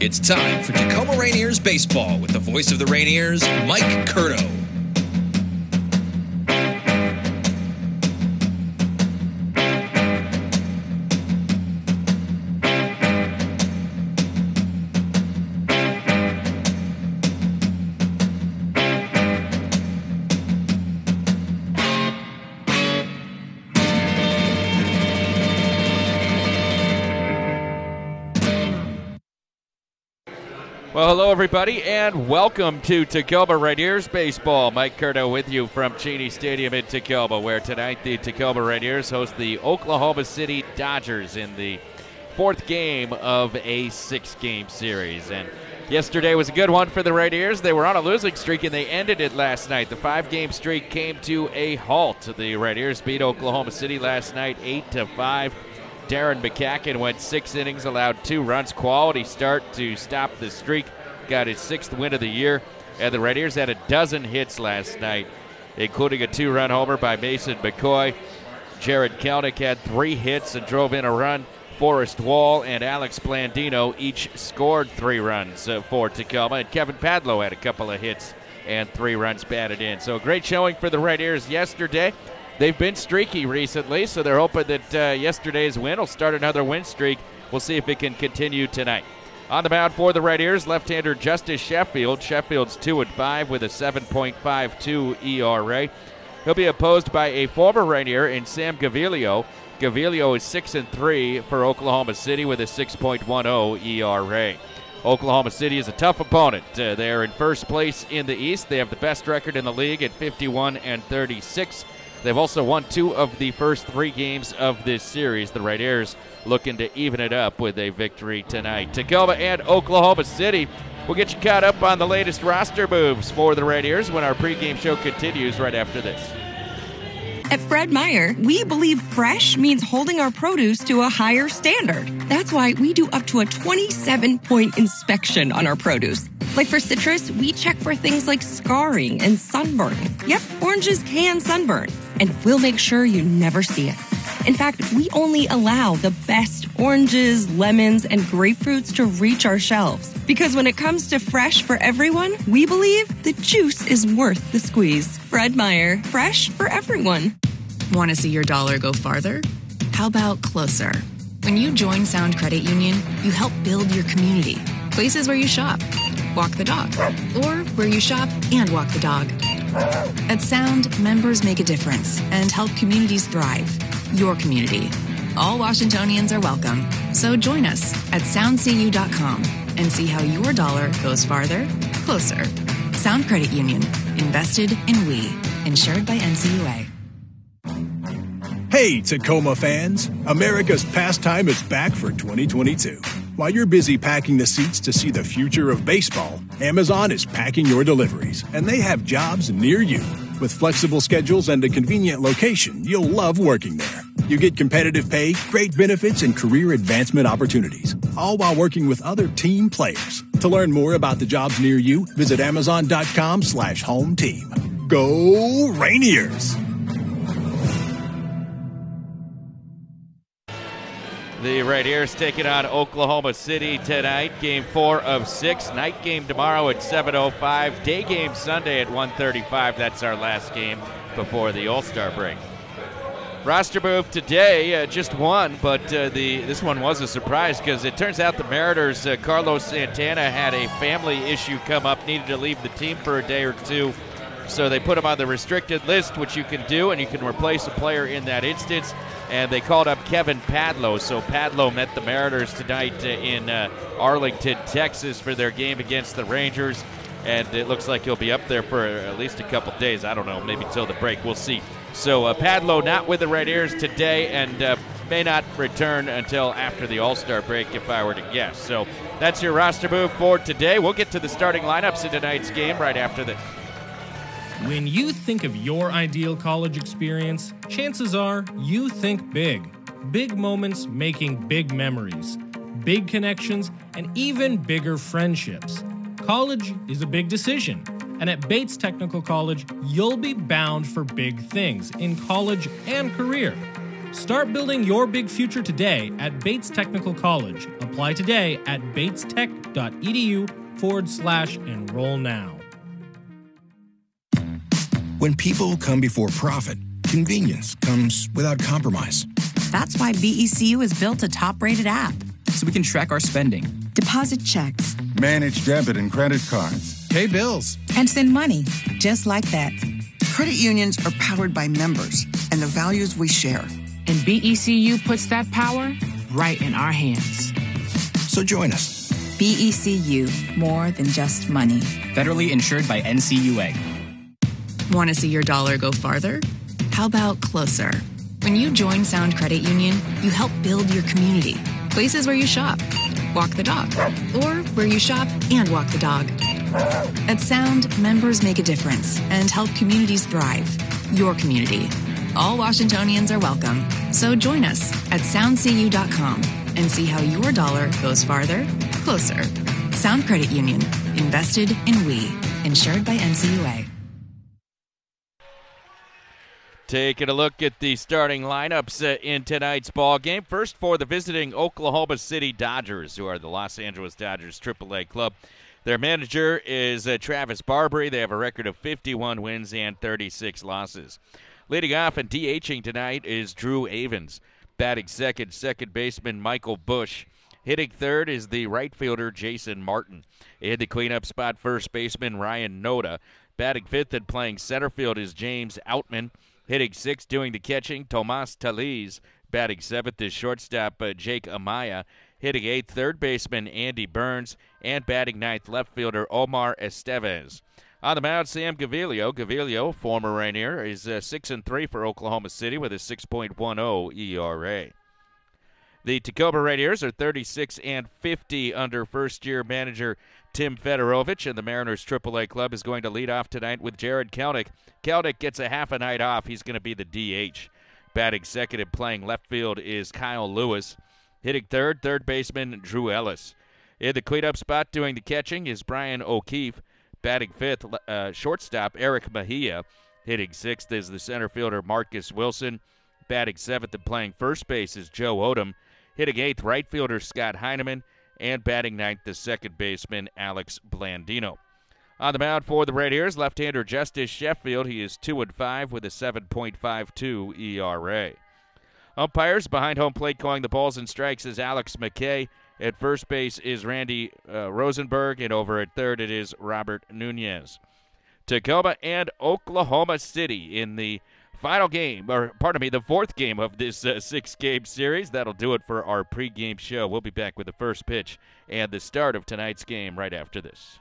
It's time for Tacoma Rainiers Baseball with the voice of the Rainiers, Mike Curto. Well, hello, everybody, and welcome to Tacoma Rainiers Baseball. Mike Curto with you from Cheney Stadium in Tacoma, where tonight the Tacoma Rainiers host the Oklahoma City Dodgers in the fourth game of a six-game series. And yesterday was a good one for the Rainiers. They were on a losing streak, and they ended it last night. The five-game streak came to a halt. The Rainiers beat Oklahoma City last night 8-5. Darren McCacken went 6 innings, allowed 2 runs. Quality start to stop the streak. Got his 6th win of the year. And the Rainiers had a dozen hits last night, including a 2-run homer by Mason McCoy. Jared Kelnick had 3 hits and drove in a run. Forrest Wall and Alex Blandino each scored 3 runs for Tacoma. And Kevin Padlo had a couple of hits and 3 runs batted in. So a great showing for the Rainiers yesterday. They've been streaky recently, so they're hoping that yesterday's win will start another win streak. We'll see if it can continue tonight. On the mound for the Rainiers, left-hander Justice Sheffield. Sheffield's 2-5 with a 7.52 ERA. He'll be opposed by a former Rainier in Sam Gaviglio. Gaviglio is 6-3 for Oklahoma City with a 6.10 ERA. Oklahoma City is a tough opponent. They're in first place in the East. They have the best record in the league at 51-36. They've also won 2 of the first 3 games of this series. The Rainiers looking to even it up with a victory tonight. Tacoma and Oklahoma City. We'll get you caught up on the latest roster moves for the Rainiers when our pregame show continues right after this. At Fred Meyer, we believe fresh means holding our produce to a higher standard. That's why we do up to a 27-point inspection on our produce. Like for citrus, we check for things like scarring and sunburn. Yep, oranges can sunburn, and we'll make sure you never see it. In fact, we only allow the best oranges, lemons, and grapefruits to reach our shelves. Because when it comes to fresh for everyone, we believe the juice is worth the squeeze. Fred Meyer, fresh for everyone. Want to see your dollar go farther? How about closer? When you join Sound Credit Union, you help build your community. Places where you shop, walk the dog, or where you shop and walk the dog. At Sound, members make a difference and help communities thrive. Your community. All Washingtonians are welcome. So join us at soundcu.com and see how your dollar goes farther, closer. Sound Credit Union. Invested in we. Insured by NCUA. Hey, Tacoma fans! America's Pastime is back for 2022. While you're busy packing the seats to see the future of baseball, Amazon is packing your deliveries, and they have jobs near you. With flexible schedules and a convenient location, you'll love working there. You get competitive pay, great benefits, and career advancement opportunities, all while working with other team players. To learn more about the jobs near you, visit Amazon.com/home team. Go Rainiers! The Rainiers taking on Oklahoma City tonight. Game 4 of 6. Night game tomorrow at 7:05. Day game Sunday at 1:35. That's our last game before the All-Star break. Roster move today, just one, but this one was a surprise because it turns out the Mariners, Carlos Santana, had a family issue come up, needed to leave the team for a day or two. So they put him on the restricted list, which you can do, and you can replace a player in that instance. And they called up Kevin Padlo. So Padlo met the Mariners tonight in Arlington, Texas for their game against the Rangers. And it looks like he'll be up there for at least a couple days. I don't know, maybe till the break. We'll see. So Padlo not with the Rainiers today and may not return until after the All-Star break, if I were to guess. So that's your roster move for today. We'll get to the starting lineups in tonight's game right after this. When you think of your ideal college experience, chances are you think big. Big moments making big memories, big connections, and even bigger friendships. College is a big decision, and at Bates Technical College, you'll be bound for big things in college and career. Start building your big future today at Bates Technical College. Apply today at batestech.edu/enroll now. When people come before profit, convenience comes without compromise. That's why BECU has built a top-rated app. So we can track our spending, deposit checks, manage debit and credit cards, pay bills, and send money just like that. Credit unions are powered by members and the values we share. And BECU puts that power right in our hands. So join us. BECU, more than just money. Federally insured by NCUA. Want to see your dollar go farther? How about closer? When you join Sound Credit Union, you help build your community. Places where you shop, walk the dog, or where you shop and walk the dog. At Sound, members make a difference and help communities thrive. Your community. All Washingtonians are welcome. So join us at soundcu.com and see how your dollar goes farther, closer. Sound Credit Union. Invested in we. Insured by NCUA. Taking a look at the starting lineups in tonight's ball game. First for the visiting Oklahoma City Dodgers, who are the Los Angeles Dodgers AAA club. Their manager is Travis Barbary. They have a record of 51 wins and 36 losses. Leading off and DHing tonight is Drew Avens. Batting second baseman Michael Bush. Hitting third is the right fielder Jason Martin. In the cleanup spot, first baseman Ryan Noda. Batting fifth and playing center field is James Outman. Hitting sixth, doing the catching, Tomas Taliz. Batting seventh is shortstop Jake Amaya. Hitting eighth, third baseman Andy Burns. And batting ninth, left fielder Omar Estevez. On the mound, Sam Gaviglio. Gaviglio, former Rainier, is 6-3 for Oklahoma City with a 6.10 ERA. The Tacoma Rainiers are 36-50 under first-year manager Tim Fedorovich, and the Mariners AAA club is going to lead off tonight with Jared Kelnick. Kelnick gets a half a night off. He's going to be the DH. Batting second and playing left field is Kyle Lewis. Hitting third baseman Drew Ellis. In the cleanup spot doing the catching is Brian O'Keefe. Batting fifth, shortstop Eric Mejia. Hitting sixth is the center fielder Marcus Wilson. Batting seventh and playing first base is Joe Odom. Hitting eighth, right fielder Scott Heineman. And batting ninth, the second baseman Alex Blandino. On the mound for the Rainiers, left-hander Justice Sheffield. He is 2-5 with a 7.52 ERA. Umpires behind home plate calling the balls and strikes is Alex McKay. At first base is Randy Rosenberg, and over at third it is Robert Nunez. Tacoma and Oklahoma City in the final game, the fourth game of this six-game series. That'll do it for our pregame show. We'll be back with the first pitch and the start of tonight's game right after this.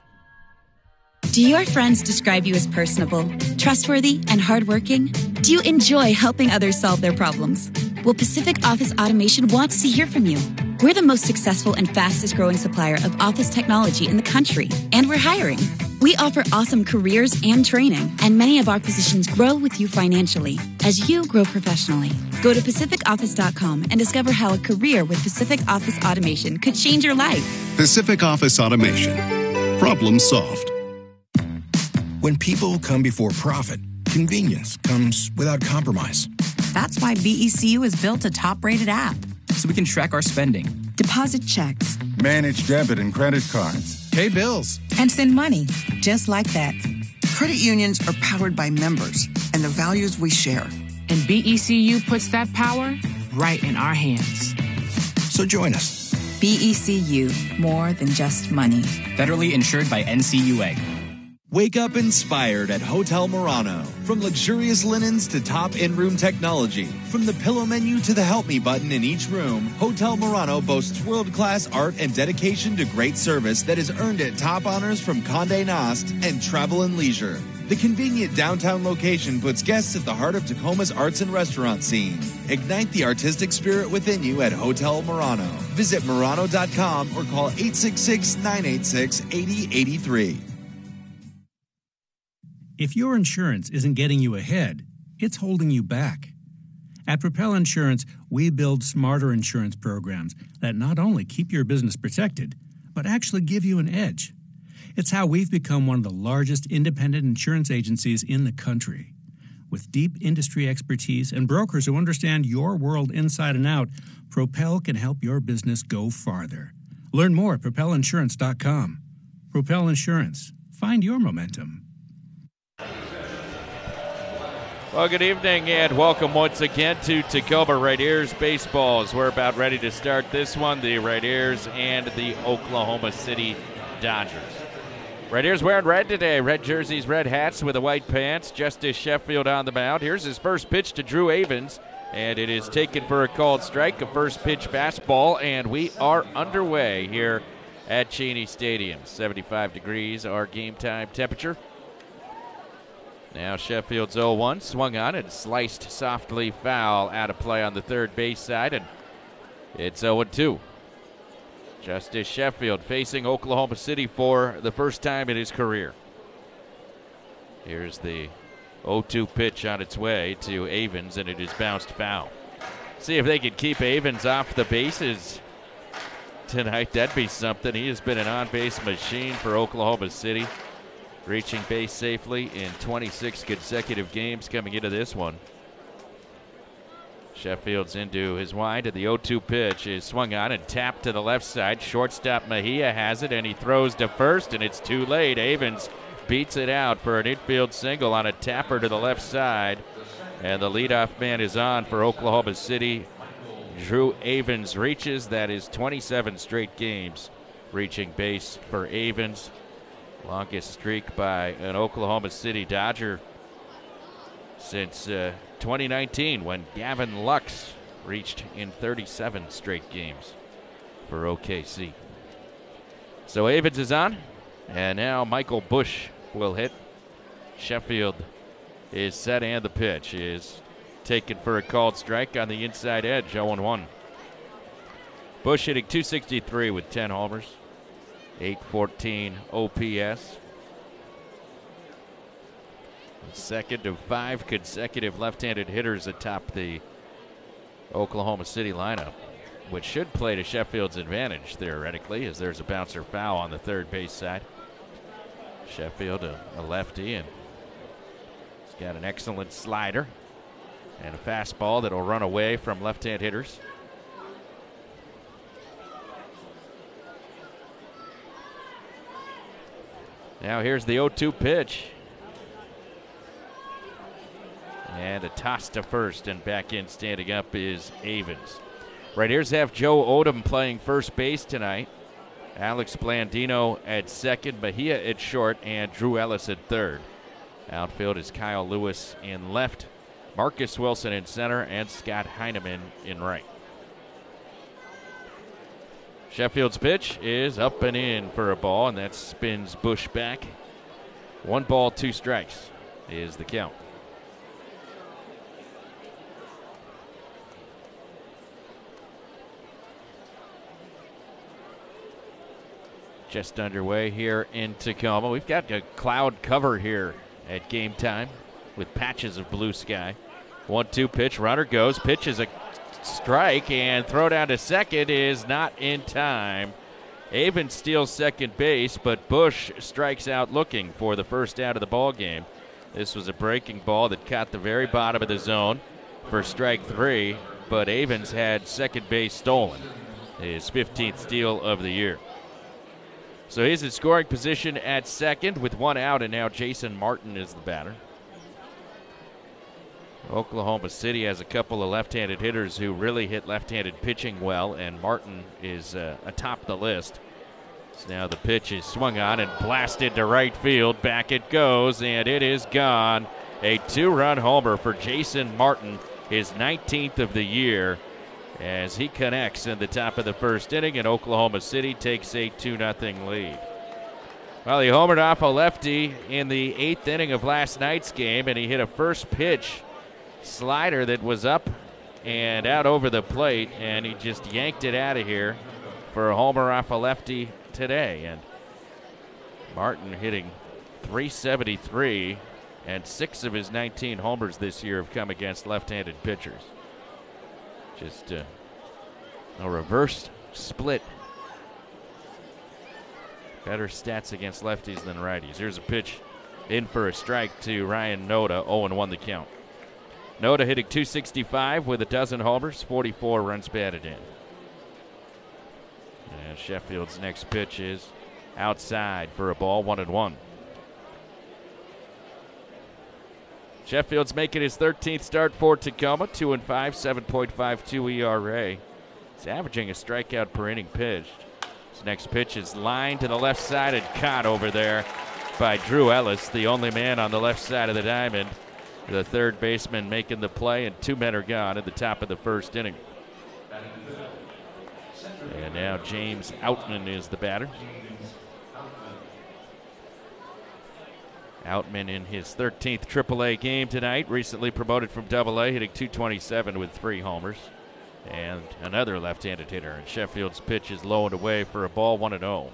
Do your friends describe you as personable, trustworthy, and hardworking? Do you enjoy helping others solve their problems? Well, Pacific Office Automation wants to hear from you. We're the most successful and fastest growing supplier of office technology in the country, and we're hiring. We offer awesome careers and training, and many of our positions grow with you financially as you grow professionally. Go to PacificOffice.com and discover how a career with Pacific Office Automation could change your life. Pacific Office Automation. Problem solved. When people come before profit, convenience comes without compromise. That's why BECU has built a top-rated app. So we can track our spending, deposit checks, manage debit and credit cards, pay bills, and send money just like that. Credit unions are powered by members and the values we share. And BECU puts that power right in our hands. So join us. BECU, more than just money. Federally insured by NCUA. Wake up inspired at Hotel Murano. From luxurious linens to top in-room technology, from the pillow menu to the help me button in each room, Hotel Murano boasts world-class art and dedication to great service that has earned it top honors from Condé Nast and Travel and Leisure. The convenient downtown location puts guests at the heart of Tacoma's arts and restaurant scene. Ignite the artistic spirit within you at Hotel Murano. Visit Murano.com or call 866-986-8083. If your insurance isn't getting you ahead, it's holding you back. At Propel Insurance, we build smarter insurance programs that not only keep your business protected, but actually give you an edge. It's how we've become one of the largest independent insurance agencies in the country. With deep industry expertise and brokers who understand your world inside and out, Propel can help your business go farther. Learn more at propelinsurance.com. Propel Insurance. Find your momentum. Well, good evening and welcome once again to Tacoma Rainiers Baseball. We're about ready to start this one, the Rainiers and the Oklahoma City Dodgers. Rainiers wearing red today, red jerseys, red hats with the white pants. Justice Sheffield on the mound. Here's his first pitch to Drew Avens, and it is taken for a called strike, a first pitch fastball, and we are underway here at Cheney Stadium. 75 degrees, our game time temperature. Now Sheffield's 0-1, swung on and sliced softly foul out of play on the third base side, and it's 0-2. Justice Sheffield facing Oklahoma City for the first time in his career. Here's the 0-2 pitch on its way to Avens, and it is bounced foul. See if they can keep Avens off the bases tonight. That'd be something. He has been an on-base machine for Oklahoma City, reaching base safely in 26 consecutive games coming into this one. Sheffield's into his wind, and the 0-2 pitch is swung on and tapped to the left side. Shortstop Mejia has it, and he throws to first, and it's too late. Avens beats it out for an infield single on a tapper to the left side, and the leadoff man is on for Oklahoma City. Drew Avens reaches. That is 27 straight games reaching base for Avens. Longest streak by an Oklahoma City Dodger since 2019, when Gavin Lux reached in 37 straight games for OKC. So Avens is on, and now Michael Busch will hit. Sheffield is set, and the pitch is taken for a called strike on the inside edge, 0-1. Busch hitting .263 with 10 homers, .814 OPS. Second of 5 consecutive left-handed hitters atop the Oklahoma City lineup, which should play to Sheffield's advantage theoretically, as there's a bouncer foul on the third base side. Sheffield, a lefty, and he's got an excellent slider and a fastball that'll run away from left-hand hitters. Now here's the 0-2 pitch. And a toss to first, and back in standing up is Avens. Rainiers have Joe Odom playing first base tonight. Alex Blandino at second, Mejia at short, and Drew Ellis at third. Outfield is Kyle Lewis in left, Marcus Wilson in center, and Scott Heineman in right. Sheffield's pitch is up and in for a ball, and that spins Busch back. 1 ball, 2 strikes is the count. Just underway here in Tacoma. We've got a cloud cover here at game time with patches of blue sky. 1-2 pitch, runner goes, pitch is a strike, and throw down to second is not in time. Avens steals second base, but Busch strikes out looking for the first out of the ball game. This was a breaking ball that caught the very bottom of the zone for strike 3, but Avens had second base stolen, his 15th steal of the year. So he's in scoring position at second with 1 out, and now Jason Martin is the batter. Oklahoma City has a couple of left-handed hitters who really hit left-handed pitching well, and Martin is atop the list. So now the pitch is swung on and blasted to right field. Back it goes, and it is gone. A 2-run homer for Jason Martin, his 19th of the year, as he connects in the top of the first inning, and Oklahoma City takes a 2-0 lead. Well, he homered off a lefty in the 8th inning of last night's game, and he hit a first pitch slider that was up and out over the plate, and he just yanked it out of here for a homer off a lefty today. And Martin hitting .373, and 6 of his 19 homers this year have come against left-handed pitchers. Just a reverse split. Better stats against lefties than righties. Here's a pitch in for a strike to Ryan Noda. 0-1 the count. Noda hitting .265 with a dozen homers, 44 runs batted in. And Sheffield's next pitch is outside for a ball, 1-1. Sheffield's making his 13th start for Tacoma, 2-5, 7.52 ERA. He's averaging a strikeout per inning pitched. His next pitch is lined to the left side and caught over there by Drew Ellis, the only man on the left side of the diamond. The third baseman making the play, and 2 men are gone at the top of the first inning. And now James Outman is the batter. Outman in his 13th AAA game tonight, recently promoted from AA, hitting .227 with 3 homers. And another left-handed hitter. And Sheffield's pitch is low and away for a ball, 1-0.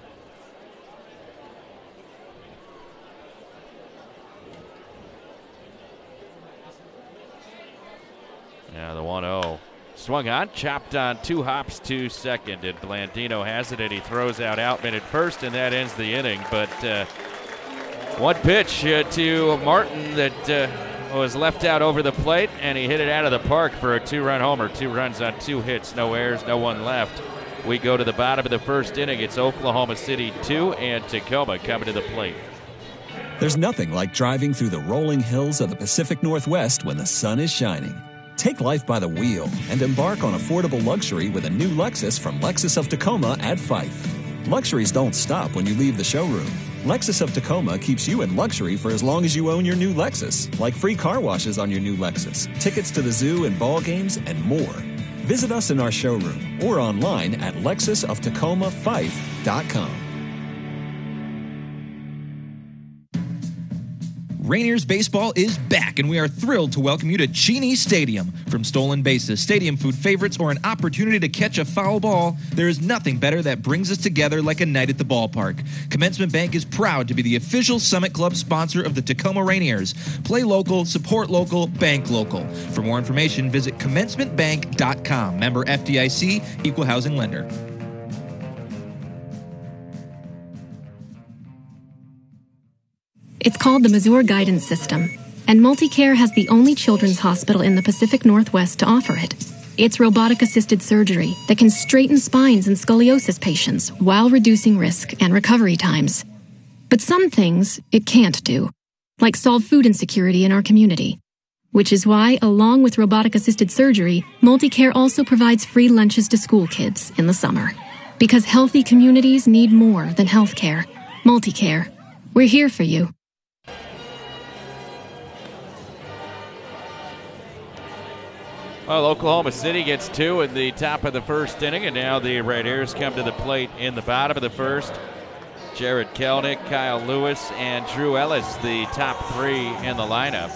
Now the 1-0. Swung on, chopped on 2 hops to second, and Blandino has it, and he throws out Outman at first, and that ends the inning. But one pitch to Martin that was left out over the plate, and he hit it out of the park for a 2-run homer. 2 runs on 2 hits, no errors, no one left. We go to the bottom of the first inning. It's Oklahoma City 2 and Tacoma coming to the plate. There's nothing like driving through the rolling hills of the Pacific Northwest when the sun is shining. Take life by the wheel and embark on affordable luxury with a new Lexus from Lexus of Tacoma at Fife. Luxuries don't stop when you leave the showroom. Lexus of Tacoma keeps you in luxury for as long as you own your new Lexus, like free car washes on your new Lexus, tickets to the zoo and ball games, and more. Visit us in our showroom or online at lexusoftacoma5.com. Rainiers baseball is back, and we are thrilled to welcome you to Cheney Stadium. From stolen bases, stadium food favorites, or an opportunity to catch a foul ball, there is nothing better that brings us together like a night at the ballpark. Commencement Bank is proud to be the official Summit Club sponsor of the Tacoma Rainiers. Play local, support local, bank local. For more information, visit commencementbank.com. Member FDIC, Equal Housing Lender. It's called the Mazur Guidance System, and MultiCare has the only children's hospital in the Pacific Northwest to offer it. It's robotic-assisted surgery that can straighten spines in scoliosis patients while reducing risk and recovery times. But some things it can't do, like solve food insecurity in our community. Which is why, along with robotic-assisted surgery, MultiCare also provides free lunches to school kids in the summer. Because healthy communities need more than health care. MultiCare. We're here for you. Well, Oklahoma City gets 2 in the top of the first inning, and now the Rainiers come to the plate in the bottom of the first. Jared Kelnick, Kyle Lewis, and Drew Ellis, the top 3 in the lineup.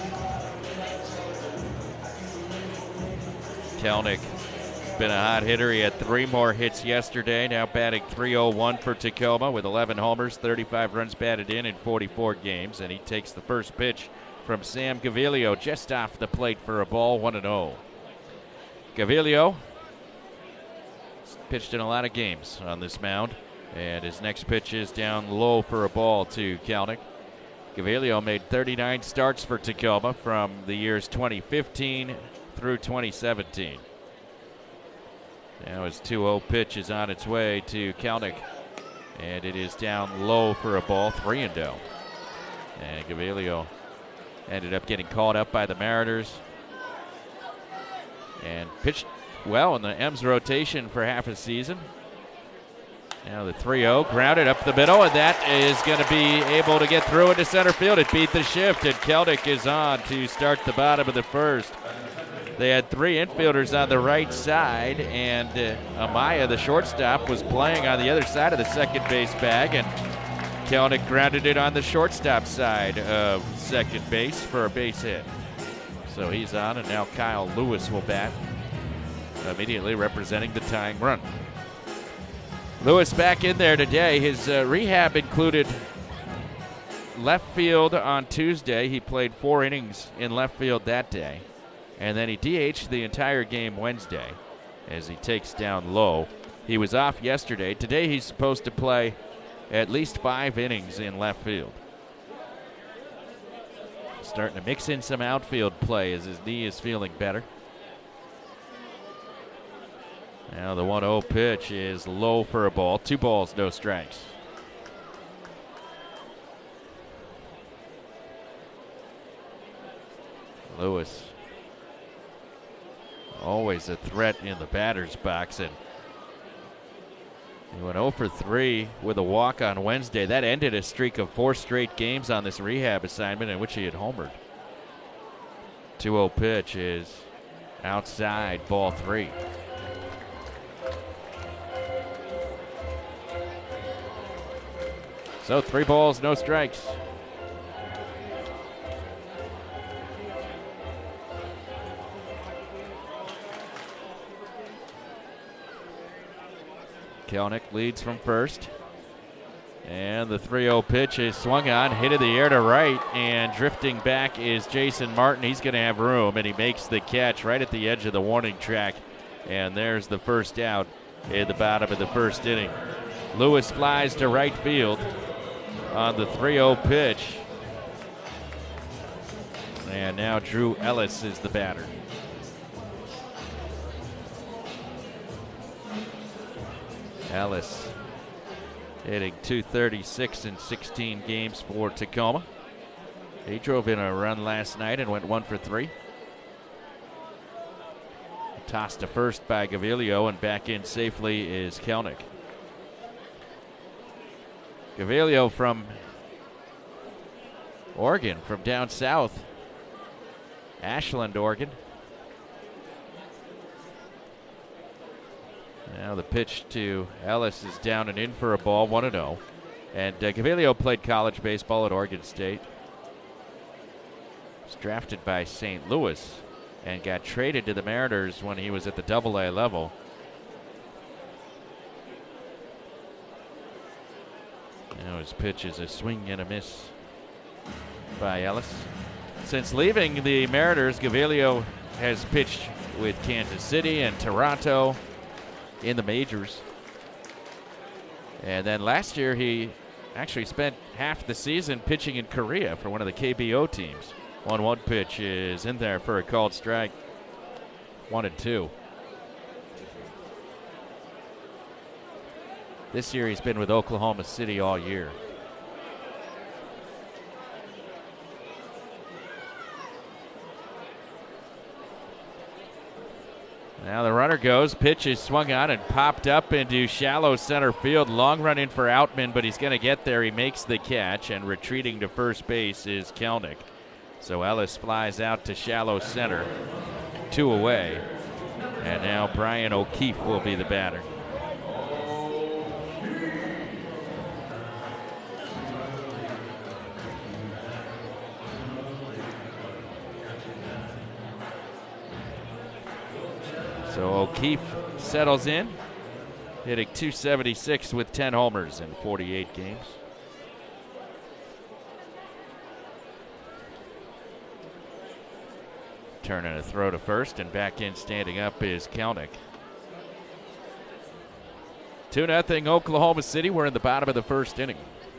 Kelnick been a hot hitter. He had 3 more hits yesterday, now batting .301 for Tacoma with 11 homers, 35 runs batted in 44 games, and he takes the first pitch from Sam Gaviglio just off the plate for a ball, 1-0. Gaviglio pitched in a lot of games on this mound, and his next pitch is down low for a ball to Kelnick. Gaviglio made 39 starts for Tacoma from the years 2015 through 2017. Now his 2-0 pitch is on its way to Kelnick, and it is down low for a ball, 3-0. And Gaviglio ended up getting called up by the Mariners and pitched well in the M's rotation for half a season. Now the 3-0 grounded up the middle, and that is going to be able to get through into center field. It beat the shift, and Kelnick is on to start the bottom of the first. They had 3 infielders on the right side, and Amaya, the shortstop, was playing on the other side of the second base bag, and Kelnick grounded it on the shortstop side of second base for a base hit. So he's on, and now Kyle Lewis will bat, immediately representing the tying run. Lewis back in there today. His rehab included left field on Tuesday. He played 4 innings in left field that day. And then he DH'd the entire game Wednesday as he takes down low. He was off yesterday. Today he's supposed to play at least 5 innings in left field. starting to mix in some outfield play as his knee is feeling better. Now the 1-0 pitch is low for a ball. 2 balls, no strikes. Lewis, always a threat in the batter's box, and he went 0 for 3 with a walk on Wednesday. That ended a streak of 4 straight games on this rehab assignment in which he had homered. 2-0 pitch is outside, ball 3. So 3 balls, no strikes. Kelnick leads from first. And the 3-0 pitch is swung on, hit in the air to right, and drifting back is Jason Martin. He's going to have room, and he makes the catch right at the edge of the warning track. And there's the first out in the bottom of the first inning. Lewis flies to right field on the 3-0 pitch. And now Drew Ellis is the batter. Ellis hitting .236 in 16 games for Tacoma. He drove in a run last night and went 1 for 3. Tossed to first by Gaviglio, and back in safely is Kelnick. Gaviglio from Oregon, from down south, Ashland, Oregon. Now the pitch to Ellis is down and in for a ball, 1-0. And Gaviglio played college baseball at Oregon State. Was drafted by St. Louis and got traded to the Mariners when he was at the AA level. Now his pitch is a swing and a miss by Ellis. Since leaving the Mariners, Gaviglio has pitched with Kansas City and Toronto in the majors. And then last year he actually spent half the season pitching in Korea for one of the KBO teams. 1-1 pitch is in there for a called strike. 1-2. This year he's been with Oklahoma City all year. Now the runner goes, pitch is swung on and popped up into shallow center field. Long run in for Outman, but he's going to get there. He makes the catch, and retreating to first base is Kelnick. So Ellis flies out to shallow center, 2 away. And now Brian O'Keefe will be the batter. So O'Keefe settles in, hitting .276 with 10 homers in 48 games. Turning a throw to first, and back in standing up is Kelnick. 2-0 Oklahoma City. We're in the bottom of the first inning.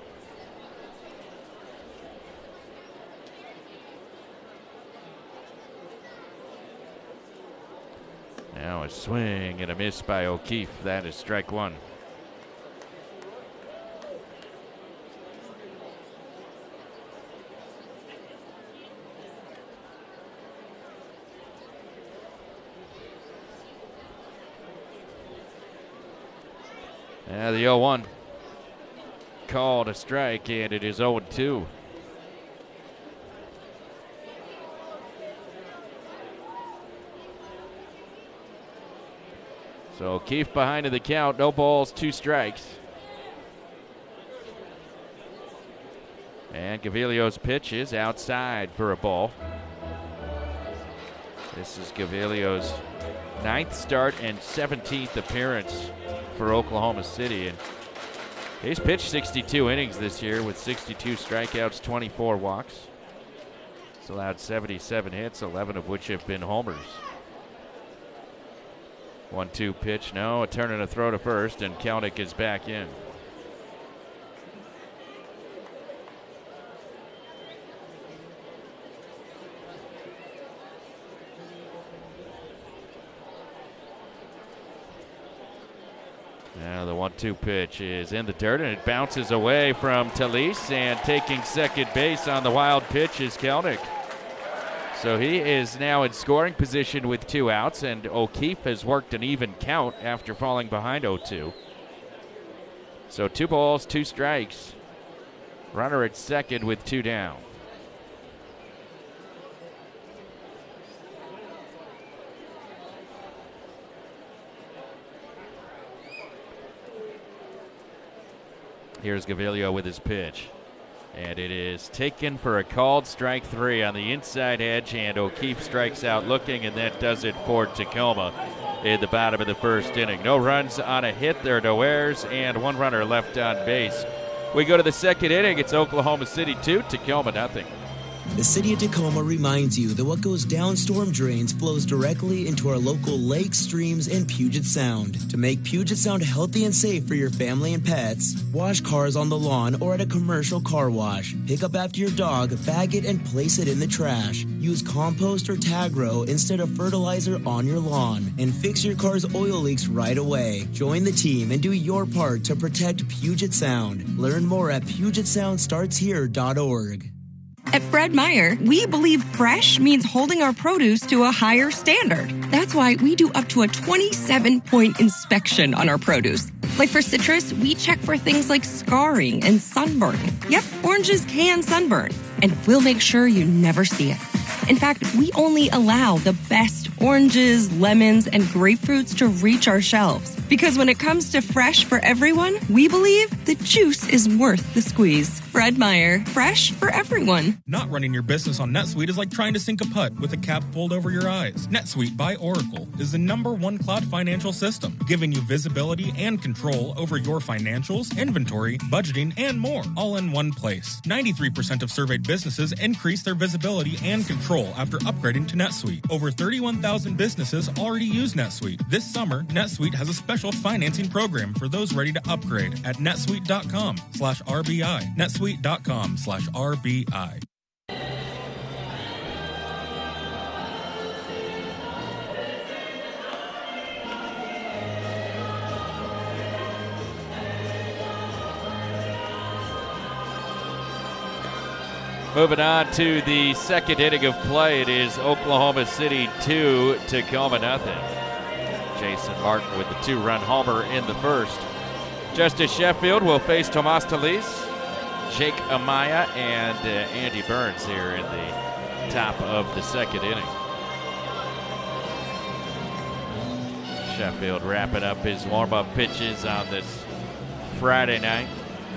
Now a swing and a miss by O'Keefe. That is strike 1. Now the 0-1 called a strike, and it is 0-2. So O'Keefe behind in the count, no balls, 2 strikes. And Gaviglio's pitch is outside for a ball. This is Gaviglio's 9th start and 17th appearance for Oklahoma City. And he's pitched 62 innings this year with 62 strikeouts, 24 walks. He's allowed 77 hits, 11 of which have been homers. 1-2 pitch. No, a turn and a throw to first, and Kelnick is back in. Now the 1-2 pitch is in the dirt, and it bounces away from Talise, and taking second base on the wild pitch is Kelnick. So he is now in scoring position with 2 outs, and O'Keefe has worked an even count after falling behind 0-2. So 2 balls, 2 strikes. Runner at second with 2 down. Here's Gaviglio with his pitch. And it is taken for a called strike 3 on the inside edge, and O'Keefe strikes out looking, and that does it for Tacoma in the bottom of the first inning. No runs on a hit. There are no errors, and 1 runner left on base. We go to the second inning. It's Oklahoma City 2, Tacoma nothing. The city of Tacoma reminds you that what goes down storm drains flows directly into our local lakes, streams, and Puget Sound. To make Puget Sound healthy and safe for your family and pets, wash cars on the lawn or at a commercial car wash. Pick up after your dog, bag it, and place it in the trash. Use compost or Tagro instead of fertilizer on your lawn. And fix your car's oil leaks right away. Join the team and do your part to protect Puget Sound. Learn more at PugetSoundStartsHere.org. At Fred Meyer, we believe fresh means holding our produce to a higher standard. That's why we do up to a 27-point inspection on our produce. Like for citrus, we check for things like scarring and sunburn. Yep, oranges can sunburn, and we'll make sure you never see it. In fact, we only allow the best oranges, lemons, and grapefruits to reach our shelves. Because when it comes to fresh for everyone, we believe the juice is worth the squeeze. Fred Meyer, fresh for everyone. Not running your business on NetSuite is like trying to sink a putt with a cap pulled over your eyes. NetSuite by Oracle is the #1 cloud financial system, giving you visibility and control over your financials, inventory, budgeting, and more, all in one place. 93% of surveyed businesses increase their visibility and control after upgrading to NetSuite. Over 31,000 businesses already use NetSuite. This summer, NetSuite has a special financing program for those ready to upgrade at netsuite.com/RBI. netsuite.com/RBI. Moving on to the second inning of play, it is Oklahoma City 2, Tacoma nothing. Jason Martin with the 2-run homer in the first. Justice Sheffield will face Tomas Talise, Jake Amaya, and Andy Burns here in the top of the second inning. Sheffield wrapping up his warm-up pitches on this Friday night.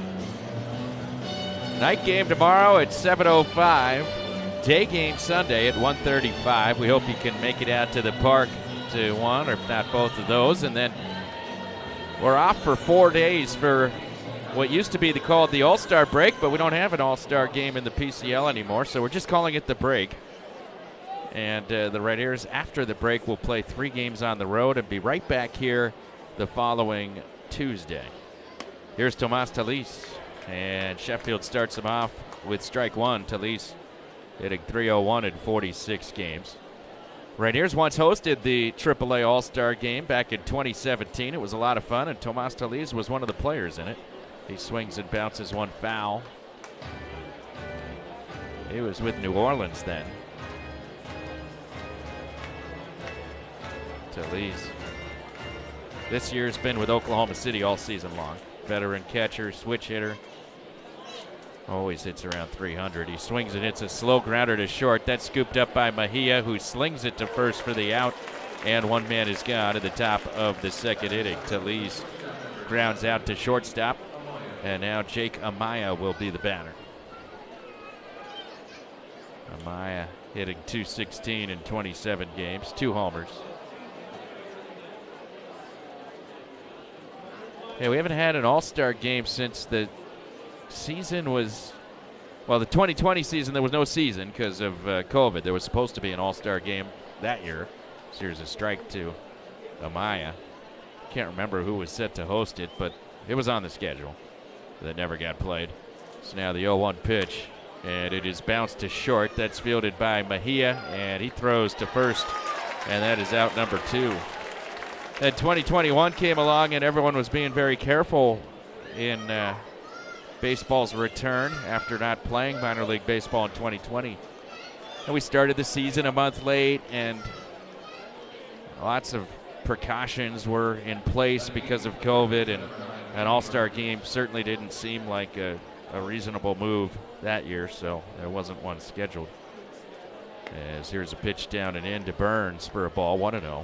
Night game tomorrow at 7:05. Day game Sunday at 1:35. We hope you can make it out to the park to one, or if not both of those. And then we're off for 4 days for what used to be called the All-Star break, but we don't have an All-Star game in the PCL anymore, so we're just calling it the break. And the Red Ears, after the break, will play 3 games on the road and be right back here the following Tuesday. Here's Tomas Talise, and Sheffield starts him off with strike 1. Talise hitting .301 in 46 games. Rainiers once hosted the AAA All-Star game back in 2017. It was a lot of fun, and Tomas Talise was one of the players in it. He swings and bounces one foul. He was with New Orleans then. Talise this year's been with Oklahoma City all season long. Veteran catcher, switch hitter. Always hits around 300. He swings and hits a slow grounder to short. That's scooped up by Mejia, who slings it to first for the out. And one man is gone at the top of the second inning. Talise grounds out to shortstop. And now Jake Amaya will be the batter. Amaya hitting .216 in 27 games, 2 homers. Yeah, we haven't had an All-Star game since the season was, well, the 2020 season, there was no season because of COVID. There was supposed to be an All-Star game that year. So here's a strike to Amaya. Can't remember who was set to host it, but it was on the schedule. That never got played. So now the 0-1 pitch, and it is bounced to short. That's fielded by Mejia, and he throws to first, and that is out number 2. And 2021 came along, and everyone was being very careful in baseball's return after not playing minor league baseball in 2020. And we started the season a month late, and lots of precautions were in place because of COVID, and an all-star game certainly didn't seem like a reasonable move that year, so there wasn't one scheduled. As here's a pitch down and in to Burns for a ball, 1-0.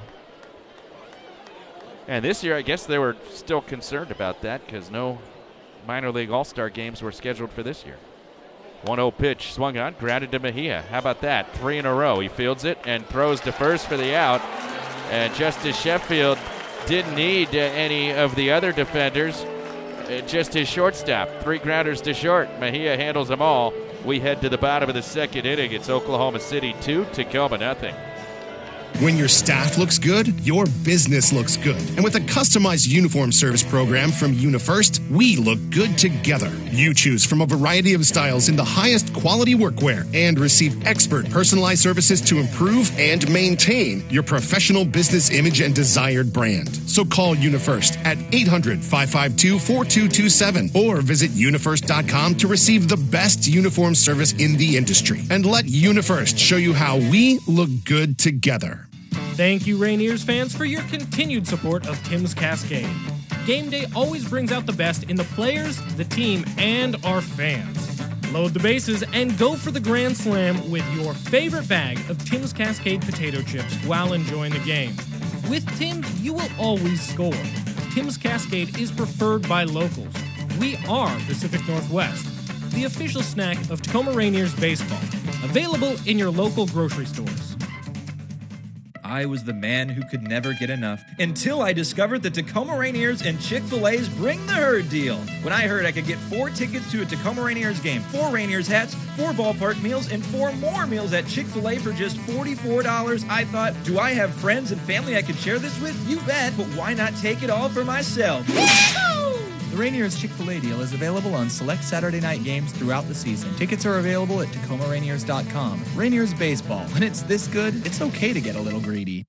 And this year, I guess they were still concerned about that because no minor league all-star games were scheduled for this year. 1-0 pitch swung on, grounded to Mejia. How about that? 3 in a row. He fields it and throws to first for the out. And Justice Sheffield didn't need any of the other defenders, just his shortstop. 3 grounders to short. Mejia handles them all. We head to the bottom of the second inning. It's Oklahoma City 2, Tacoma nothing. When your staff looks good, your business looks good. And with a customized uniform service program from UniFirst, we look good together. You choose from a variety of styles in the highest quality workwear and receive expert personalized services to improve and maintain your professional business image and desired brand. So call UniFirst at 800-552-4227 or visit unifirst.com to receive the best uniform service in the industry. And let UniFirst show you how we look good together. Thank you, Rainiers fans, for your continued support of Tim's Cascade. Game day always brings out the best in the players, the team, and our fans. Load the bases and go for the Grand Slam with your favorite bag of Tim's Cascade potato chips while enjoying the game. With Tim's, you will always score. Tim's Cascade is preferred by locals. We are Pacific Northwest, the official snack of Tacoma Rainiers baseball. Available in your local grocery stores. I was the man who could never get enough until I discovered the Tacoma Rainiers and Chick-fil-A's Bring the Herd deal. When I heard I could get 4 tickets to a Tacoma Rainiers game, 4 Rainiers hats, 4 ballpark meals, and 4 more meals at Chick-fil-A for just $44, I thought, do I have friends and family I could share this with? You bet, but why not take it all for myself? The Rainiers Chick-fil-A deal is available on select Saturday night games throughout the season. Tickets are available at TacomaRainiers.com. Rainiers baseball. When it's this good, it's okay to get a little greedy.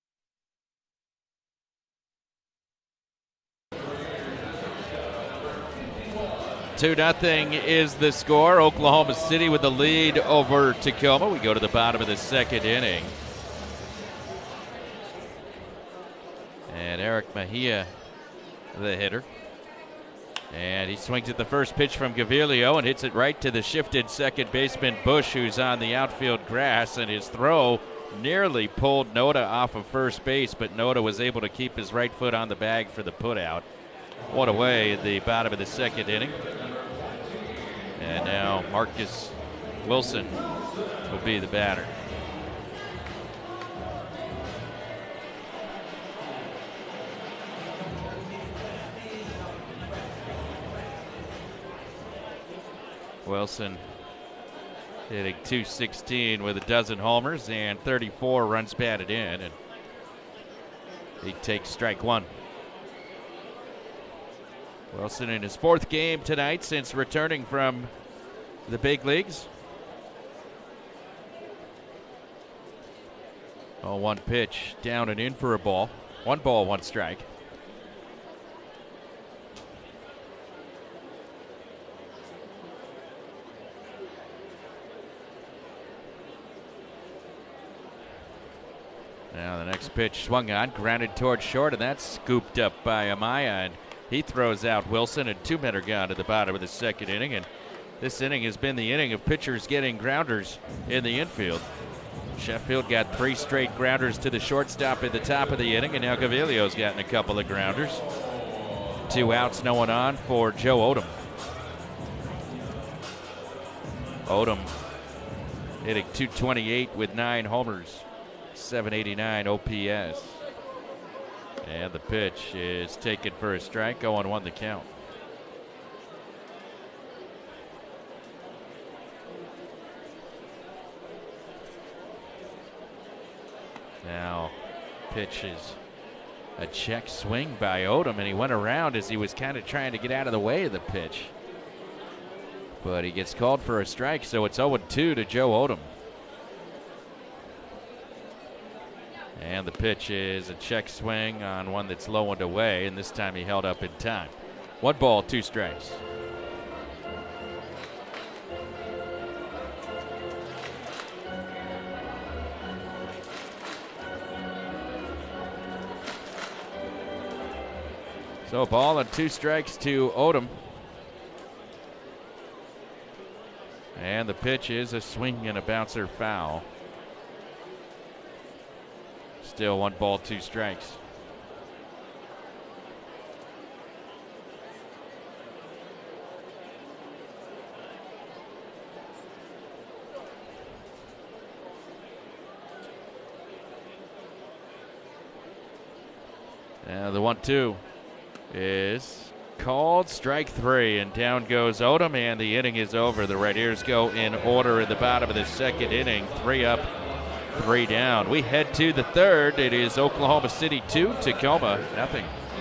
Two nothing is the score. Oklahoma City with the lead over Tacoma. We go to the bottom of the second inning. And Eric Mejia, the hitter. And he swings at the first pitch from Gaviglio and hits it right to the shifted second baseman Bush, who's on the outfield grass, and his throw nearly pulled Noda off of first base, but Noda was able to keep his right foot on the bag for the putout. One away at the bottom of the second inning. And now Marcus Wilson will be the batter. Wilson hitting .216 with a dozen homers and 34 runs batted in, and he takes strike one. Wilson in his 4th game tonight since returning from the big leagues. 0-1 pitch, down and in for a ball. 1 ball, 1 strike. Now the next pitch swung on, grounded towards short, and that's scooped up by Amaya, and he throws out Wilson, and 2 men are gone to the bottom of the second inning, and this inning has been the inning of pitchers getting grounders in the infield. Sheffield got 3 straight grounders to the shortstop at the top of the inning, and now Gaviglio's gotten a couple of grounders. 2 outs, no one on for Joe Odom. Odom hitting .228 with 9 homers. 789 OPS. And the pitch is taken for a strike. 0-1 the count. Now pitch is a check swing by Odom, and he went around as he was kind of trying to get out of the way of the pitch. But he gets called for a strike, so it's 0-2 to Joe Odom. And the pitch is a check swing on one that's low and away, and this time he held up in time. 1 ball, 2 strikes. So a ball and 2 strikes to Odom. And the pitch is a swing and a bouncer foul. Still 1 ball, 2 strikes. And the 1-2 is called, strike 3, and down goes Odom, and the inning is over. The Red Ears go in order at the bottom of the 2nd inning, 3 up, 3 down. We head to the 3rd. It is Oklahoma City 2, Tacoma 0.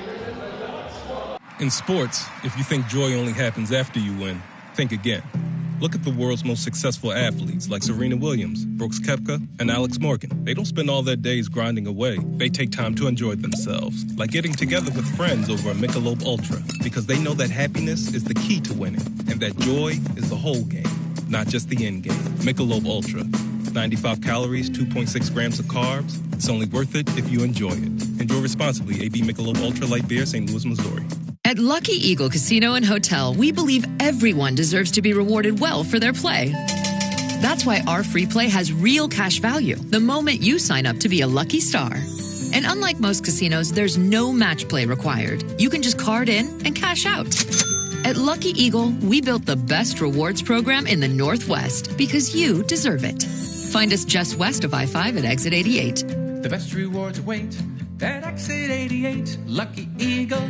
In sports, if you think joy only happens after you win, think again. Look at the world's most successful athletes like Serena Williams, Brooks Koepka, and Alex Morgan. They don't spend all their days grinding away. They take time to enjoy themselves, like getting together with friends over a Michelob Ultra, because they know that happiness is the key to winning, and that joy is the whole game, not just the end game. Michelob Ultra. 95 calories, 2.6 grams of carbs. It's only worth it if you enjoy it. Enjoy responsibly. AB Michelob Ultra Light Beer, St. Louis, Missouri. At Lucky Eagle Casino and Hotel, we believe everyone deserves to be rewarded well for their play. That's why our free play has real cash value the moment you sign up to be a lucky star. And unlike most casinos, there's no match play required. You can just card in and cash out. At Lucky Eagle, we built the best rewards program in the Northwest because you deserve it. Find us just west of I-5 at exit 88. The best rewards await at exit 88. Lucky Eagle.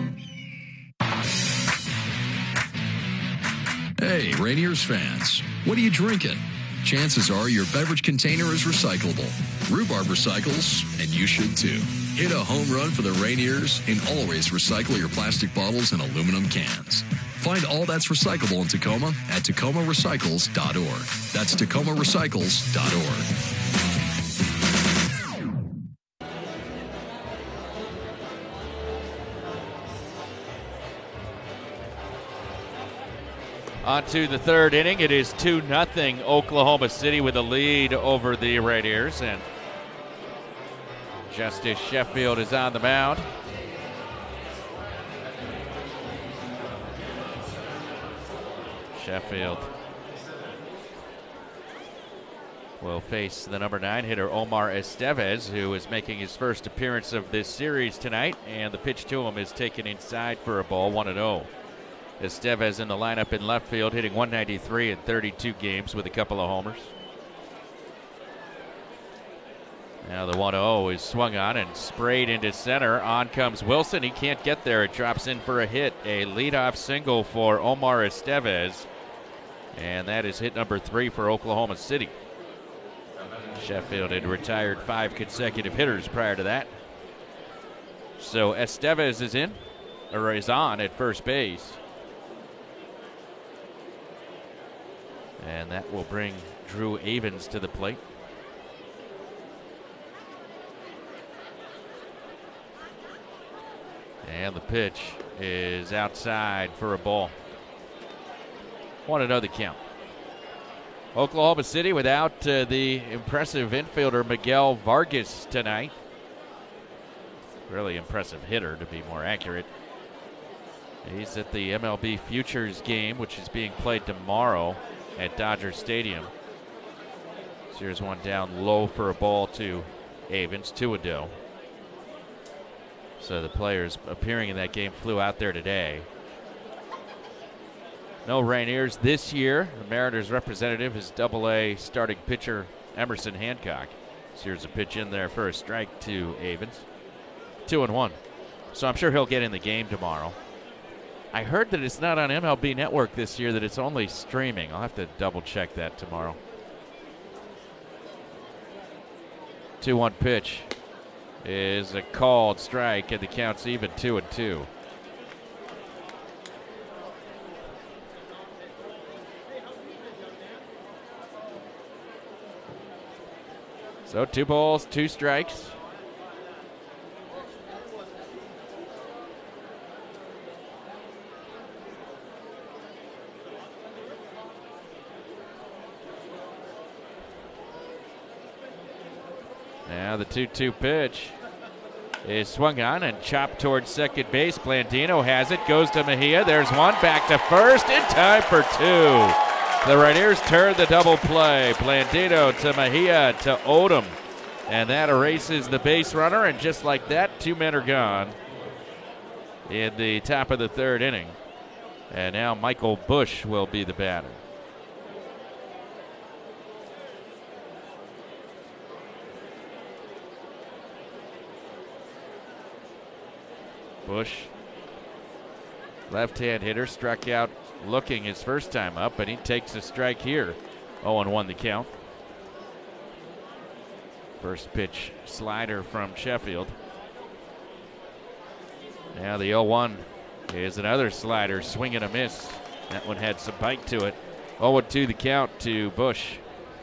Hey, Rainiers fans, what are you drinking? Chances are your beverage container is recyclable. Rhubarb recycles, and you should too. Hit a home run for the Rainiers and always recycle your plastic bottles and aluminum cans. Find all that's recyclable in Tacoma at tacomarecycles.org. That's tacomarecycles.org. On to the 3rd inning. It is 2-0 Oklahoma City with a lead over the Red Ears. And Justice Sheffield is on the mound. Sheffield will face the number 9 hitter Omar Estevez, who is making his first appearance of this series tonight. And the pitch to him is taken inside for a ball, 1-0. Estevez in the lineup in left field, hitting .193 in 32 games with a couple of homers. Now the 1-0 is swung on and sprayed into center. On comes Wilson. He can't get there. It drops in for a hit. A leadoff single for Omar Estevez. And that is hit number 3 for Oklahoma City. Sheffield had retired 5 consecutive hitters prior to that. So Estevez is on at first base. And that will bring Drew Avens to the plate. And the pitch is outside for a ball. 1-0 the count. Oklahoma City without the impressive infielder Miguel Vargas tonight. Really impressive hitter, to be more accurate. He's at the MLB Futures game, which is being played tomorrow at Dodger Stadium. Here's one down low for a ball to Avens, 2-0. So the players appearing in that game flew out there today. No Rainiers this year. The Mariners representative is Double-A starting pitcher Emerson Hancock. So here's a pitch in there for a strike to Avens. 2-1. So I'm sure he'll get in the game tomorrow. I heard that it's not on MLB Network this year, that it's only streaming. I'll have to double check that tomorrow. 2-1 pitch is a called strike, and the count's even, 2-2. So 2 balls, 2 strikes. Now the 2-2 pitch is swung on and chopped towards second base. Blandino has it, goes to Mejia. There's one, back to first, in time for two. The Rainiers turn the double play. Blandino to Mejia to Odom. And that erases the base runner, and just like that, 2 men are gone in the top of the third inning. And now Michael Busch will be the batter. Busch, left-hand hitter, struck out looking his first time up, but he takes a strike here. 0-1 the count. First pitch slider from Sheffield. Now the 0-1 is another slider, swing and a miss. That one had some bite to it. 0-2 the count to Busch.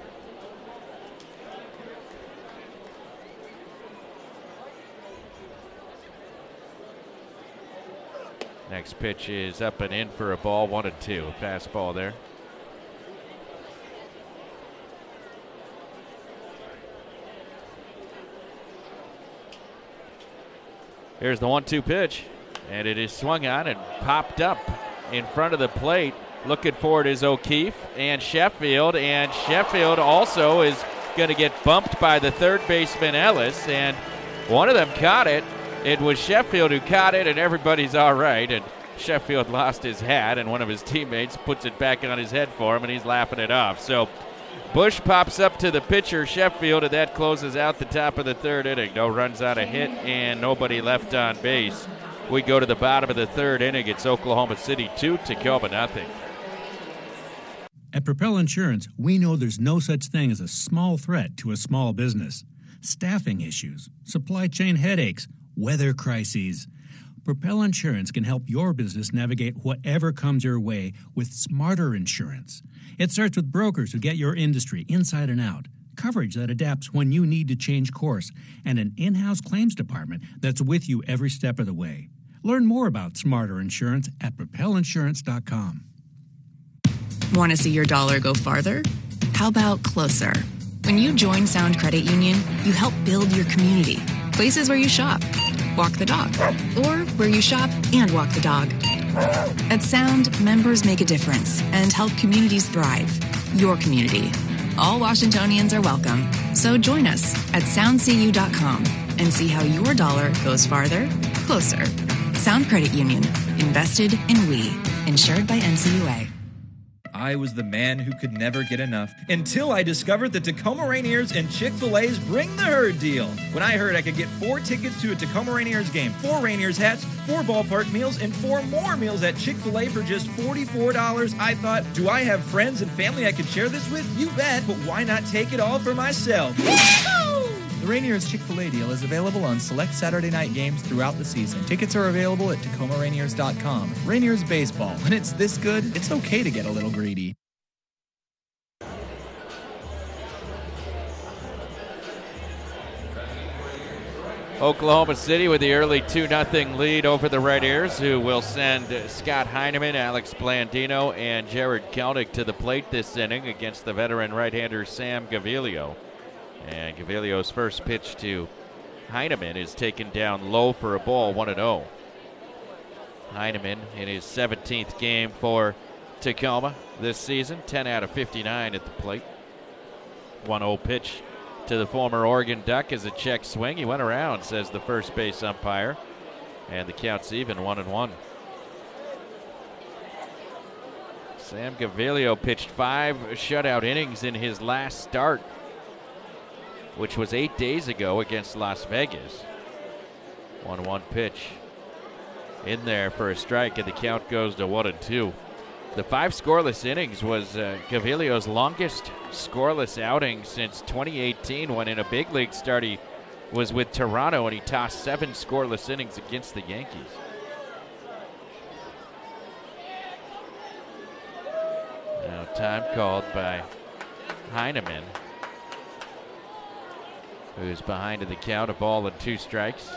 Next pitch is up and in for a ball, 1-2. Fastball there. Here's the 1-2 pitch, and it is swung on and popped up in front of the plate. Looking for it is O'Keefe and Sheffield also is going to get bumped by the third baseman Ellis, and one of them caught it. It was Sheffield who caught it, and everybody's all right. And Sheffield lost his hat, and one of his teammates puts it back on his head for him, and he's laughing it off. So Busch pops up to the pitcher, Sheffield, and that closes out the top of the third inning. No runs on a hit and nobody left on base. We go to the bottom of the third inning. It's Oklahoma City 2, Tacoma nothing. At Propel Insurance, we know there's no such thing as a small threat to a small business. Staffing issues, supply chain headaches, weather crises. Propel Insurance can help your business navigate whatever comes your way with smarter insurance. It starts with brokers who get your industry inside and out, coverage that adapts when you need to change course, and an in-house claims department that's with you every step of the way. Learn more about smarter insurance at propelinsurance.com. Want to see your dollar go farther? How about closer? When you join Sound Credit Union, you help build your community. Places where you shop, walk the dog, or where you shop and walk the dog. At Sound, members make a difference and help communities thrive. Your community. All Washingtonians are welcome. So join us at soundcu.com and see how your dollar goes farther, closer. Sound Credit Union. Invested in we. Insured by NCUA. I was the man who could never get enough until I discovered the Tacoma Rainiers and Chick-fil-A's Bring the Herd deal. When I heard I could get 4 tickets to a Tacoma Rainiers game, 4 Rainiers hats, 4 ballpark meals, and 4 more meals at Chick-fil-A for just $44, I thought, do I have friends and family I could share this with? You bet, but why not take it all for myself? The Rainiers Chick-fil-A deal is available on select Saturday night games throughout the season. Tickets are available at TacomaRainiers.com. Rainiers baseball. When it's this good, it's okay to get a little greedy. Oklahoma City with the early 2-0 lead over the Rainiers, who will send Scott Heineman, Alex Blandino, and Jared Kelnick to the plate this inning against the veteran right-hander Sam Gaviglio. And Gaviglio's first pitch to Heineman is taken down low for a ball, 1-0. Heineman in his 17th game for Tacoma this season, 10 out of 59 at the plate. 1-0 pitch to the former Oregon Duck is a check swing. He went around, says the first base umpire. And the count's even, 1-1. Sam Gaviglio pitched 5 shutout innings in his last start, which was 8 days ago against Las Vegas. 1-1 pitch in there for a strike, and the count goes to 1-2. The 5 scoreless innings was Gaviglio's longest scoreless outing since 2018, when in a big league start he was with Toronto and he tossed 7 scoreless innings against the Yankees. Now time called by Heineman, who's behind in the count, a ball and 2 strikes.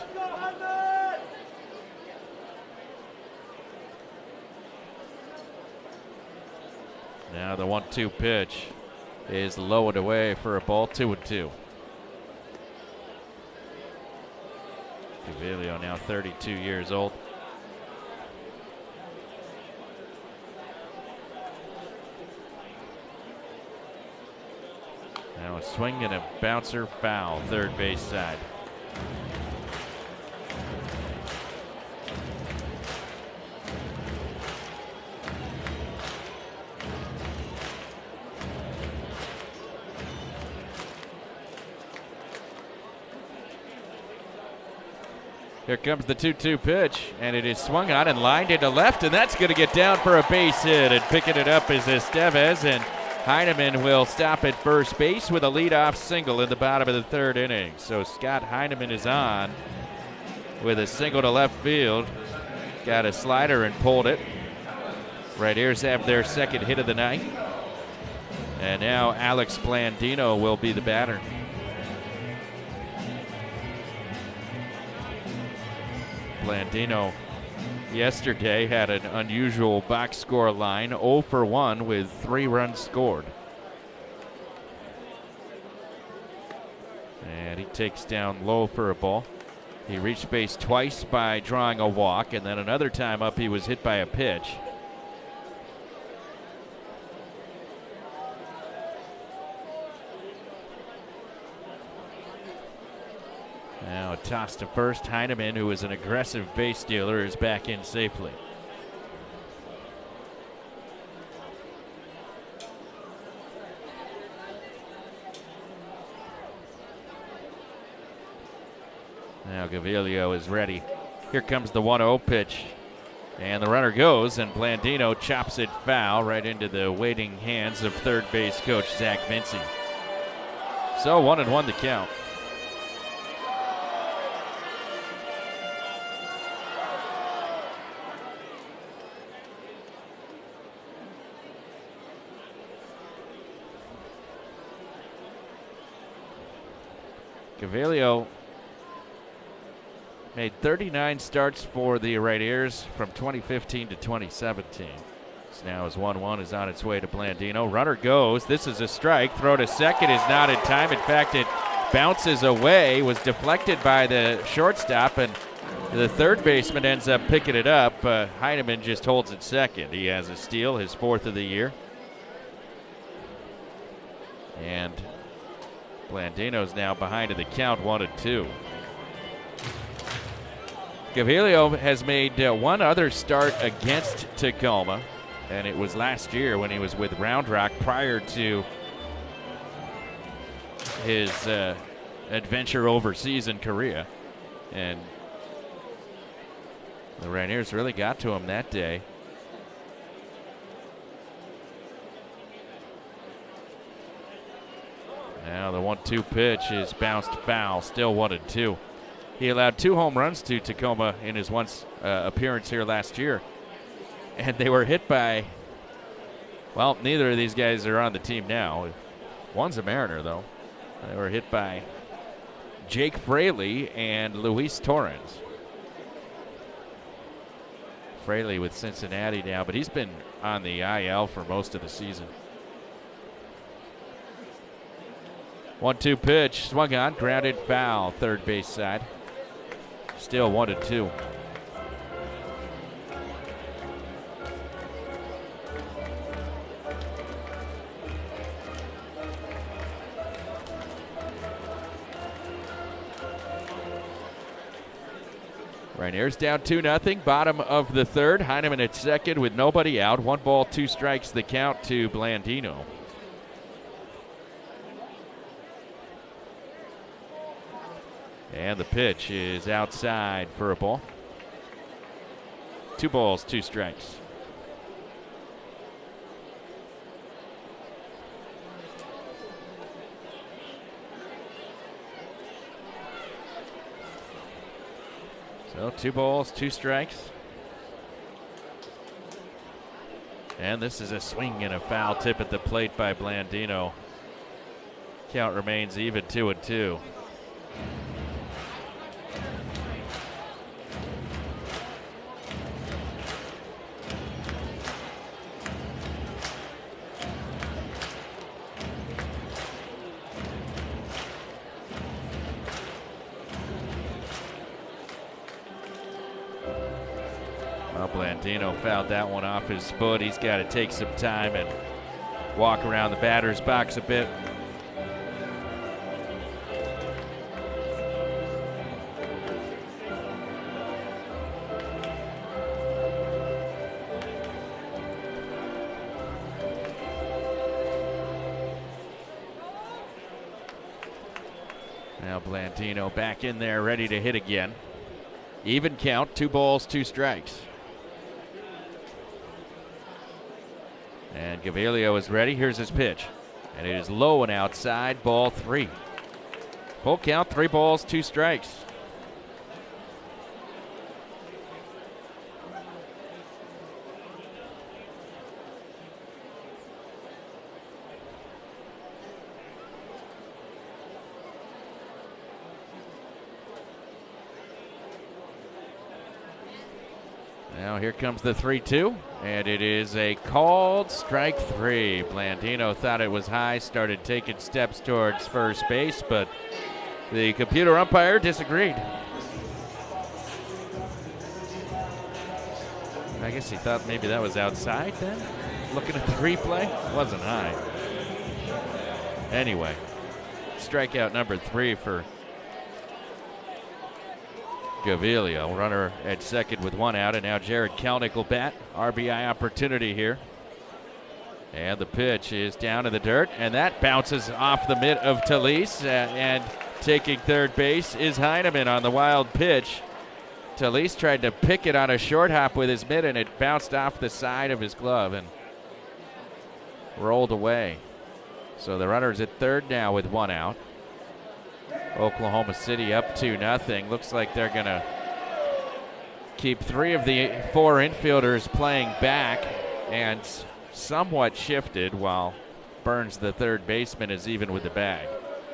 Now the 1-2 pitch is low and away for a ball, 2-2. Gaviglio now 32 years old. Now a swing and a bouncer foul, third base side. Here comes the 2-2 pitch, and it is swung on and lined into left, and that's going to get down for a base hit. And picking it up is Estevez, and Heineman will stop at first base with a leadoff single in the bottom of the third inning. So Scott Heineman is on with a single to left field. Got a slider and pulled it. Right Ears have their second hit of the night. And now Alex Blandino will be the batter. Blandino yesterday had an unusual box score line, 0 for 1 with 3 runs scored. And he takes down low for a ball. He reached base twice by drawing a walk, and then another time up he was hit by a pitch. Now a toss to first. Heineman, who is an aggressive base stealer, is back in safely. Now Gaviglio is ready. Here comes the 1-0 pitch. And the runner goes, and Blandino chops it foul right into the waiting hands of third base coach Zach Vinci. So 1-1 the count. Gaviglio made 39 starts for the Right Ears from 2015 to 2017. So now his 1-1 is on its way to Blandino. Runner goes. This is a strike. Throw to second is not in time. In fact, it bounces away, was deflected by the shortstop, and the third baseman ends up picking it up. Heineman just holds it second. He has a steal, his 4th of the year. And Blandino's now behind in the count, 1-2. Gaviglio has made one other start against Tacoma, and it was last year when he was with Round Rock prior to his adventure overseas in Korea. And the Rainiers really got to him that day. Now the 1-2 pitch is bounced foul, still 1-2. He allowed 2 home runs to Tacoma in his once appearance here last year. And they were hit by, well, neither of these guys are on the team now. One's a Mariner, though. They were hit by Jake Fraley and Luis Torrens. Fraley with Cincinnati now, but he's been on the IL for most of the season. 1-2 pitch, swung on, grounded foul, third base side. Still 1-2. Rainiers down 2-0, bottom of the third. Heineman at second with nobody out. 1 ball, 2 strikes, the count to Blandino. And the pitch is outside for a ball. 2 balls, 2 strikes. So 2 balls, 2 strikes. And this is a swing and a foul tip at the plate by Blandino. Count remains even, 2-2. Well, Blandino fouled that one off his foot. He's got to take some time and walk around the batter's box a bit. Now Blandino back in there, ready to hit again. Even count, 2 balls, 2 strikes. And Gaviglio is ready. Here's his pitch. And it is low and outside, ball 3. Full count, 3 balls, 2 strikes. Now here comes the 3-2, and it is a called strike 3. Blandino thought it was high, started taking steps towards first base, but the computer umpire disagreed. I guess he thought maybe that was outside then. Looking at the replay, wasn't high. Anyway, strikeout number 3 for Gaviglio. Runner at second with 1 out, and now Jared Kelenic will bat. RBI opportunity here. And the pitch is down in the dirt, and that bounces off the mitt of Talise, and taking third base is Heineman on the wild pitch. Talise tried to pick it on a short hop with his mitt, and it bounced off the side of his glove and rolled away. So the runner's at third now with 1 out. Oklahoma City up 2-0. Looks like they're going to keep 3 of the 4 infielders playing back and somewhat shifted, while Burns, the third baseman, is even with the bag.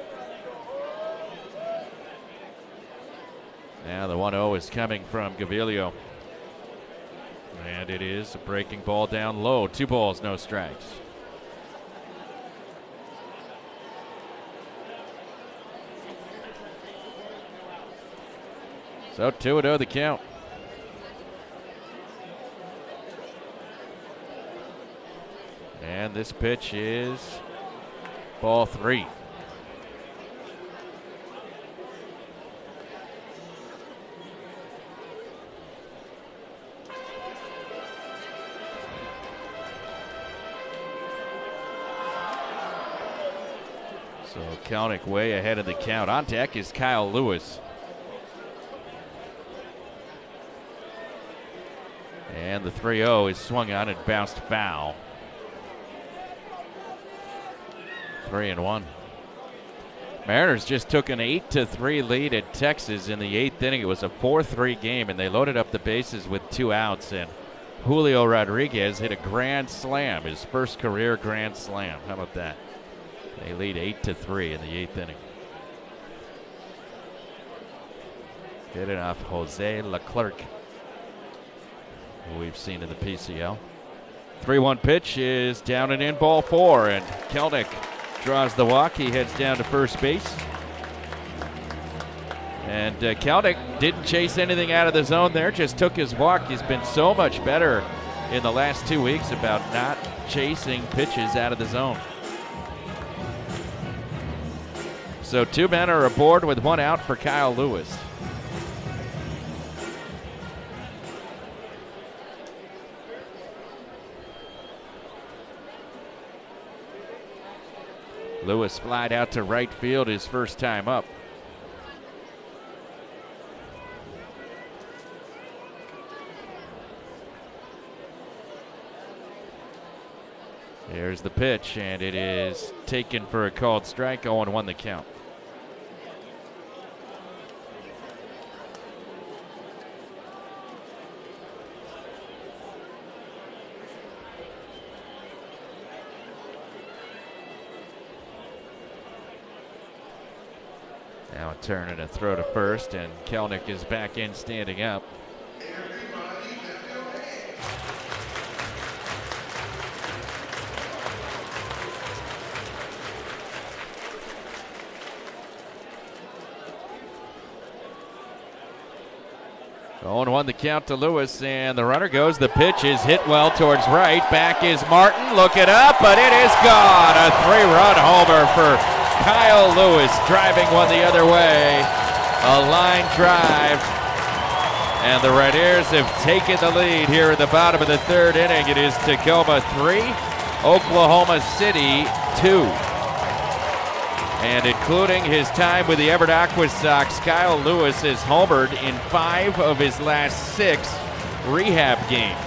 Now the 1-0 is coming from Gaviglio. And it is a breaking ball down low. 2 balls, no strikes. So 2-0 the count. And this pitch is ball 3. So Kelenic way ahead of the count. On deck is Kyle Lewis. And the 3-0 is swung on and bounced foul. 3-1. Mariners just took an 8-3 lead at Texas in the 8th inning. It was a 4-3 game, and they loaded up the bases with 2 outs. And Julio Rodriguez hit a grand slam, his first career grand slam. How about that? They lead 8-3 in the 8th inning. Hit it off Jose Leclerc, who we've seen in the PCL. 3-1 pitch is down and in, ball 4, and Kelenic draws the walk. He heads down to first base. And Kelenic didn't chase anything out of the zone there, just took his walk. He's been so much better in the last 2 weeks about not chasing pitches out of the zone. So 2 men are aboard with 1 out for Kyle Lewis. Lewis flied out to right field his first time up. There's the pitch, and it is taken for a called strike. 0-1 the count. Now a turn and a throw to first, and Kelenic is back in standing up. 0-1 the count to Lewis, and the runner goes. The pitch is hit well towards right. Back is Martin. Look it up, but it is gone. A 3-run homer for Kyle Lewis, driving one the other way. A line drive, and the Rainiers have taken the lead here in the bottom of the third inning. It is Tacoma 3, Oklahoma City 2. And including his time with the Everett Aqua Sox, Kyle Lewis has homered in 5 of his last 6 rehab games.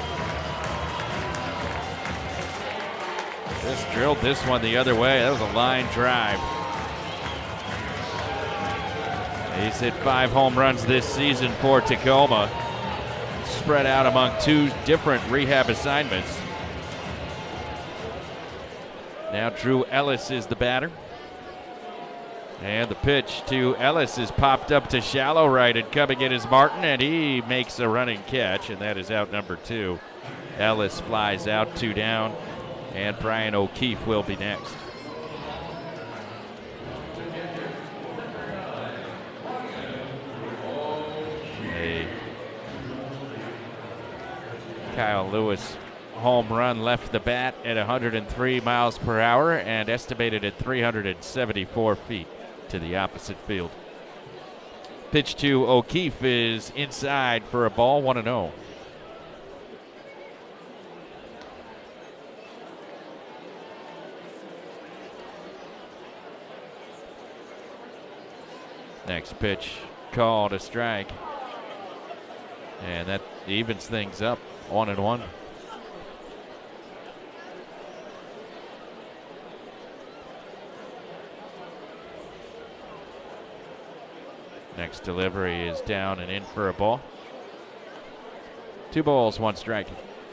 Just drilled this one the other way. That was a line drive. He's hit 5 home runs this season for Tacoma, spread out among 2 different rehab assignments. Now Drew Ellis is the batter. And the pitch to Ellis is popped up to shallow right, and coming in is Martin, and he makes a running catch, and that is out number 2. Ellis flies out, 2 down, and Brian O'Keefe will be next. Kyle Lewis home run left the bat at 103 miles per hour and estimated at 374 feet to the opposite field. Pitch to O'Keefe is inside for a ball, 1-0. Next pitch called a strike, and that evens things up, 1-1. Next delivery is down and in for a ball. 2 balls, 1 strike.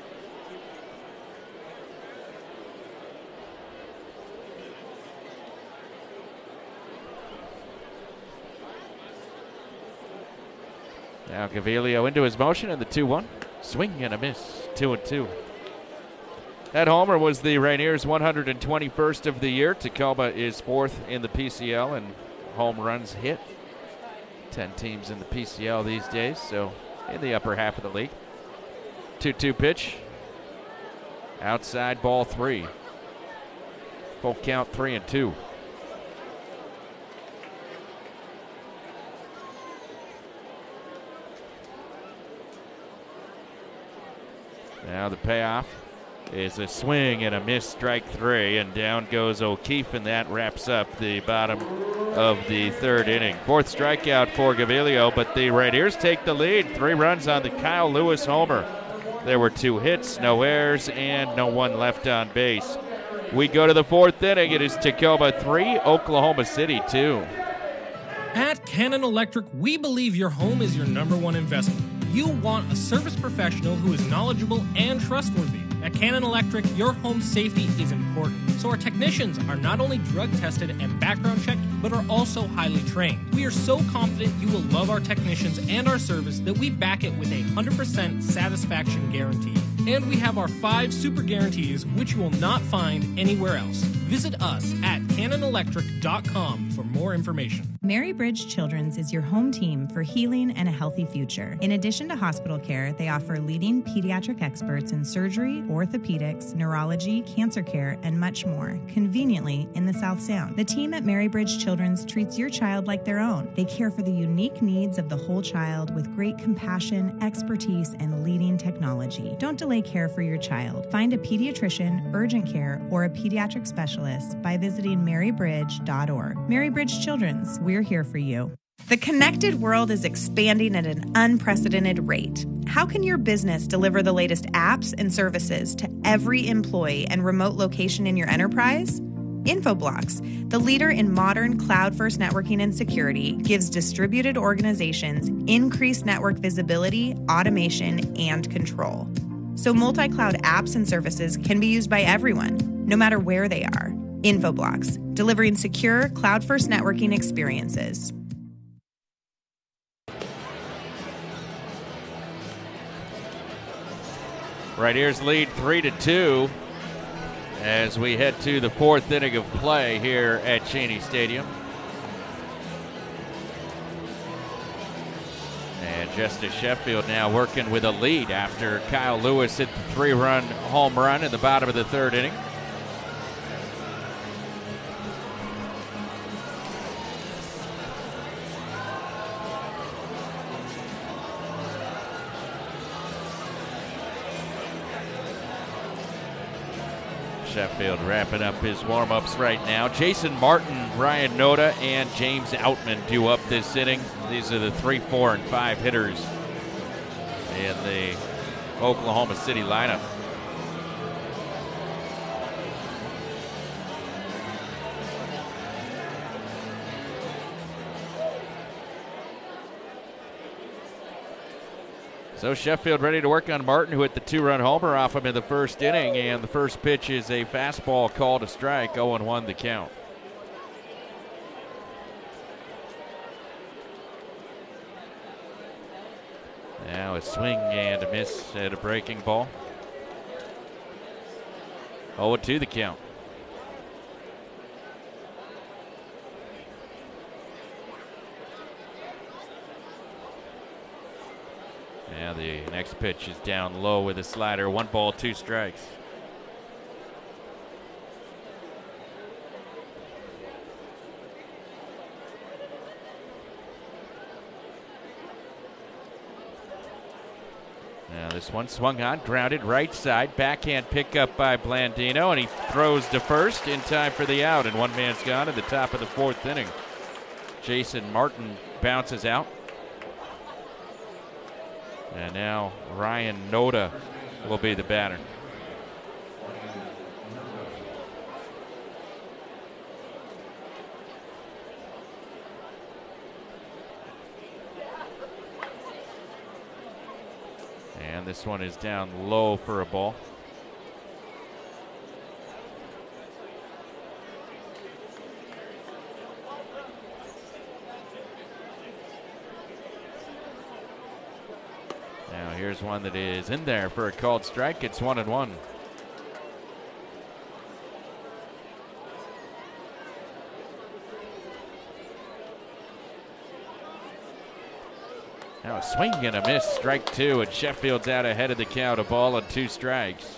Now Gaviglio into his motion, and the 2-1. Swing and a miss, 2-2. That homer was the Rainiers' 121st of the year. Tacoma is 4th in the PCL in home runs hit. 10 teams in the PCL these days, so in the upper half of the league. 2-2 pitch. Outside, ball 3. Full count, 3-2. Now the payoff is a swing and a miss, strike 3, and down goes O'Keefe, and that wraps up the bottom of the third inning. 4th strikeout for Gaviglio, but the Rainiers take the lead. 3 runs on the Kyle Lewis homer. There were 2 hits, no errors, and no one left on base. We go to the 4th inning. It is Tacoma 3, Oklahoma City 2. At Cannon Electric, we believe your home is your #1 investment. You want a service professional who is knowledgeable and trustworthy. At Cannon Electric, your home safety is important, so our technicians are not only drug tested and background checked, but are also highly trained. We are so confident you will love our technicians and our service that we back it with a 100% satisfaction guarantee. And we have our 5 super guarantees, which you will not find anywhere else. Visit us at cannonelectric.com for more information. Mary Bridge Children's is your home team for healing and a healthy future. In addition to hospital care, they offer leading pediatric experts in surgery, orthopedics, neurology, cancer care, and much more, conveniently in the South Sound. The team at Mary Bridge Children's treats your child like their own. They care for the unique needs of the whole child with great compassion, expertise, and leading technology. Don't delay care for your child. Find a pediatrician, urgent care, or a pediatric specialist by visiting marybridge.org. Mary Bridge Children's, we're here for you. The connected world is expanding at an unprecedented rate. How can your business deliver the latest apps and services to every employee and remote location in your enterprise? Infoblox, the leader in modern cloud-first networking and security, gives distributed organizations increased network visibility, automation, and control. So multi-cloud apps and services can be used by everyone, no matter where they are. Infoblox, delivering secure cloud-first networking experiences. Rainiers lead 3-2 as we head to the 4th inning of play here at Cheney Stadium. And Justice Sheffield now working with a lead after Kyle Lewis hit the 3-run home run in the bottom of the 3rd inning. Sheffield wrapping up his warm-ups right now. Jason Martin, Ryan Noda, and James Outman due up this inning. These are the 3, 4, and 5 hitters in the Oklahoma City lineup. So Sheffield ready to work on Martin, who hit the 2-run homer off him in the 1st inning, and the first pitch is a fastball called a strike, 0-1 the count. Now a swing and a miss at a breaking ball. 0-2 the count. Now the next pitch is down low with a slider. 1 ball, 2 strikes. Now this one swung on, grounded right side. Backhand pickup by Blandino, and he throws to first in time for the out, and 1 man's gone at the top of the 4th inning. Jason Martin bounces out. And now Ryan Noda will be the batter. And this one is down low for a ball. Now here's one that is in there for a called strike. It's 1-1. Now a swing and a miss, strike 2, and Sheffield's out ahead of the count. A ball and 2 strikes.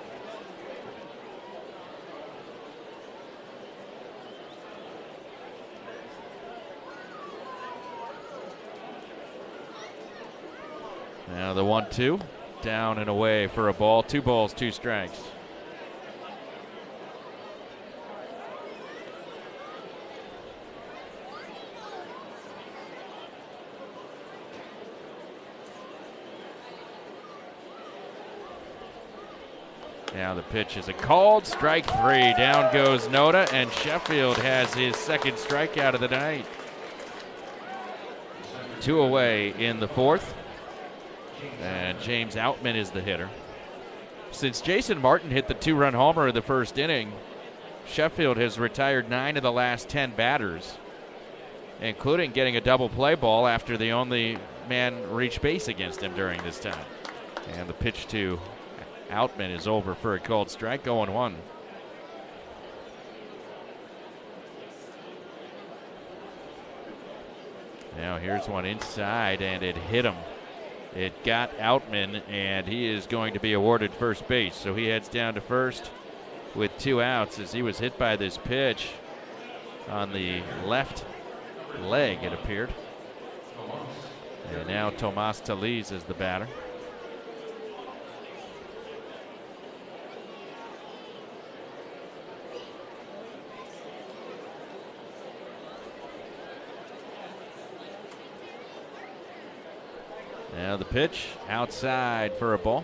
Now the 1-2, down and away for a ball. 2 balls, 2 strikes. Now the pitch is a called strike 3. Down goes Noda, and Sheffield has his 2nd strikeout of the night. 2 away in the 4th. And James Outman is the hitter. Since Jason Martin hit the 2-run homer in the 1st inning, Sheffield has retired 9 of the last 10 batters, including getting a double play ball after the only man reached base against him during this time. And the pitch to Outman is over for a called strike, 0-1. Now here's one inside, and it hit him. It got Outman, and he is going to be awarded first base. So he heads down to first with 2 outs as he was hit by this pitch on the left leg, it appeared. And now Tomas Taliz is the batter. Now the pitch outside for a ball.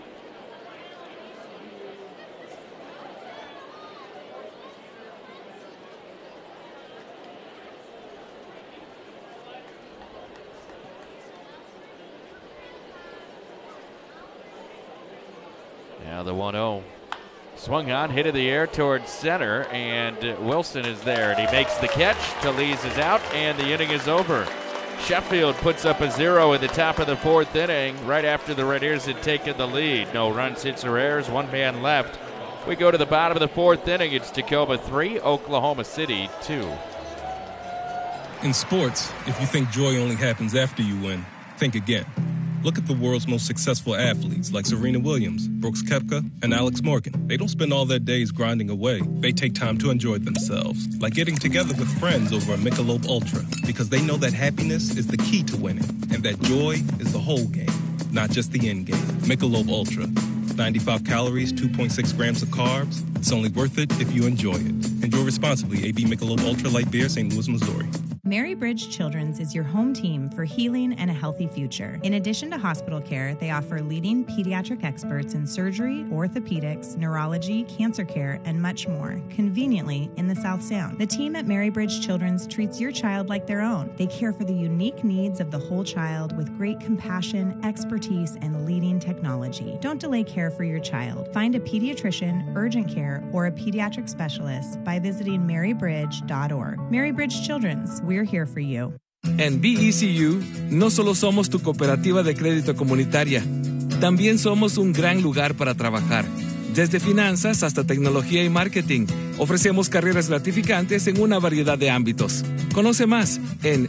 Now the 1-0. Swung on, hit in the air towards center, and Wilson is there, and he makes the catch. Taliz is out, and the inning is over. Sheffield puts up a 0 at the top of the 4th inning, right after the Rainiers had taken the lead. No runs, hits, or errors, 1 man left. We go to the bottom of the 4th inning. It's Tacoma 3, Oklahoma City 2. In sports, if you think joy only happens after you win, Think again. Look at the world's most successful athletes like Serena Williams, Brooks Koepka, and Alex Morgan. They don't spend all their days grinding away. They take time to enjoy themselves, like getting together with friends over a Michelob Ultra, because they know that happiness is the key to winning, and that joy is the whole game, not just the end game. Michelob Ultra. 95 calories, 2.6 grams of carbs. It's only worth it if you enjoy it. Enjoy responsibly. AB Michelob Ultra Light Beer, St. Louis, Missouri. Mary Bridge Children's is your home team for healing and a healthy future. In addition to hospital care, they offer leading pediatric experts in surgery, orthopedics, neurology, cancer care, and much more, conveniently in the South Sound. The team at Mary Bridge Children's treats your child like their own. They care for the unique needs of the whole child with great compassion, expertise, and leading technology. Don't delay care for your child. Find a pediatrician, urgent care, or a pediatric specialist by visiting marybridge.org. Mary Bridge Children's, we're here for you. En BECU, no solo somos tu cooperativa de crédito comunitaria, también somos un gran lugar para trabajar. Desde finanzas hasta tecnología y marketing, ofrecemos carreras gratificantes en una variedad de ámbitos. Conoce más en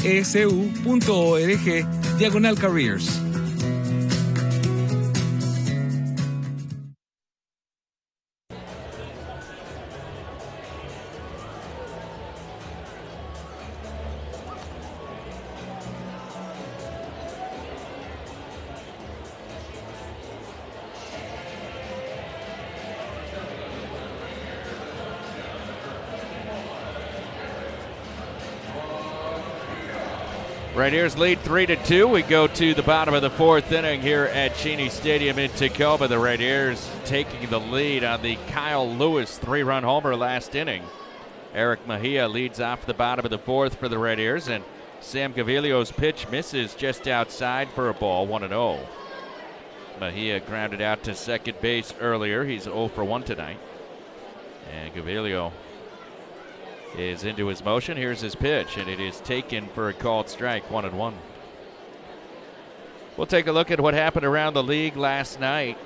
becu.org/careers. Rainiers lead 3-2. We go to the bottom of the fourth inning here at Cheney Stadium in Tacoma. The Rainiers taking the lead on the Kyle Lewis 3-run homer last inning. Eric Mejia leads off the bottom of the fourth for the Rainiers, and Sam Gaviglio's pitch misses just outside for a ball, 1-0. Mejia grounded out to second base earlier. He's 0 for 1 tonight. And Gaviglio is into his motion. Here's his pitch, and it is taken for a called strike, 1-1. We'll take a look at what happened around the league last night.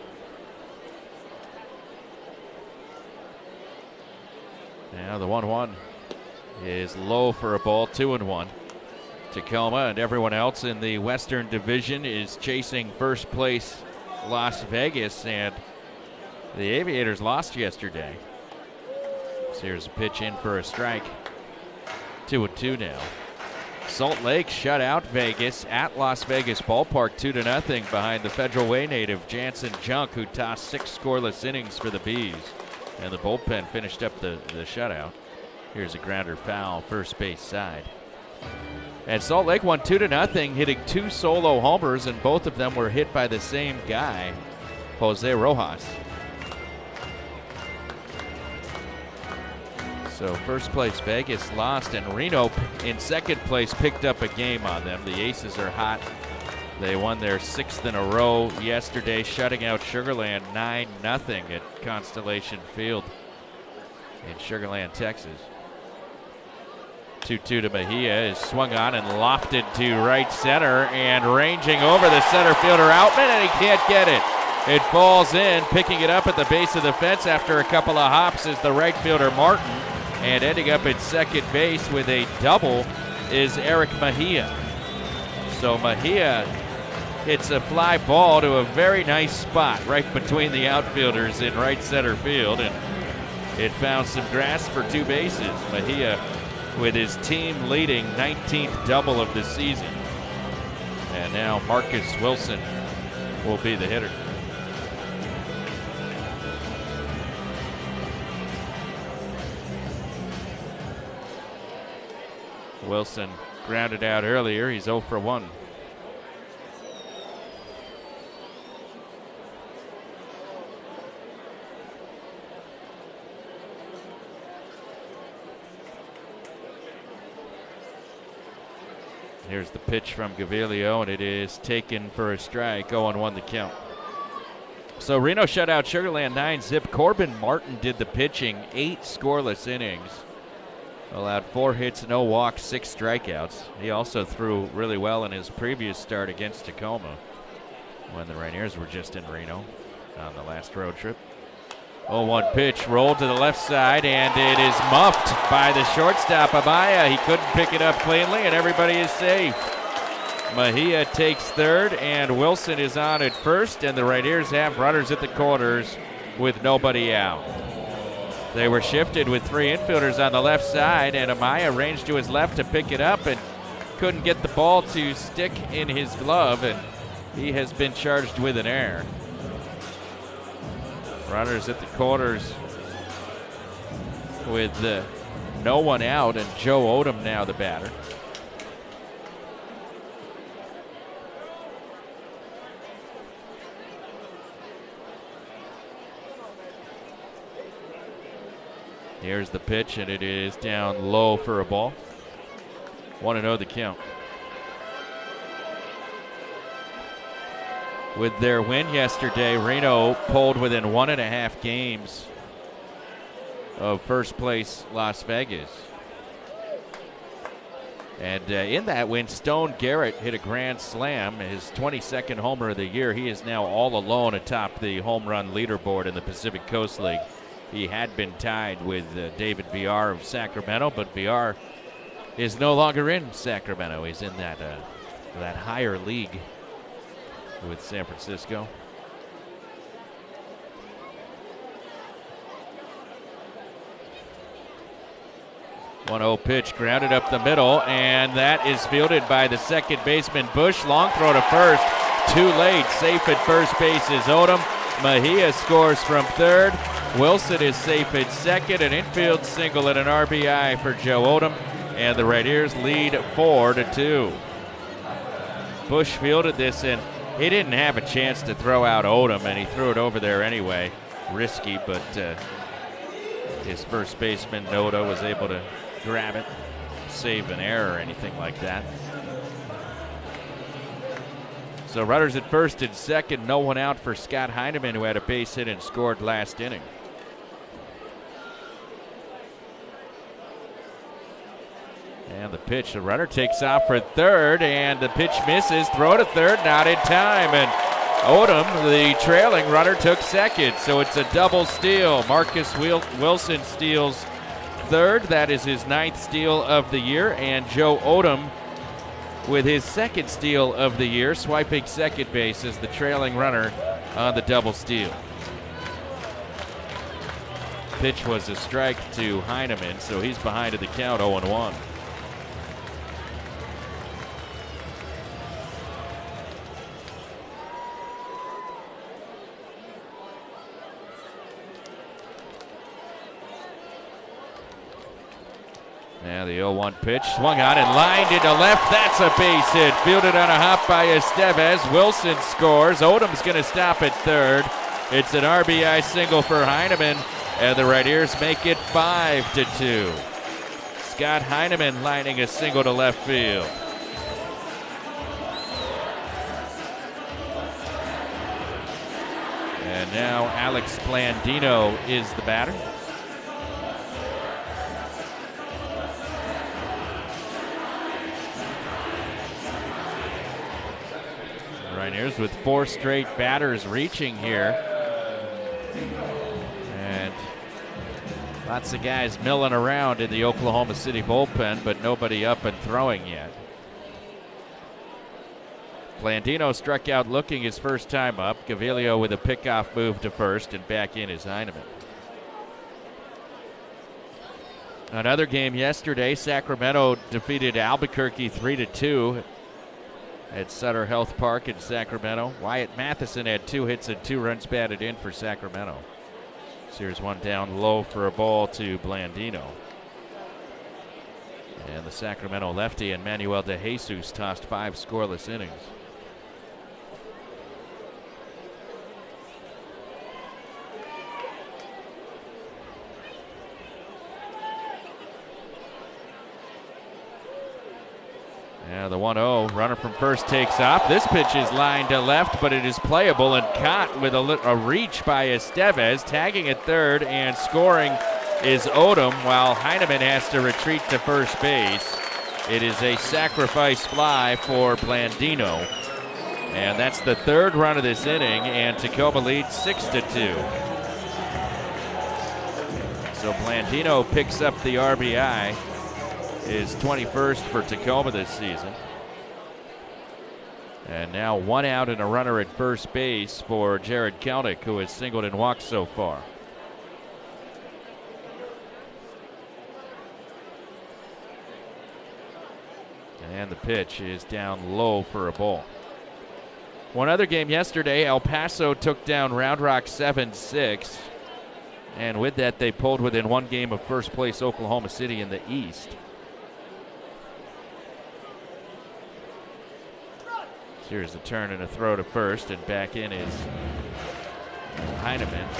Now the 1-1 is low for a ball, 2-1. Tacoma and everyone else in the Western Division is chasing first place Las Vegas, and the Aviators lost yesterday. So here's a pitch in for a strike. 2-2 now. Salt Lake shut out Vegas at Las Vegas Ballpark 2-0 behind the Federal Way native Jansen Junk, who tossed 6 scoreless innings for the Bees. And the bullpen finished up the shutout. Here's a grounder foul, first base side. And Salt Lake won 2-0, hitting 2 solo homers, and both of them were hit by the same guy, Jose Rojas. So first place Vegas lost, and Reno in second place picked up a game on them. The Aces are hot. They won their 6th in a row yesterday, shutting out Sugar Land 9-0 at Constellation Field in Sugar Land, Texas. 2-2 to Mejia is swung on and lofted to right center, and ranging over the center fielder Outman, and he can't get it. It falls in. Picking it up at the base of the fence after a couple of hops is the right fielder Martin. And ending up at second base with a double is Eric Mejia. So Mejia hits a fly ball to a very nice spot right between the outfielders in right center field, and it found some grass for 2 bases. Mejia with his team leading 19th double of the season. And now Marcus Wilson will be the hitter. Wilson grounded out earlier. He's 0 for 1. Here's the pitch from Gaviglio, and it is taken for a strike. 0-1 the count. So Reno shut out Sugar Land 9-0. Corbin Martin did the pitching, 8 scoreless innings. Allowed 4 hits, no walks, 6 strikeouts. He also threw really well in his previous start against Tacoma when the Rainiers were just in Reno on the last road trip. 0-1 pitch rolled to the left side, and it is muffed by the shortstop, Amaya. He couldn't pick it up cleanly, and everybody is safe. Mejia takes third, and Wilson is on at first, and the Rainiers have runners at the corners with nobody out. They were shifted with 3 infielders on the left side, and Amaya ranged to his left to pick it up and couldn't get the ball to stick in his glove, and he has been charged with an error. Runners at the corners with no one out, and Joe Odom now the batter. Here's the pitch, and it is down low for a ball. 1-0 the count. With their win yesterday, Reno pulled within 1.5 games of first place Las Vegas. And in that win, Stone Garrett hit a grand slam, his 22nd homer of the year. He is now all alone atop the home run leaderboard in the Pacific Coast League. He had been tied with David Villar of Sacramento, but Villar is no longer in Sacramento. He's in that higher league with San Francisco. One 1-0 pitch grounded up the middle, and that is fielded by the second baseman Bush. Long throw to first, too late. Safe at first base is Odom. Mejia scores from third. Wilson is safe at second. An infield single and an RBI for Joe Odom, and the Rainiers lead 4-2. Bush fielded this, and he didn't have a chance to throw out Odom, and he threw it over there anyway. Risky, but his first baseman Noda was able to grab it, save an error or anything like that. So runners at first and second, no one out for Scott Heineman, who had a base hit and scored last inning. And the pitch, the runner takes off for third, and the pitch misses. Throw to third, not in time. And Odom, the trailing runner, took second. So it's a double steal. Marcus Wilson steals third. That is his 9th steal of the year. And Joe Odom with his 2nd steal of the year, swiping second base as the trailing runner on the double steal. Pitch was a strike to Heineman, so he's behind at the count, 0-1. Now the 0-1 pitch, swung on and lined into left. That's a base hit. Fielded on a hop by Estevez. Wilson scores. Odom's going to stop at third. It's an RBI single for Heineman, and the Rainiers make it 5-2. Scott Heineman lining a single to left field. And now Alex Blandino is the batter. Rainiers with 4 straight batters reaching here. And lots of guys milling around in the Oklahoma City bullpen, but nobody up and throwing yet. Blandino struck out looking his first time up. Gaviglio with a pickoff move to first, and back in is Heineman. Another game yesterday, Sacramento defeated Albuquerque 3-2 at Sutter Health Park in Sacramento. Wyatt Matheson had 2 hits and 2 runs batted in for Sacramento. So here's one down low for a ball to Blandino. And the Sacramento lefty and Manuel De Jesus tossed 5 scoreless innings. Now the 1-0, runner from first takes off. This pitch is lined to left, but it is playable and caught with a reach by Estevez. Tagging at third and scoring is Odom, while Heineman has to retreat to first base. It is a sacrifice fly for Blandino. And that's the 3rd run of this inning, and Tacoma leads 6-2. So Blandino picks up the RBI. Is 21st for Tacoma this season. And now 1 out and a runner at first base for Jared Kelnick, who has singled and walked so far. And the pitch is down low for a ball. One other game yesterday, El Paso took down Round Rock 7-6. And with that, they pulled within 1 game of first place Oklahoma City in the East. Here's a turn and a throw to first, and back in is Heineman.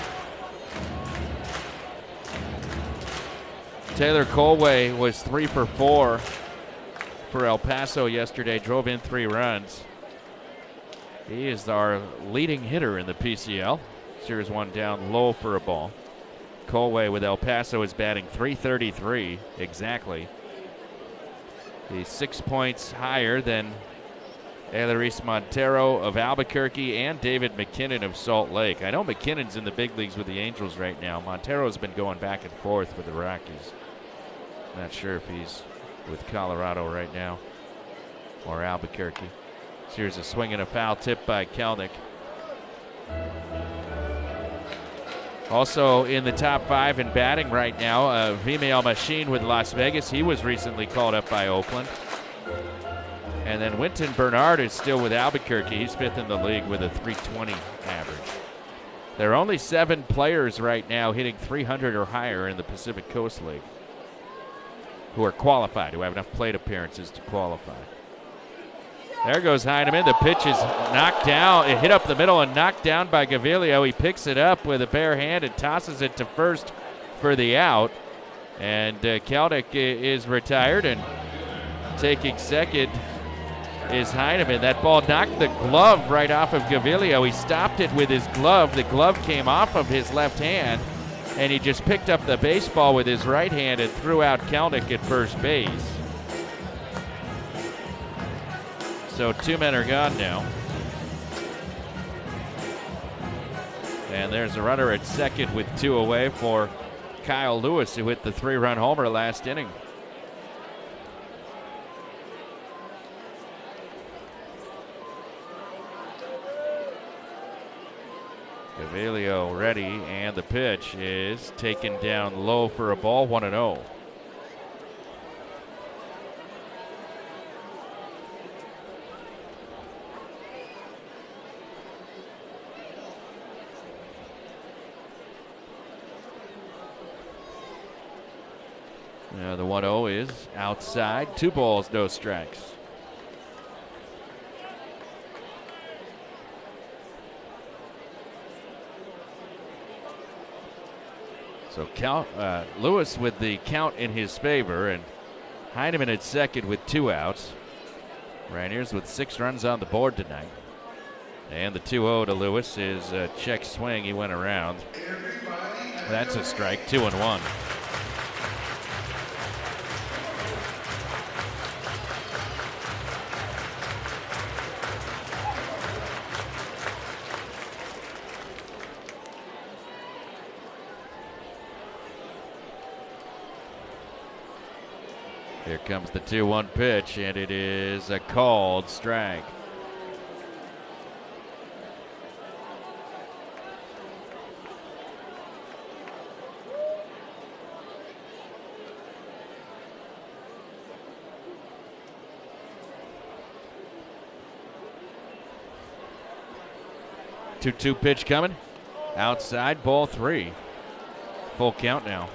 Taylor Colway was 3 for 4 for El Paso yesterday, drove in 3 runs. He is our leading hitter in the PCL. Here's one down low for a ball. Colway with El Paso is batting .333 exactly. He's 6 points higher than Eleris Montero of Albuquerque and David McKinnon of Salt Lake. I know McKinnon's in the big leagues with the Angels right now. Montero's been going back and forth with the Rockies. Not sure if he's with Colorado right now or Albuquerque. So here's a swing and a foul tip by Kelnick. Also in the top 5 in batting right now, Vimael Machine with Las Vegas. He was recently called up by Oakland. And then Winton Bernard is still with Albuquerque. He's 5th in the league with a .320 average. There are only 7 players right now hitting .300 or higher in the Pacific Coast League who are qualified, who have enough plate appearances to qualify. There goes Heineman. The pitch is knocked down. It hit up the middle and knocked down by Gaviglio. He picks it up with a bare hand and tosses it to first for the out. And Kelnick is retired, and taking second is Heineman. That ball knocked the glove right off of Gaviglio. He stopped it with his glove. The glove came off of his left hand, and he just picked up the baseball with his right hand and threw out Kelnick at first base. So 2 men are gone now. And there's a runner at second with 2 away for Kyle Lewis, who hit the 3-run homer last inning. Gaviglio ready, and the pitch is taken down low for a ball, 1-0. The 1-0 is outside. 2 balls, no strikes. So Lewis with the count in his favor, and Heineman at second with 2 outs. Rainiers with 6 runs on the board tonight. And the 2-0 to Lewis is a check swing. He went around. That's a strike, 2-1. Here comes the 2-1 pitch, and it is a called strike. Two pitch coming. Outside, ball 3. Full count now.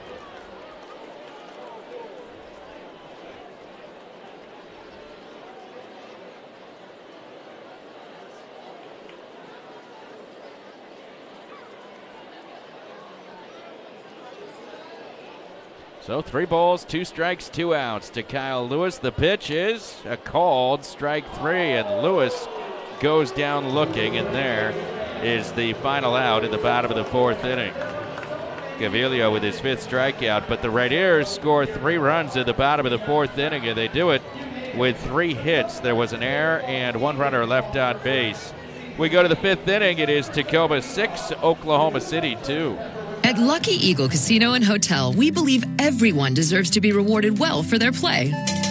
So 3 balls, 2 strikes, 2 outs to Kyle Lewis. The pitch is a called strike 3, and Lewis goes down looking, and there is the final out in the bottom of the 4th inning. Gaviglio with his 5th strikeout, but the Rainiers score 3 runs in the bottom of the 4th inning, and they do it with 3 hits. There was an error and 1 runner left on base. We go to the 5th inning. It is Tacoma 6, Oklahoma City 2. At Lucky Eagle Casino and Hotel, we believe everyone deserves to be rewarded well for their play.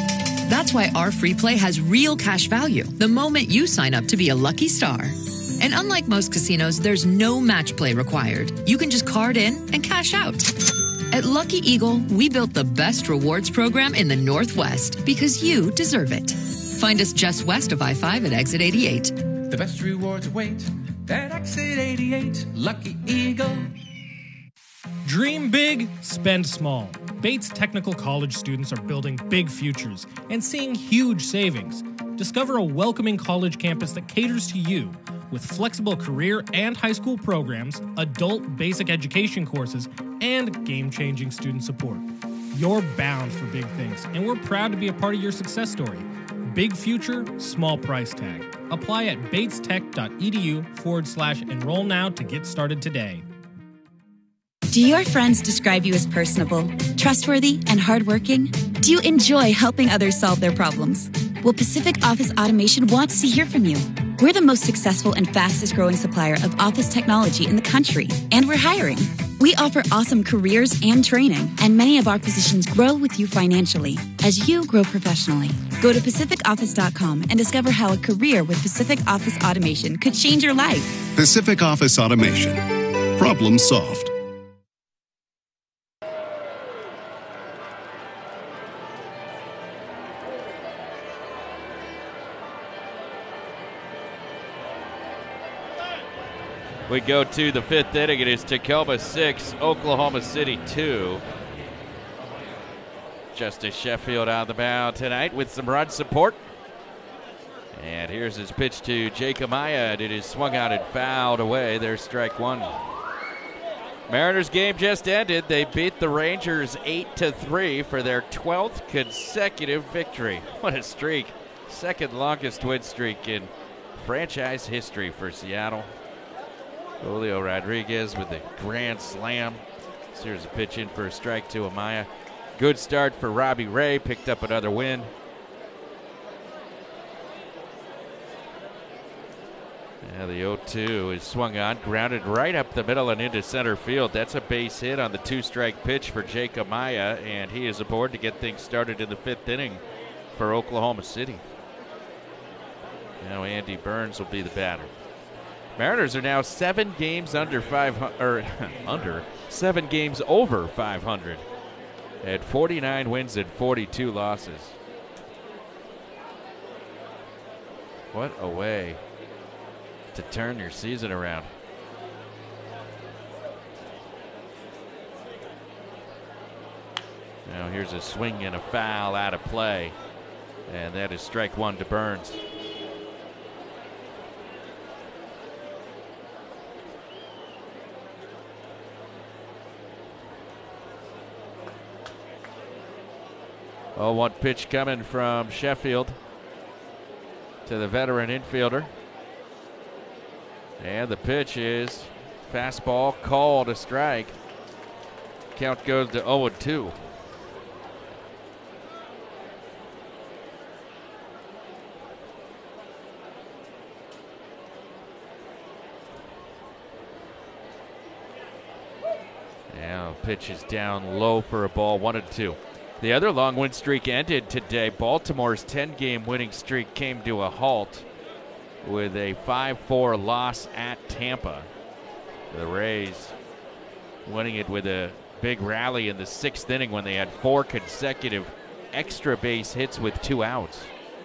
That's why our free play has real cash value the moment you sign up to be a lucky star. And unlike most casinos, there's no match play required. You can just card in and cash out. At Lucky Eagle, we built the best rewards program in the Northwest because you deserve it. Find us just west of I-5 at exit 88. The best rewards await at exit 88. Lucky Eagle. Dream big, spend small. Bates Technical College students are building big futures and seeing huge savings. Discover a welcoming college campus that caters to you with flexible career and high school programs, adult basic education courses, and game-changing student support. You're bound for big things, and we're proud to be a part of your success story. Big future, small price tag. Apply at batestech.edu/enroll now to get started today. Do your friends describe you as personable, trustworthy, and hardworking? Do you enjoy helping others solve their problems? Well, Pacific Office Automation wants to hear from you. We're the most successful and fastest growing supplier of office technology in the country, and we're hiring. We offer awesome careers and training, and many of our positions grow with you financially as you grow professionally. Go to PacificOffice.com and discover how a career with Pacific Office Automation could change your life. Pacific Office Automation. Problem solved. We go to the fifth inning. It is Tacoma 6, Oklahoma City 2. Justice Sheffield on the mound tonight with some run support. And here's his pitch to Jake Amaya, and it is swung out and fouled away. There's strike one. Mariners game just ended. They beat the Rangers 8-3 for their 12th consecutive victory. What a streak. Second longest win streak in franchise history for Seattle. Julio Rodriguez with a grand slam. Here's a pitch in for a strike to Amaya. Good start for Robbie Ray. Picked up another win. Yeah, the 0-2 is swung on, grounded right up the middle and into center field. That's a base hit on the two-strike pitch for Jake Amaya, and he is aboard to get things started in the fifth inning for Oklahoma City. Now Andy Burns will be the batter. Mariners are now 7 games under 500, under 7 games over 500 at 49 wins and 42 losses. What a way to turn your season around. Now here's a swing and a foul out of play, and that is strike one to Burns. Oh, one pitch coming from Sheffield to the veteran infielder. And the pitch is fastball called a strike. Count goes to 0-2. Now pitch is down low for a ball, 1-2. The other long win streak ended today. Baltimore's 10-game winning streak came to a halt with a 5-4 loss at Tampa. The Rays winning it with a big rally in the 6th inning when they had 4 consecutive extra base hits with 2 outs.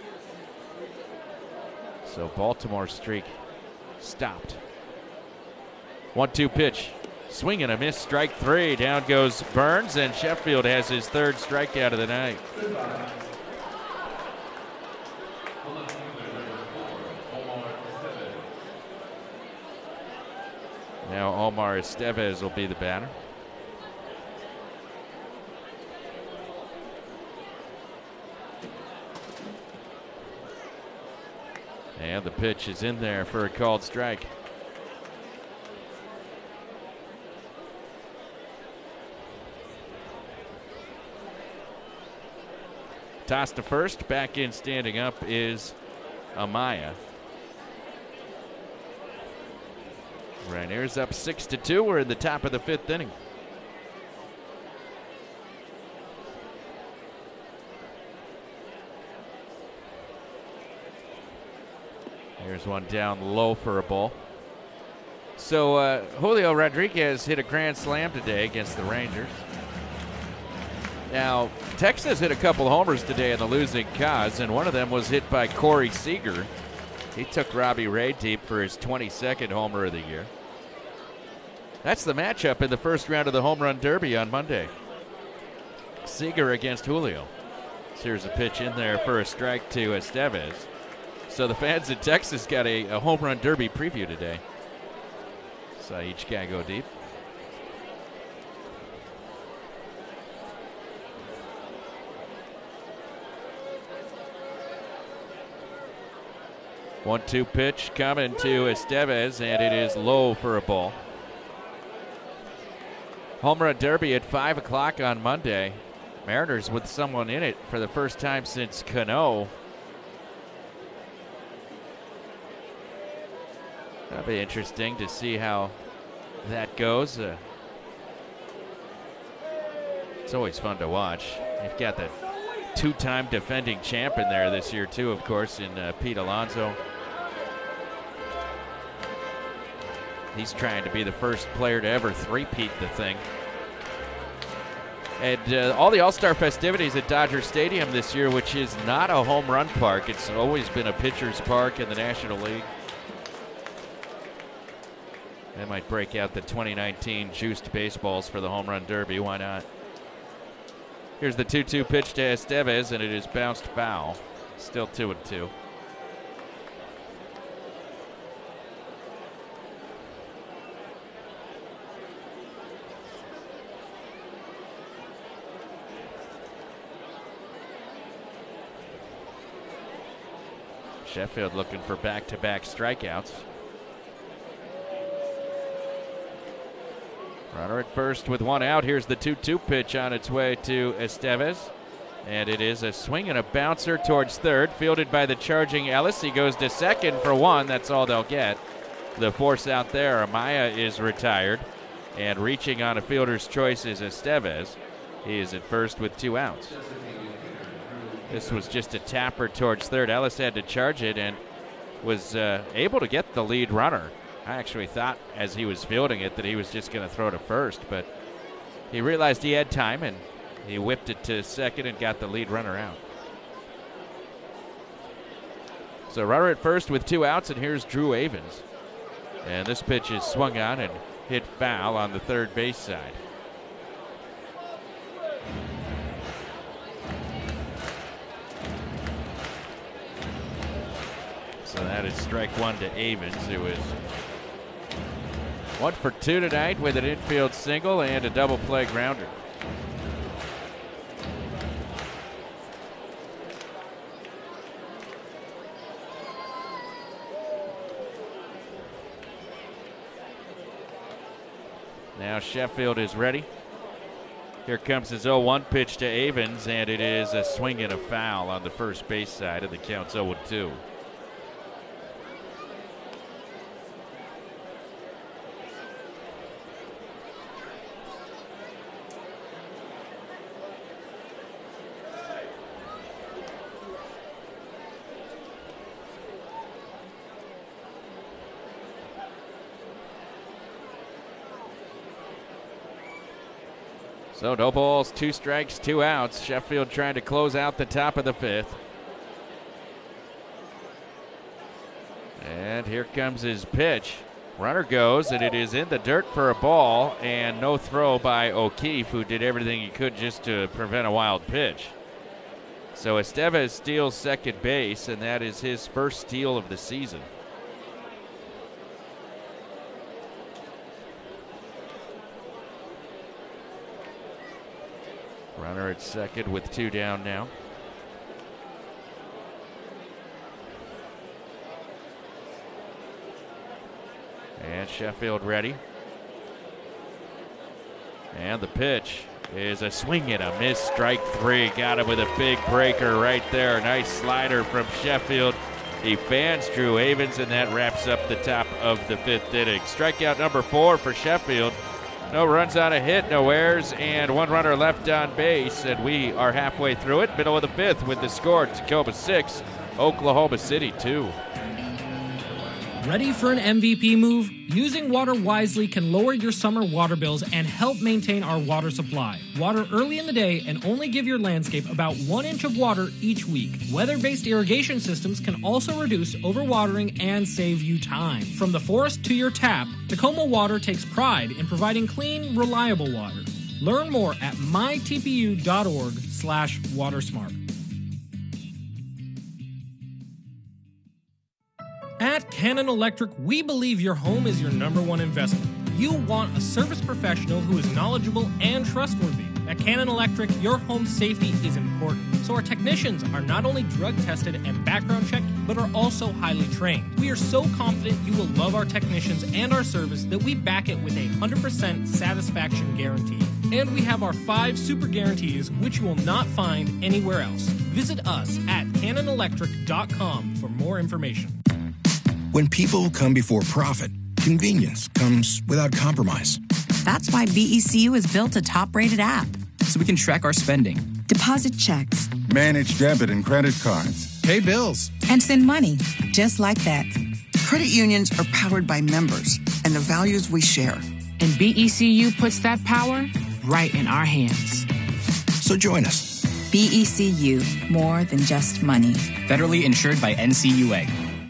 So Baltimore's streak stopped. 1-2 pitch. Swing and a miss, strike 3. Down goes Burns, and Sheffield has his 3rd strikeout of the night. Now Omar Estevez will be the batter. And the pitch is in there for a called strike. Toss to first. Back in standing up is Amaya. Rainier's up 6-2. We're in the top of the 5th inning. Here's one down low for a ball. So Julio Rodriguez hit a grand slam today against the Rangers. Now, Texas hit a couple homers today in the losing cause, and one of them was hit by Corey Seager. He took Robbie Ray deep for his 22nd homer of the year. That's the matchup in the first round of the Home Run Derby on Monday. Seager against Julio. So here's a pitch in there for a strike to Estevez. So the fans in Texas got a Home Run Derby preview today. Saw each guy go deep. One-two pitch coming to Estevez, and it is low for a ball. Home Run Derby at 5 o'clock on Monday. Mariners with someone in it for the first time since Cano. That'll be interesting to see how that goes. It's always fun to watch. You've got the two-time defending champ in there this year, too, of course, in Pete Alonso. He's trying to be the first player to ever three-peat the thing. And all the All-Star festivities at Dodger Stadium this year, which is not a home run park. It's always been a pitcher's park in the National League. They might break out the 2019 juiced baseballs for the Home Run Derby. Why not? Here's the 2-2 pitch to Estevez, and it is bounced foul. Still 2-2. Sheffield looking for back-to-back strikeouts. Runner at first with one out. Here's the 2-2 pitch on its way to Estevez. And it is a swing and a bouncer towards third, fielded by the charging Ellis. He goes to second for one. That's all they'll get. The force out there. Amaya is retired. And reaching on a fielder's choice is Estevez. He is at first with 2 outs. This was just a tapper towards third. Ellis had to charge it and was able to get the lead runner. I actually thought as he was fielding it that he was just going to throw to first, but he realized he had time and he whipped it to second and got the lead runner out. So runner at first with 2 outs, and here's Drew Avens. And this pitch is swung on and hit foul on the third base side. So that is strike one to Avens, who is 1 for 2 tonight with an infield single and a double play grounder. Now Sheffield is ready. Here comes his 0-1 pitch to Avens, and it is a swing and a foul on the first base side, and the count's 0-2. So no balls, 2 strikes, 2 outs. Sheffield trying to close out the top of the 5th. And here comes his pitch. Runner goes, and it is in the dirt for a ball, and no throw by O'Keefe, who did everything he could just to prevent a wild pitch. So Estevez steals second base, and that is his first steal of the season. Runner at second with 2 down now. And Sheffield ready. And the pitch is a swing and a miss. Strike 3. Got him with a big breaker right there. Nice slider from Sheffield. He fans Drew Avens, and that wraps up the top of the 5th inning. Strikeout number 4 for Sheffield. No runs on a hit, no errors, and 1 runner left on base, and we are halfway through it. Middle of the 5th with the score: Tacoma 6, Oklahoma City 2. Ready for an MVP move? Using water wisely can lower your summer water bills and help maintain our water supply. Water early in the day and only give your landscape about 1 inch of water each week. Weather-based irrigation systems can also reduce overwatering and save you time. From the forest to your tap, Tacoma Water takes pride in providing clean, reliable water. Learn more at mytpu.org/watersmart. At Cannon Electric, we believe your home is your #1 investment. You want a service professional who is knowledgeable and trustworthy. At Cannon Electric, your home safety is important, so our technicians are not only drug tested and background checked, but are also highly trained. We are so confident you will love our technicians and our service that we back it with a 100% satisfaction guarantee. And we have our 5 super guarantees, which you will not find anywhere else. Visit us at cannonelectric.com for more information. When people come before profit, convenience comes without compromise. That's why BECU has built a top-rated app. So we can track our spending, deposit checks, manage debit and credit cards, pay bills, and send money just like that. Credit unions are powered by members and the values we share. And BECU puts that power right in our hands. So join us. BECU, more than just money. Federally insured by NCUA.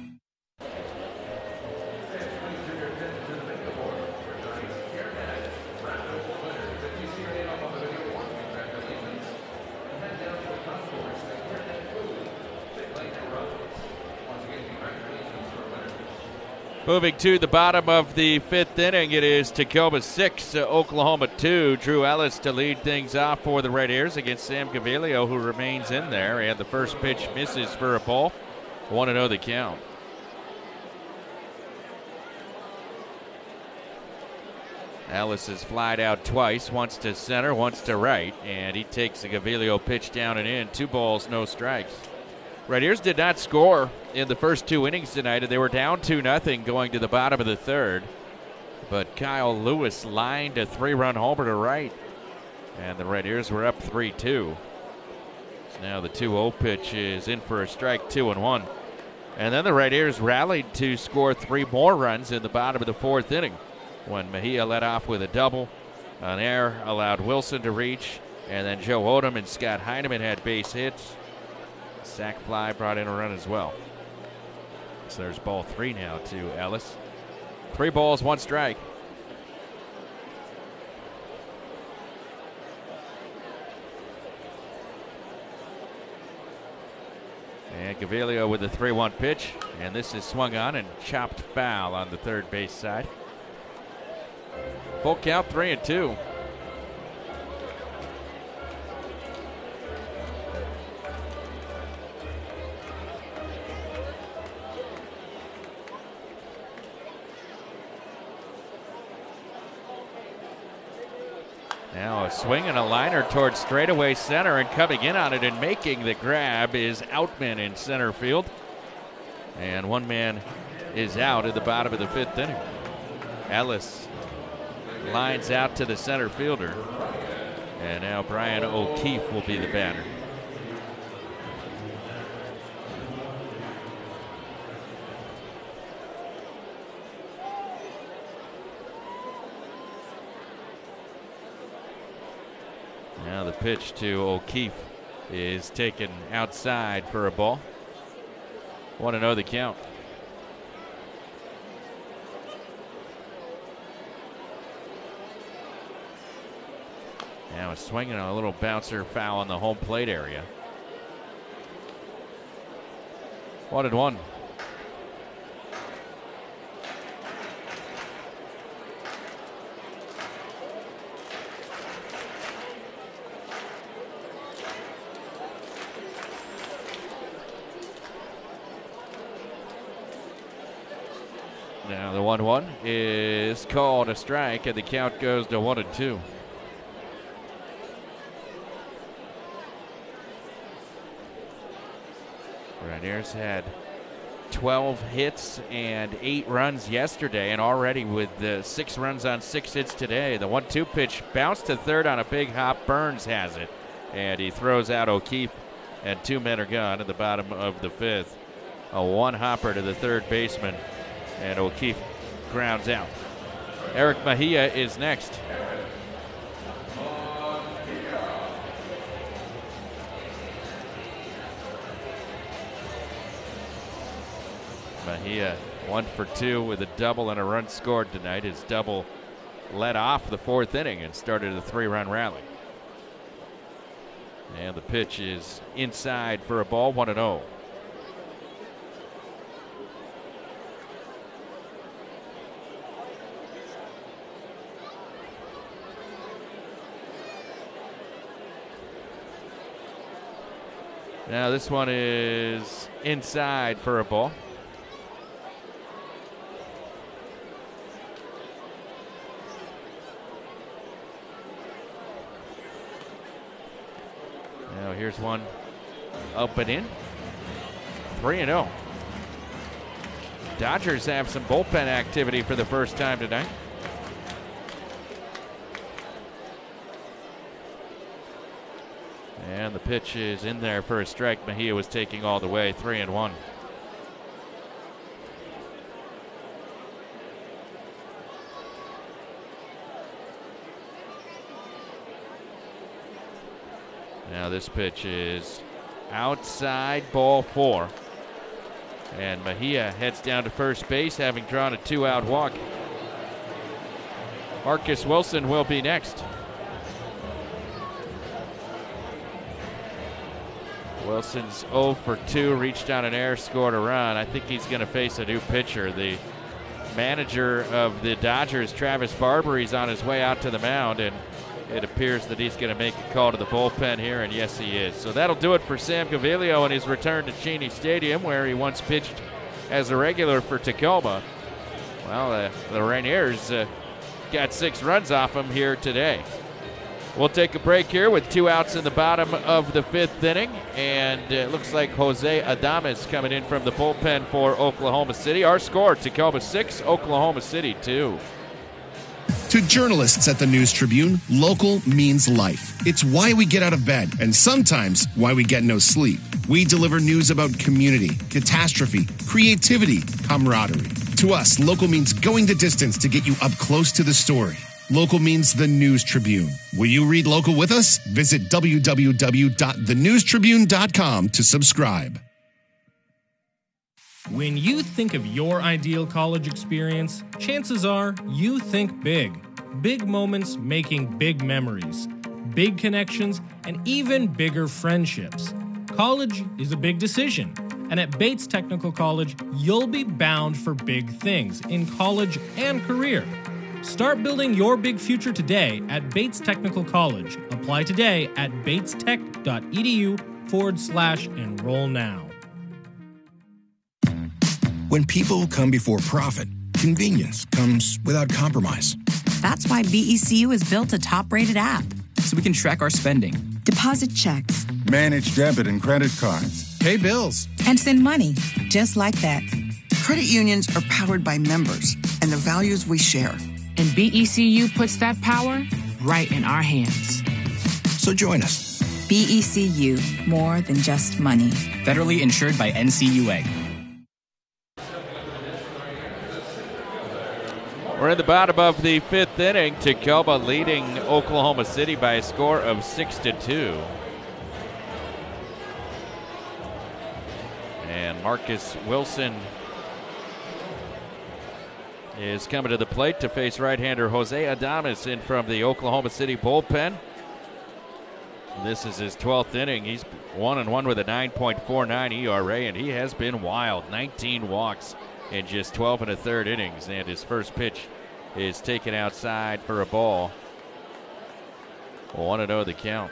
Moving to the bottom of the 5th inning, it is Tacoma 6, Oklahoma 2. Drew Ellis to lead things off for the Red Ears against Sam Gaviglio, who remains in there. And the first pitch misses for a ball. 1-0 the count. Ellis has flied out twice, once to center, once to right, and he takes the Gaviglio pitch down and in. 2 balls, no strikes. Red Ears did not score in the first 2 innings tonight, and they were down 2-0 going to the bottom of the 3rd. But Kyle Lewis lined a 3-run homer to right, and the Red Ears were up 3-2. So now the 2-0 pitch is in for a strike, 2-1. And then the Red Ears rallied to score 3 more runs in the bottom of the 4th inning when Mejia led off with a double. An error allowed Wilson to reach, and then Joe Odom and Scott Heineman had base hits. Sack fly brought in a run as well. So there's ball 3 now to Ellis. 3 balls, 1 strike. And Gaviglio with the 3-1 pitch. And this is swung on and chopped foul on the third base side. Full count, 3-2. Now a swing and a liner towards straightaway center, and coming in on it and making the grab is Outman in center field. And one man is out at the bottom of the 5th inning. Ellis lines out to the center fielder. And now Brian O'Keefe will be the batter. Now the pitch to O'Keefe is taken outside for a ball. 1-0 the count. Now a swing and a little bouncer foul on the home plate area. 1-1. Now the 1-1 is called a strike, and the count goes to 1-2. Red Ears had 12 hits and 8 runs yesterday, and already with 6 runs on 6 hits today. The 1-2 pitch bounced to third on a big hop. Burns has it, and he throws out O'Keefe, and 2 men are gone at the bottom of the 5th. A 1-hopper to the third baseman And O'Keefe grounds out. Eric Mejia is next. Mejia 1 for 2 with a double and a run scored tonight. His double led off the 4th inning and started a 3-run rally. And the pitch is inside for a ball, 1-0. Now this one is inside for a ball. Now here's one up and in. 3-0. Dodgers have some bullpen activity for the first time tonight. And the pitch is in there for a strike. Mejia was taking all the way, 3-1. Now this pitch is outside, ball 4. And Mejia heads down to first base, having drawn a 2-out walk. Marcus Wilson will be next. Wilson's 0 for 2, reached on an error, scored a run. I think he's going to face a new pitcher. The manager of the Dodgers, Travis Barber, is on his way out to the mound, and it appears that he's going to make a call to the bullpen here, and yes, he is. So that'll do it for Sam Gaviglio in his return to Cheney Stadium, where he once pitched as a regular for Tacoma. Well, the Rainiers got 6 runs off him here today. We'll take a break here with 2 outs in the bottom of the 5th inning, and it looks like Jose Adames coming in from the bullpen for Oklahoma City. Our score, Tacoma 6, Oklahoma City 2. To journalists at the News Tribune, local means life. It's why we get out of bed, and sometimes why we get no sleep. We deliver news about community, catastrophe, creativity, camaraderie. To us, local means going the distance to get you up close to the story. Local means the News Tribune. Will you read local with us? Visit www.thenewstribune.com to subscribe. When you think of your ideal college experience, chances are you think big. Big moments making big memories, big connections, and even bigger friendships. College is a big decision, and at Bates Technical College, you'll be bound for big things in college and career. Start building your big future today at Bates Technical College. Apply today at batestech.edu/enroll now. When people come before profit, convenience comes without compromise. That's why BECU has built a top-rated app. So we can track our spending, deposit checks, manage debit and credit cards, pay bills, and send money just like that. Credit unions are powered by members and the values we share. And BECU puts that power right in our hands. So join us. BECU, more than just money. Federally insured by NCUA. We're in the bottom of the 5th inning. Tacoma leading Oklahoma City by a score of 6-2. And Marcus Wilson is coming to the plate to face right-hander Jose Adames in from the Oklahoma City bullpen. This is his 12th inning. He's 1-1 with a 9.49 ERA, and he has been wild. 19 walks in just 12 1/3 innings, and his first pitch is taken outside for a ball. 1-0 the count.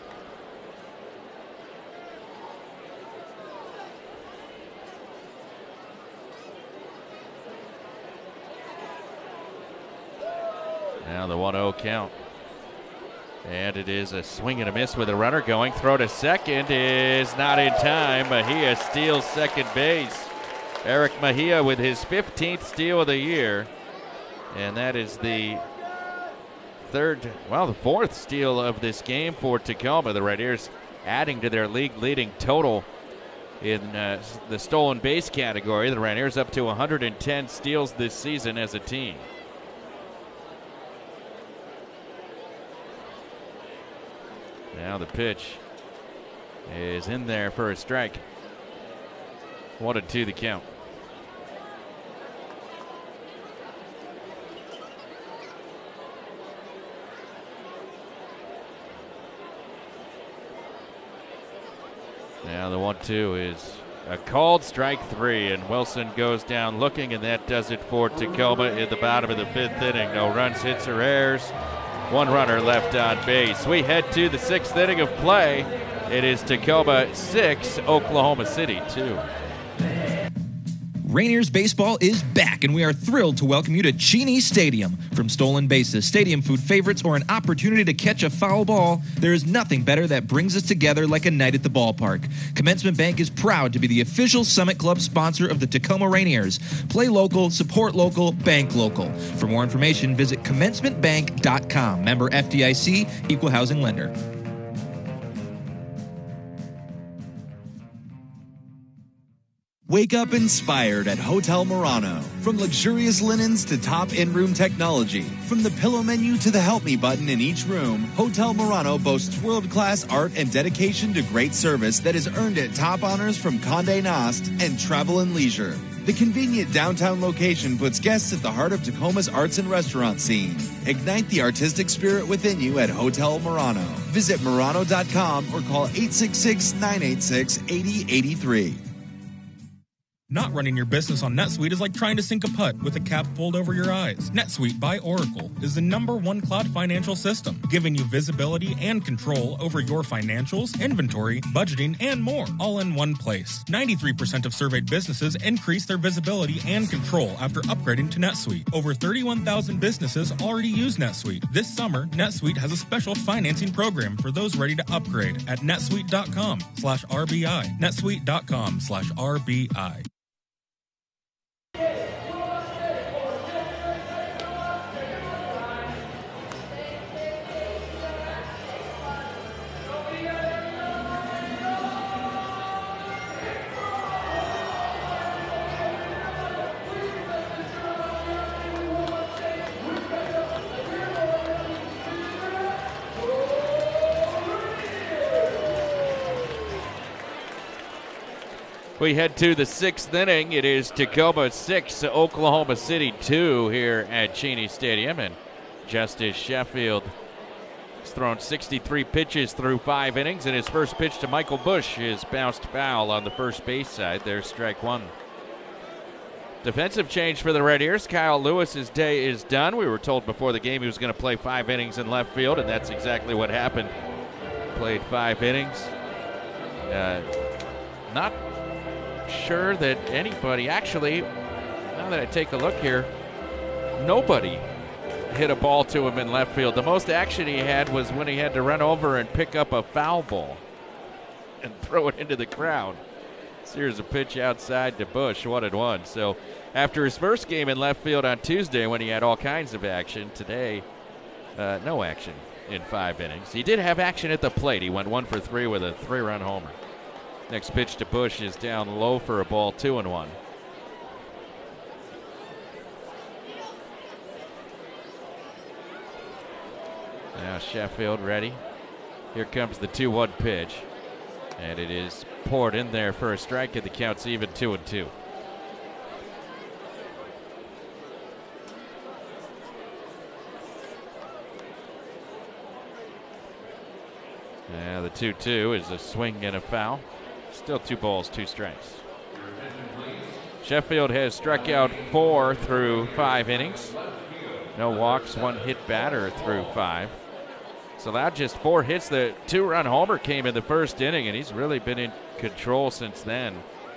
Now the 1-0 count. And it is a swing and a miss with a runner going. Throw to second is not in time. Mejia steals second base. Eric Mejia with his 15th steal of the year. And that is the fourth steal of this game for Tacoma. The Rainiers adding to their league-leading total in the stolen base category. The Rainiers up to 110 steals this season as a team. Now the pitch is in there for a strike. 1-2 the count. Now the 1-2 is a called strike 3, and Wilson goes down looking, and that does it for Tacoma in the bottom of the 5th inning. No runs, hits, or errors. 1 runner left on base. We head to the 6th inning of play. It is Tacoma 6, Oklahoma City 2. Rainiers baseball is back, and we are thrilled to welcome you to Cheney Stadium. From stolen bases, stadium food favorites, or an opportunity to catch a foul ball, there is nothing better that brings us together like a night at the ballpark. Commencement Bank is proud to be the official Summit Club sponsor of the Tacoma Rainiers. Play local, support local, bank local. For more information, visit commencementbank.com. Member FDIC, equal housing lender. Wake up inspired at Hotel Murano. From luxurious linens to top in-room technology, from the pillow menu to the help me button in each room, Hotel Murano boasts world-class art and dedication to great service that has earned it top honors from Condé Nast and Travel and Leisure. The convenient downtown location puts guests at the heart of Tacoma's arts and restaurant scene. Ignite the artistic spirit within you at Hotel Murano. Visit Murano.com or call 866-986-8083. Not running your business on NetSuite is like trying to sink a putt with a cap pulled over your eyes. NetSuite by Oracle is the #1 cloud financial system, giving you visibility and control over your financials, inventory, budgeting, and more, all in one place. 93% of surveyed businesses increase their visibility and control after upgrading to NetSuite. Over 31,000 businesses already use NetSuite. This summer, NetSuite has a special financing program for those ready to upgrade at netsuite.com/RBI. netsuite.com/RBI. We head to the 6th inning. It is Tacoma 6, Oklahoma City 2 here at Cheney Stadium. And Justice Sheffield has thrown 63 pitches through 5 innings, and his first pitch to Michael Bush is bounced foul on the first base side. There's strike 1. Defensive change for the Rainiers. Kyle Lewis's day is done. We were told before the game he was going to play 5 innings in left field, and that's exactly what happened. Played 5 innings. Not sure that anybody, actually, now that I take a look here, nobody hit a ball to him in left field. The most action he had was when he had to run over and pick up a foul ball and throw it into the crowd. So here's a pitch outside to Bush, 1-1. So after his first game in left field on Tuesday when he had all kinds of action, today no action in 5 innings. He did have action at the plate. He went 1 for 3 with a 3-run homer. Next pitch to Bush is down low for a ball, 2-1. Now Sheffield ready. Here comes the 2-1 pitch. And it is poured in there for a strike, and the count's even 2-2. Now the 2-2 is a swing and a foul. Still 2 balls, 2 strikes. Sheffield has struck out 4 through 5 innings. No walks, 1 hit batter through 5. It's allowed just 4 hits. The 2-run homer came in the first inning, and he's really been in control since then.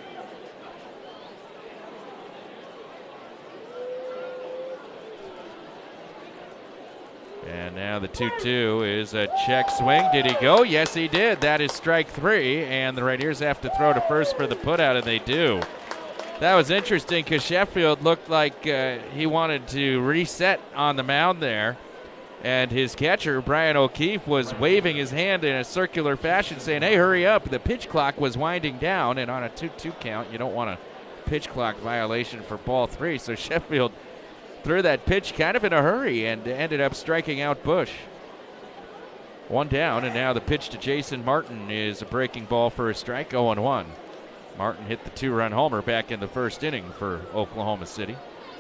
And now the 2-2 is a check swing. Did he go? Yes, he did. That is strike 3, and the Rainiers have to throw to first for the putout, and they do. That was interesting because Sheffield looked like he wanted to reset on the mound there. And his catcher, Brian O'Keefe, was waving his hand in a circular fashion saying, hey, hurry up. The pitch clock was winding down, and on a 2-2 count, you don't want a pitch clock violation for ball 3. So Sheffield threw that pitch kind of in a hurry and ended up striking out Bush. 1 down, and now the pitch to Jason Martin is a breaking ball for a strike, 0-1. Martin hit the 2-run homer back in the first inning for Oklahoma City.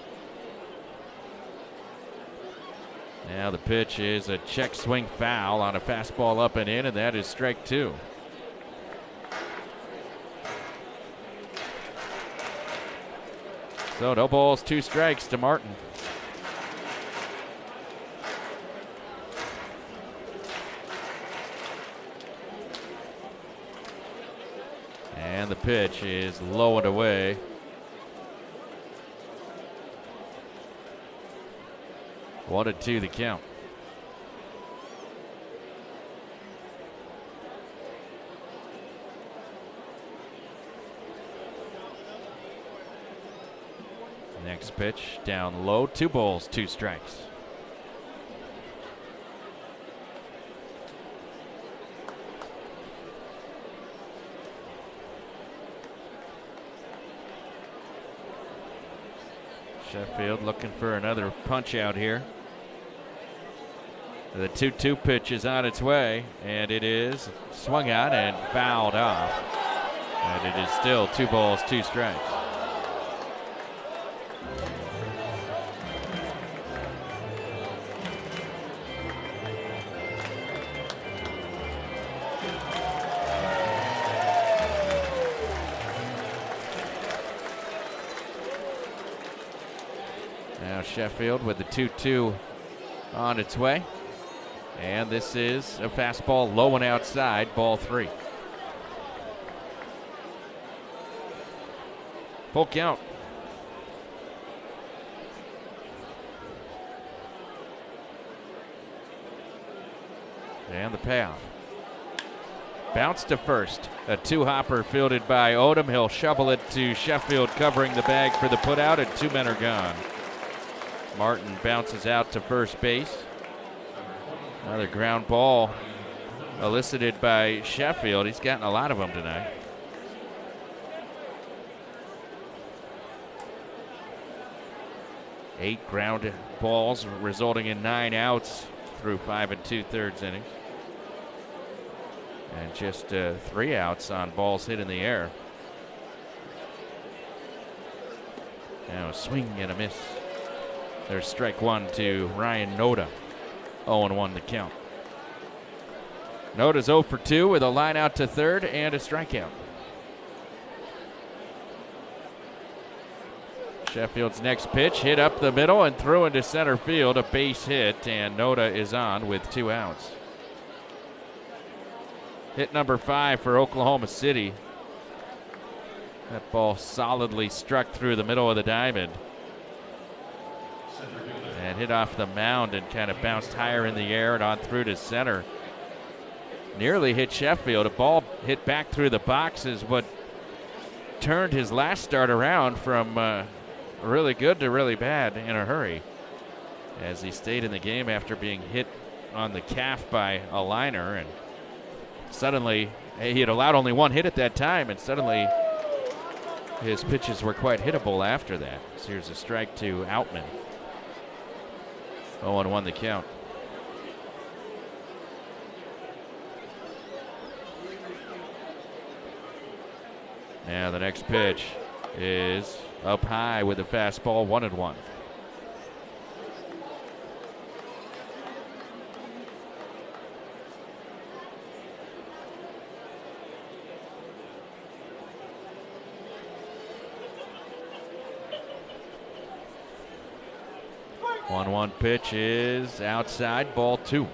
Now the pitch is a check swing foul on a fastball up and in, and that is strike 2. So no balls, 2 strikes to Martin. And the pitch is low and away. One and 2 the count. Next pitch down low, 2 balls, 2 strikes. Sheffield looking for another punch out here. The 2-2 pitch is on its way, and it is swung on and fouled off. And it is still 2 balls, 2 strikes. Now Sheffield with the 2-2 on its way. And this is a fastball low and outside, ball 3. Full count. And the payoff. Bounce to first. A 2-hopper fielded by Odom. He'll shovel it to Sheffield, covering the bag for the putout, and 2 men are gone. Martin bounces out to first base. Another ground ball elicited by Sheffield. He's gotten a lot of them tonight. Eight ground balls, resulting in 9 outs through 5 2/3 innings. And just 3 outs on balls hit in the air. Now a swing and a miss. There's strike 1 to Ryan Noda. 0-1 the count. Noda's 0 for 2 with a line out to third and a strikeout. Sheffield's next pitch hit up the middle and through into center field, a base hit, and Noda is on with 2 outs. Hit number 5 for Oklahoma City. That ball solidly struck through the middle of the diamond and hit off the mound and kind of bounced higher in the air and on through to center. Nearly hit Sheffield. A ball hit back through the box is what turned his last start around from really good to really bad in a hurry, as he stayed in the game after being hit on the calf by a liner, and suddenly he had allowed only 1 hit at that time, and suddenly his pitches were quite hittable after that. So here's a strike to Outman. 0-1 the count. Now the next pitch is up high with a fastball, 1-1. One pitch is outside, ball 2.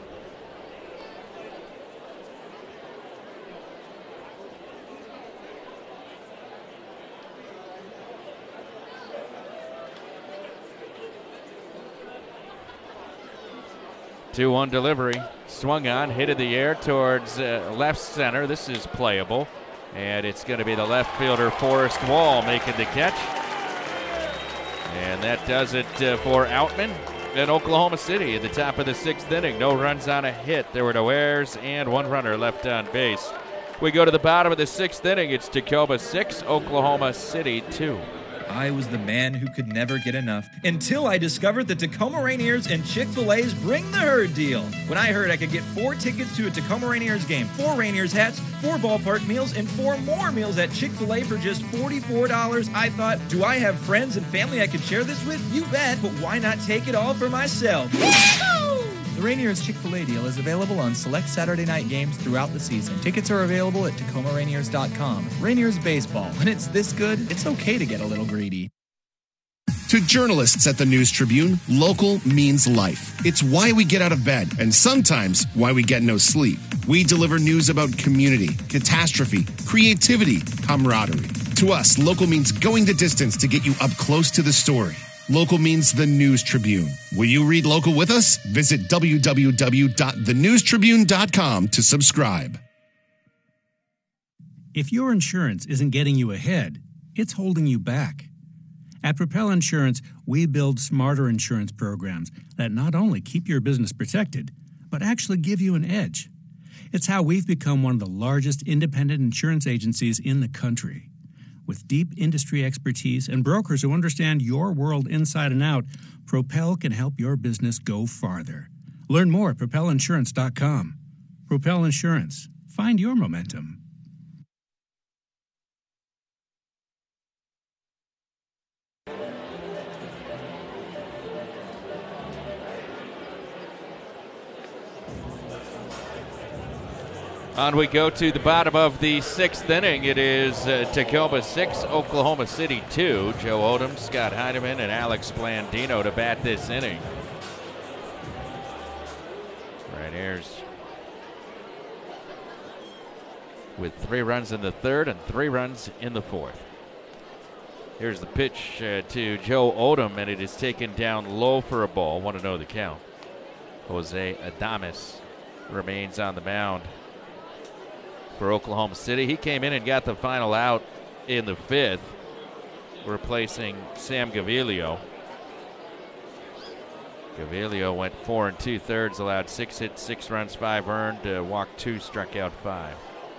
Two-one delivery, swung on, hit in the air towards left center. This is playable, and it's going to be the left fielder Forrest Wall making the catch. And that does it for Outman. in Oklahoma City at the top of the 6th inning. No runs on a hit. There were no errors and one runner left on base. We go to the bottom of the 6th inning. It's Tacoma 6, Oklahoma City 2. I was the man who could never get enough until I discovered the Tacoma Rainiers and Chick-fil-A's Bring the Herd deal. When I heard I could get 4 tickets to a Tacoma Rainiers game, 4 Rainiers hats, 4 ballpark meals, and 4 more meals at Chick-fil-A for just $44, I thought, do I have friends and family I could share this with? You bet, but why not take it all for myself? The Rainiers Chick-fil-A deal is available on select Saturday night games throughout the season. Tickets are available at TacomaRainiers.com. Rainiers baseball. When it's this good, it's okay to get a little greedy. To journalists at the News Tribune, local means life. It's why we get out of bed, and sometimes why we get no sleep. We deliver news about community, catastrophe, creativity, camaraderie. To us, local means going the distance to get you up close to the story. Local means the News Tribune. Will you read local with us? Visit www.thenewstribune.com to subscribe. If your insurance isn't getting you ahead, it's holding you back. At Propel Insurance, we build smarter insurance programs that not only keep your business protected, but actually give you an edge. It's how we've become one of the largest independent insurance agencies in the country. With deep industry expertise and brokers who understand your world inside and out, Propel can help your business go farther. Learn more at propelinsurance.com. Propel Insurance. Find your momentum. On we go to the bottom of the 6th inning. It is Tacoma 6, Oklahoma City 2. Joe Odom, Scott Heineman, and Alex Blandino to bat this inning. Rainiers with 3 runs in the 3rd and 3 runs in the 4th. Here's the pitch to Joe Odom, and it is taken down low for a ball. 1-0 the count. Jose Adames remains on the mound for Oklahoma City. He came in and got the final out in the 5th, replacing Sam Gaviglio. Gaviglio went 4 2/3, allowed 6 hits, 6 runs, 5 earned, walked 2, struck out 5.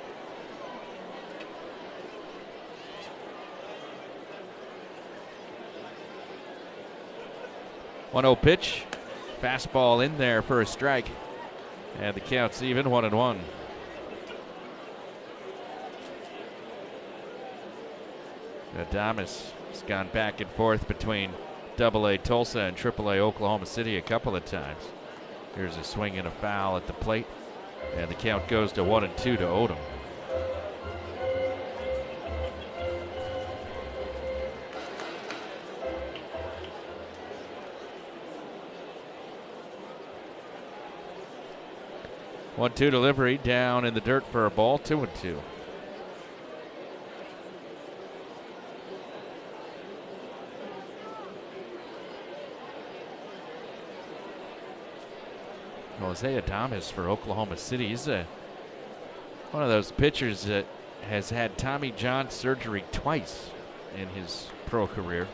One-0 pitch, fastball in there for a strike, and the count's even, 1-1. Adames has gone back and forth between AA Tulsa and AAA Oklahoma City a couple of times. Here's a swing and a foul at the plate, and the count goes to 1-2 to Odom. One-two delivery down in the dirt for a ball, 2-2. Jose Adames for Oklahoma City. He's one of those pitchers that has had Tommy John surgery twice in his pro career.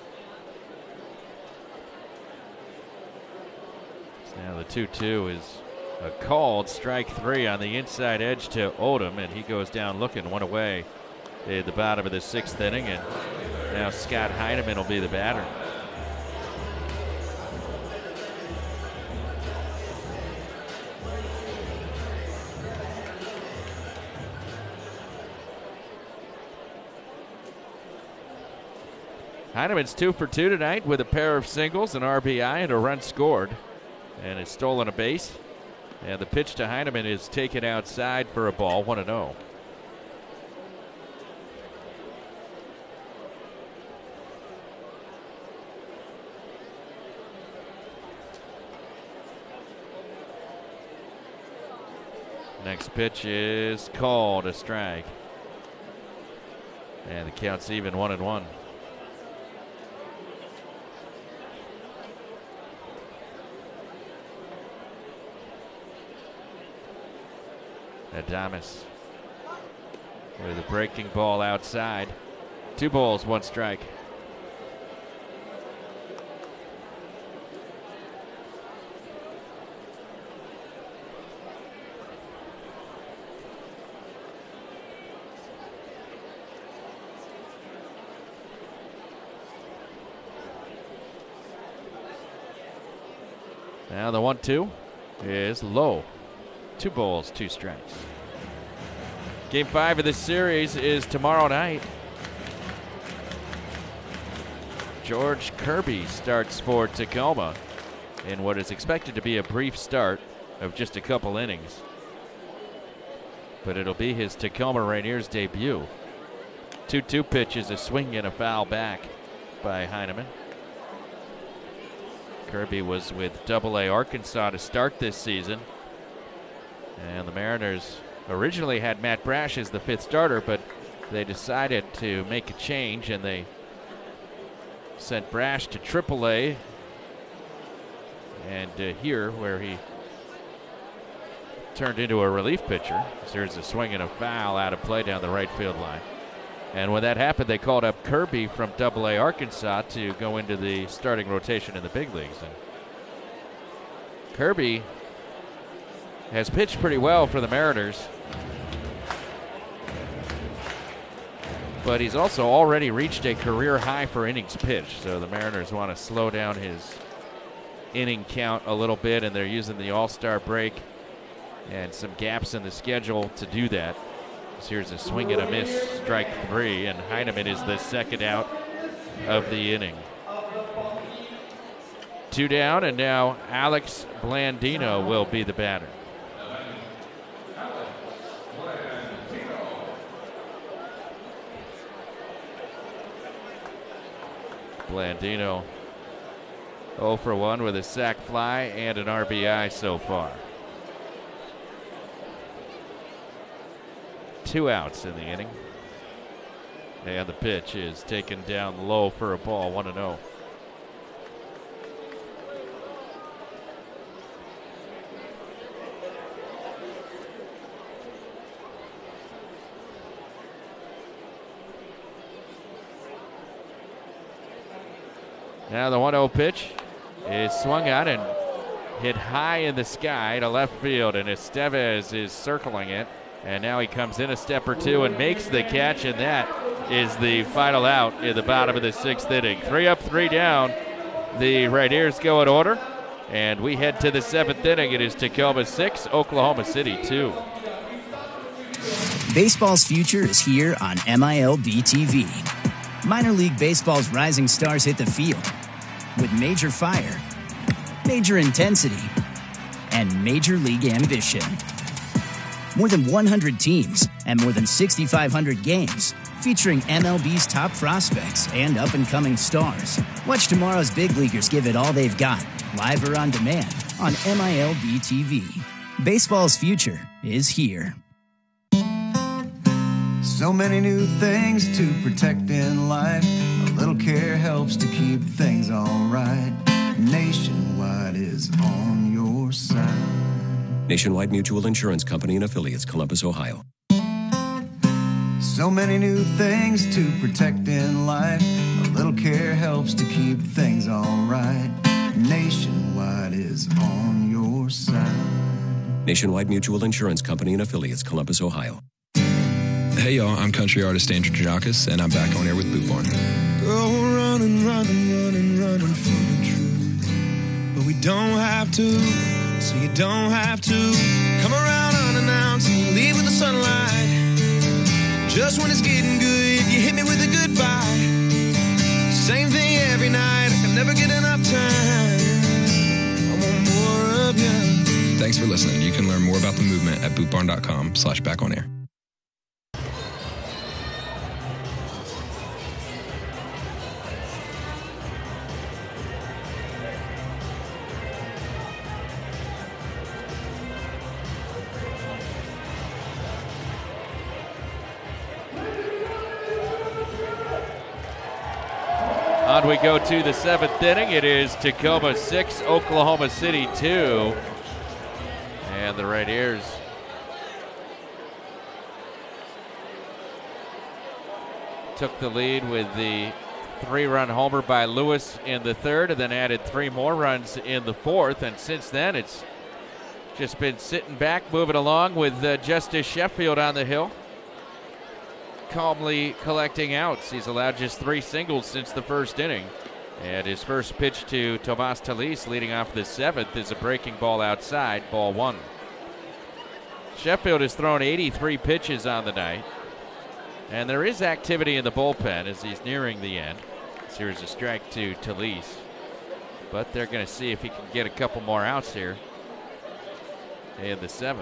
So now the 2-2 is a called strike 3 on the inside edge to Odom, and he goes down looking, 1 away at the bottom of the 6th inning, and now Scott Heineman will be the batter. Heineman's 2 for 2 tonight with a pair of singles, an RBI, and a run scored, and has stolen a base. And the pitch to Heineman is taken outside for a ball, 1-0. Next pitch is called a strike, and the count's even, 1-1. Adames with a breaking ball outside. 2 balls, 1 strike. Now the 1-2 is low. 2 balls, 2 strikes. Game 5 of this series is tomorrow night. George Kirby starts for Tacoma in what is expected to be a brief start of just a couple innings. But it'll be his Tacoma Rainiers debut. 2-2 pitch is a swing and a foul back by Heineman. Kirby was with Double-A Arkansas to start this season. And the Mariners originally had Matt Brash as the 5th starter, but they decided to make a change and they sent Brash to Triple-A. And here, where he turned into a relief pitcher, there's a swing and a foul out of play down the right field line. And when that happened, they called up Kirby from Double-A Arkansas to go into the starting rotation in the big leagues. And Kirby has pitched pretty well for the Mariners, but he's also already reached a career high for innings pitched. So the Mariners want to slow down his inning count a little bit, and they're using the All-Star break and some gaps in the schedule to do that. So here's a swing and a miss, strike 3, and Heineman is the second out of the inning. 2 down, and now Alex Blandino will be the batter. Blandino 0 for 1 with a sac fly and an RBI so far. 2 outs in the inning. And the pitch is taken down low for a ball, 1-0. Now the 1-0 pitch is swung out and hit high in the sky to left field, and Estevez is circling it. And now he comes in a step or two and makes the catch, and that is the final out in the bottom of the 6th inning. 3 up, 3 down. The Rainiers go in order, and we head to the 7th inning. It is Tacoma 6, Oklahoma City 2. Baseball's future is here on MILB TV. Minor League Baseball's rising stars hit the field with major fire, major intensity, and major league ambition. More than 100 teams and more than 6,500 games featuring MLB's top prospects and up-and-coming stars. Watch tomorrow's big leaguers give it all they've got, live or on demand on MILB TV. Baseball's future is here. So many new things to protect in life. A little care helps to keep things all right. Nationwide is on your side. Nationwide Mutual Insurance Company and Affiliates, Columbus, Ohio. So many new things to protect in life. A little care helps to keep things all right. Nationwide is on your side. Nationwide Mutual Insurance Company and Affiliates, Columbus, Ohio. Hey y'all, I'm country artist Andrew Jackis, and I'm back on air with Boot Barn. Go running, running, running, running for the truth. But we don't have to, so you don't have to. Come around unannounced and leave with the sunlight. Just when it's getting good, you hit me with a goodbye. Same thing every night, I can never get enough time. I want more of you. Thanks for listening. You can learn more about the movement at bootbarn.com/backonair. On we go to the 7th inning. It is Tacoma 6, Oklahoma City 2. And the Rainiers took the lead with the 3-run homer by Lewis in the 3rd, and then added 3 more runs in the 4th. And since then, it's just been sitting back, moving along with Justice Sheffield on the hill, calmly collecting outs. He's allowed just 3 singles since the 1st inning. And his first pitch to Tomas Talise leading off the 7th is a breaking ball outside, ball 1. Sheffield has thrown 83 pitches on the night. And there is activity in the bullpen as he's nearing the end. So here's a strike to Talise. But they're going to see if he can get a couple more outs here in the 7th.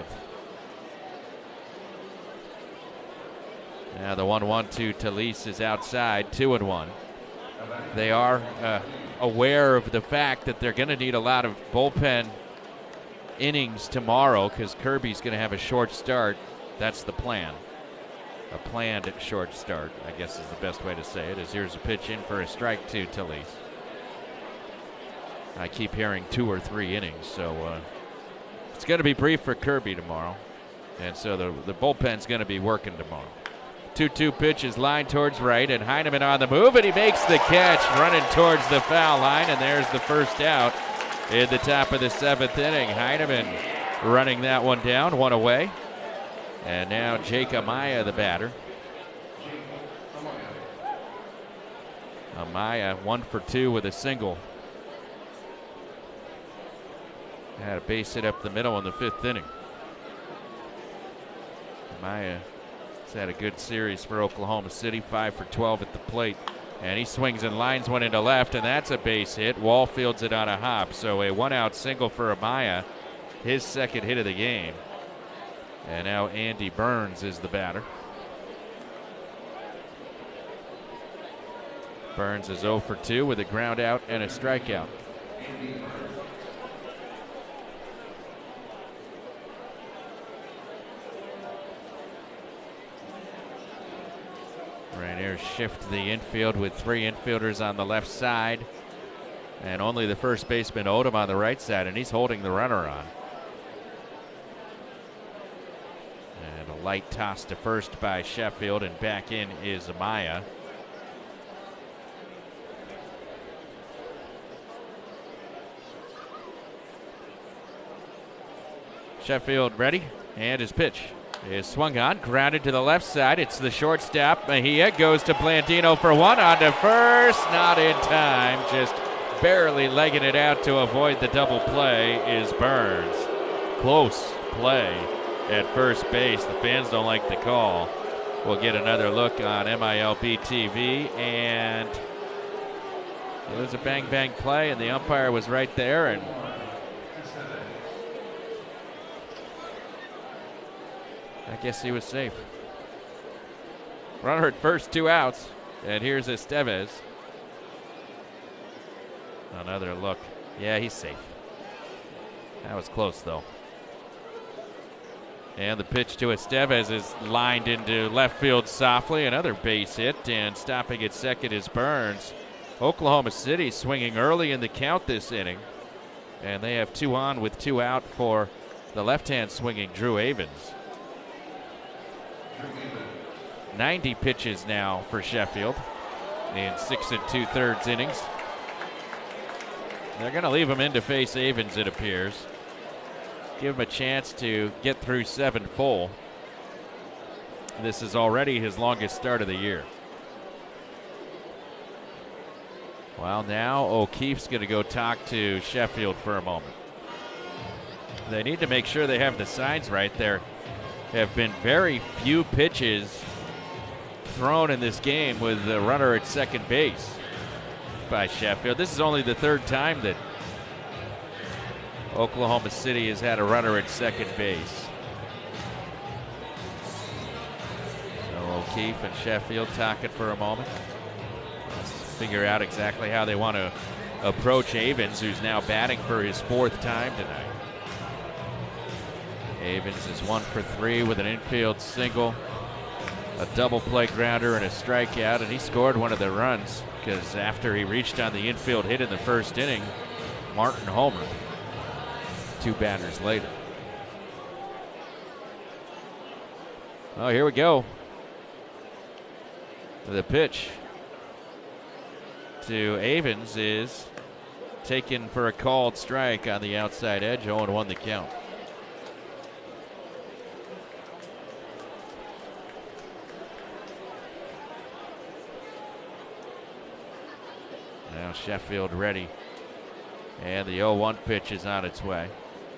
Now the 1-1 to Talise is outside, 2-1. They are aware of the fact that they're going to need a lot of bullpen innings tomorrow because Kirby's going to have a short start. That's the plan. A planned short start, I guess is the best way to say it, as here's a pitch in for a strike to Talise. I keep hearing 2 or 3 innings, so it's going to be brief for Kirby tomorrow. And so the bullpen's going to be working tomorrow. 2-2 pitch is lined towards right, and Heineman on the move, and he makes the catch running towards the foul line, and there's the first out in the top of the 7th inning. Heineman running that one down, 1 away. And now Jake Amaya, the batter. Amaya 1 for 2 with a single. Had a base hit up the middle in the 5th inning. Amaya has had a good series for Oklahoma City, 5 for 12 at the plate. And he swings and lines one into left, and that's a base hit. Wall fields it on a hop. So a 1-out single for Amaya, his 2nd hit of the game. And now Andy Burns is the batter. Burns is 0 for 2 with a ground out and a strikeout. Rainiers shift the infield with 3 infielders on the left side. And only the first baseman Odom on the right side, and he's holding the runner on. And a light toss to first by Sheffield, and back in is Amaya. Sheffield ready, and his pitch is swung on, grounded to the left side. It's the shortstop. Mejia goes to Blandino for 1 on to first. Not in time, just barely legging it out to avoid the double play is Burns. Close play at first base. The fans don't like the call. We'll get another look on MILB TV, and it was a bang-bang play, and the umpire was right there, and I guess he was safe. Runner at first, 2 outs, and here's Estevez. Another look. Yeah, he's safe. That was close, though. And the pitch to Estevez is lined into left field softly. Another base hit, and stopping at second is Burns. Oklahoma City swinging early in the count this inning, and they have 2 on with 2 out for the left-hand swinging Drew Avens. 90 pitches now for Sheffield in 6 2/3 innings. They're going to leave him in to face Avens, it appears. Give him a chance to get through 7 full. This is already his longest start of the year. Well, now O'Keefe's going to go talk to Sheffield for a moment. They need to make sure they have the signs right. There have been very few pitches thrown in this game with the runner at second base by Sheffield. This is only the 3rd time that Oklahoma City has had a runner at second base. So O'Keefe and Sheffield talking for a moment. Let's figure out exactly how they want to approach Avens, who's now batting for his 4th time tonight. Avens is 1 for 3 with an infield single, a double play grounder, and a strikeout, and he scored one of the runs because after he reached on the infield hit in the 1st inning, Martin homered 2 batters later. Oh, here we go. The pitch to Avens is taken for a called strike on the outside edge. 0-1 the count. Now Sheffield ready. And the 0-1 pitch is on its way.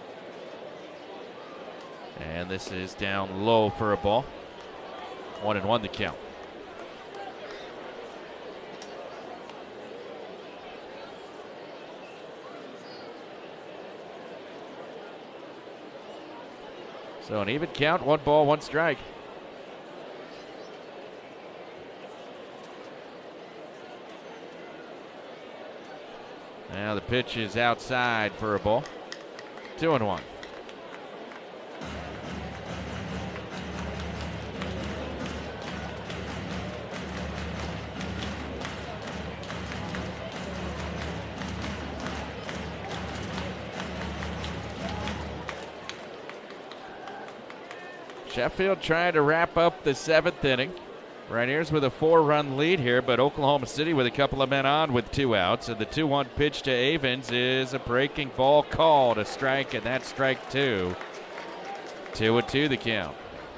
And this is down low for a ball. 1-1 the count. So an even count, 1 ball, 1 strike. Now the pitch is outside for a ball. 2-1. Sheffield trying to wrap up the 7th inning. Rainiers with a 4-run lead here, but Oklahoma City with a couple of men on with 2 outs. And the 2-1 pitch to Avens is a breaking ball called, a strike, and that's strike 2. 2-2 the count.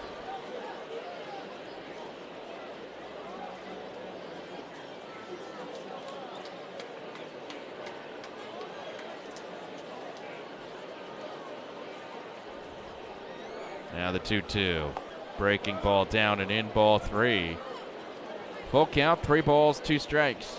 Now the 2-2. Breaking ball down and in, ball 3. Full count, 3 balls, 2 strikes.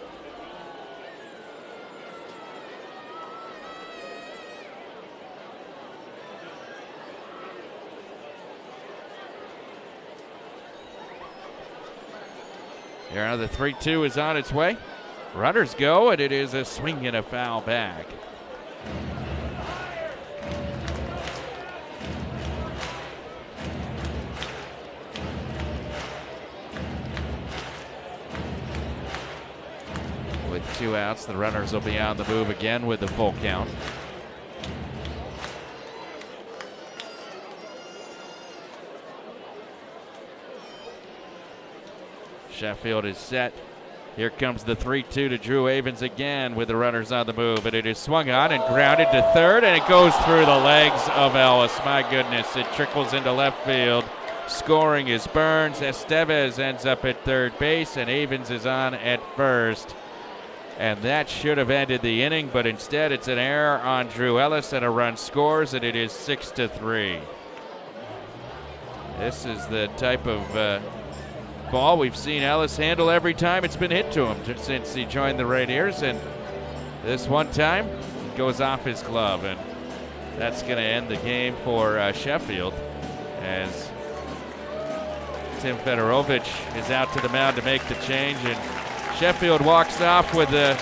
Here the 3-2 is on its way. Runners go, and it is a swing and a foul back. With 2 outs, the runners will be on the move again with the full count. Sheffield is set. Here comes the 3-2 to Drew Avens again with the runners on the move, and it is swung on and grounded to third, and it goes through the legs of Ellis. My goodness, it trickles into left field. Scoring is Burns. Estevez ends up at third base, and Avens is on at first. And that should have ended the inning, but instead it's an error on Drew Ellis, and a run scores, and it is 6-3. This is the type of ball we've seen Ellis handle every time it's been hit to him since he joined the Rainiers, and this one time it goes off his glove, and that's going to end the game for Sheffield as Tim Fedorovich is out to the mound to make the change, and Sheffield walks off with a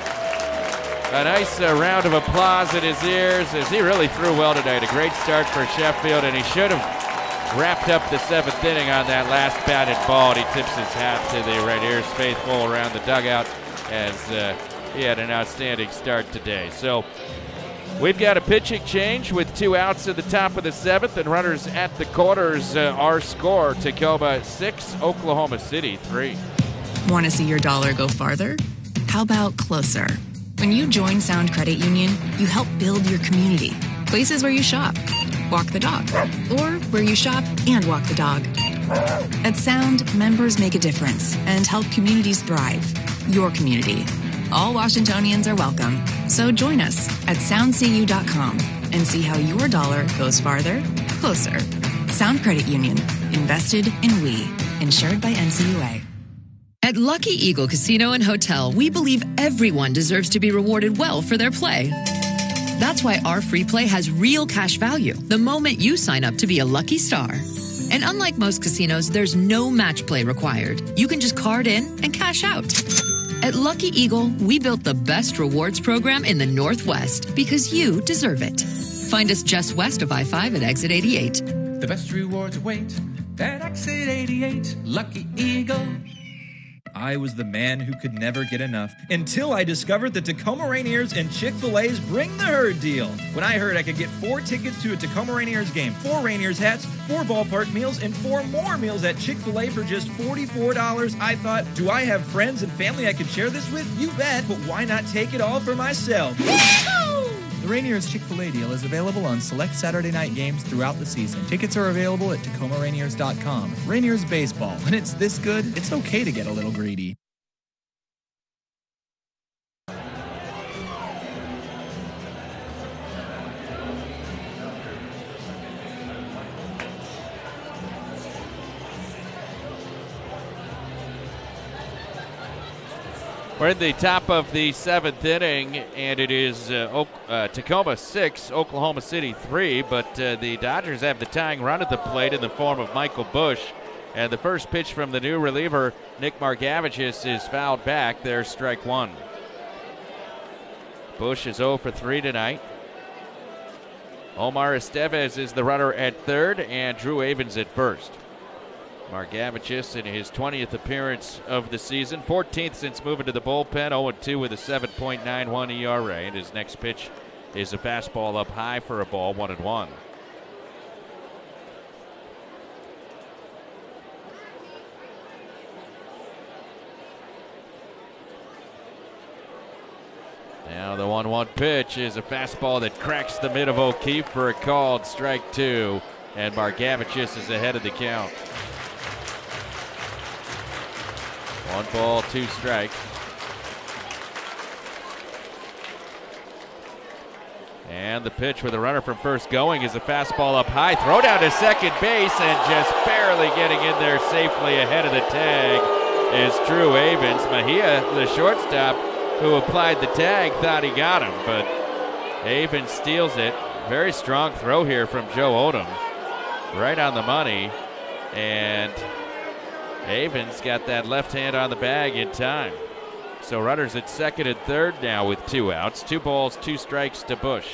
nice round of applause in his ears as he really threw well tonight. A great start for Sheffield, and he should have wrapped up the 7th inning on that last batted ball, and he tips his hat to the Rainiers faithful around the dugout as he had an outstanding start today. So we've got a pitching change with 2 outs at the top of the 7th, and runners at the corners. Our score: Tacoma 6, Oklahoma City 3. Want to see your dollar go farther? How about closer? When you join Sound Credit Union, you help build your community. Places where you shop, walk the dog, or where you shop and walk the dog. At Sound, members make a difference and help communities thrive. Your community. All Washingtonians are welcome. So join us at soundcu.com and see how your dollar goes farther, closer. Sound Credit Union. Invested in we. Insured by NCUA. At Lucky Eagle Casino and Hotel, we believe everyone deserves to be rewarded well for their play. That's why our free play has real cash value the moment you sign up to be a lucky star. And unlike most casinos, there's no match play required. You can just card in and cash out. At Lucky Eagle, we built the best rewards program in the Northwest because you deserve it. Find us just west of I-5 at exit 88. The best rewards await at exit 88. Lucky Eagle. I was the man who could never get enough until I discovered the Tacoma Rainiers and Chick-fil-A's Bring the Herd deal. When I heard I could get 4 tickets to a Tacoma Rainiers game, 4 Rainiers hats, 4 ballpark meals, and 4 more meals at Chick-fil-A for just $44, I thought, do I have friends and family I could share this with? You bet, but why not take it all for myself? The Rainiers Chick-fil-A deal is available on select Saturday night games throughout the season. Tickets are available at TacomaRainiers.com. Rainiers baseball. When it's this good, it's okay to get a little greedy. We're in the top of the 7th inning, and it is Tacoma 6, Oklahoma City 3, but the Dodgers have the tying run at the plate in the form of Michael Busch. And the first pitch from the new reliever, Nick Margevicius, is fouled back. There's strike one. Busch is 0 for 3 tonight. Omar Estevez is the runner at third, and Drew Avens at first. Margevicius in his 20th appearance of the season, 14th since moving to the bullpen, 0-2 with a 7.91 ERA, and his next pitch is a fastball up high for a ball, 1-1. Now the 1-1 pitch is a fastball that cracks the mid of O'Keefe for a called strike two, and Margevicius is ahead of the count. 1 ball, 2 strikes. And the pitch with a runner from first going is a fastball up high. Throw down to second base, and just barely getting in there safely ahead of the tag is Drew Avens. Mejia, the shortstop, who applied the tag, thought he got him, but Avens steals it. Very strong throw here from Joe Odom. Right on the money, and Avens got that left hand on the bag in time. So runners at second and third now with 2 outs. 2 balls, 2 strikes to Busch.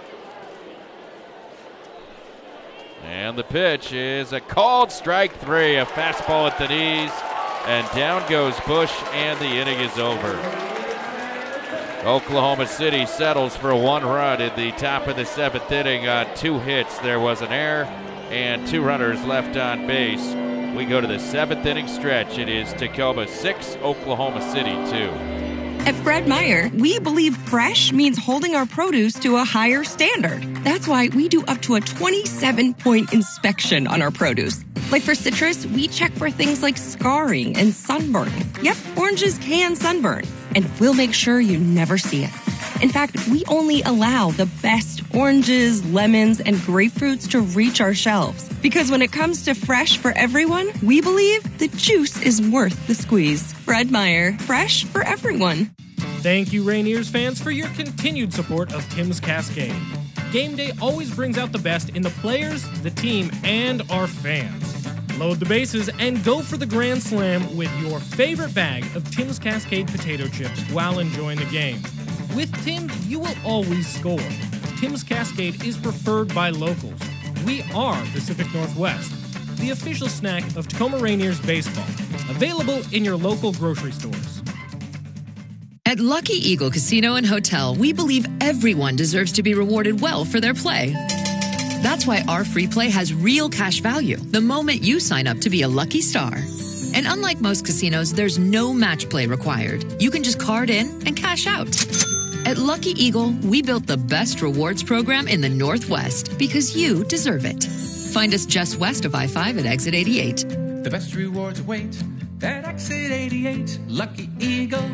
And the pitch is a called strike 3, a fastball at the knees, and down goes Busch, and the inning is over. Oklahoma City settles for a 1 run in the top of the 7th inning on 2 hits. There was an error and 2 runners left on base. We go to the 7th inning stretch. It is Tacoma 6, Oklahoma City 2. At Fred Meyer, we believe fresh means holding our produce to a higher standard. That's why we do up to a 27-point inspection on our produce. Like for citrus, we check for things like scarring and sunburn. Yep, oranges can sunburn, and we'll make sure you never see it. In fact, we only allow the best oranges, lemons, and grapefruits to reach our shelves. Because when it comes to fresh for everyone, we believe the juice is worth the squeeze. Fred Meyer, fresh for everyone. Thank you, Rainiers fans, for your continued support of Tim's Cascade. Game day always brings out the best in the players, the team, and our fans. Load the bases and go for the Grand Slam with your favorite bag of Tim's Cascade potato chips while enjoying the game. With Tim's, you will always score. Tim's Cascade is preferred by locals. We are Pacific Northwest, the official snack of Tacoma Rainiers baseball. Available in your local grocery stores. At Lucky Eagle Casino and Hotel, we believe everyone deserves to be rewarded well for their play. That's why our free play has real cash value the moment you sign up to be a lucky star. And unlike most casinos, there's no match play required. You can just card in and cash out. At Lucky Eagle, we built the best rewards program in the Northwest because you deserve it. Find us just west of I-5 at exit 88. The best rewards await at exit 88. Lucky Eagle.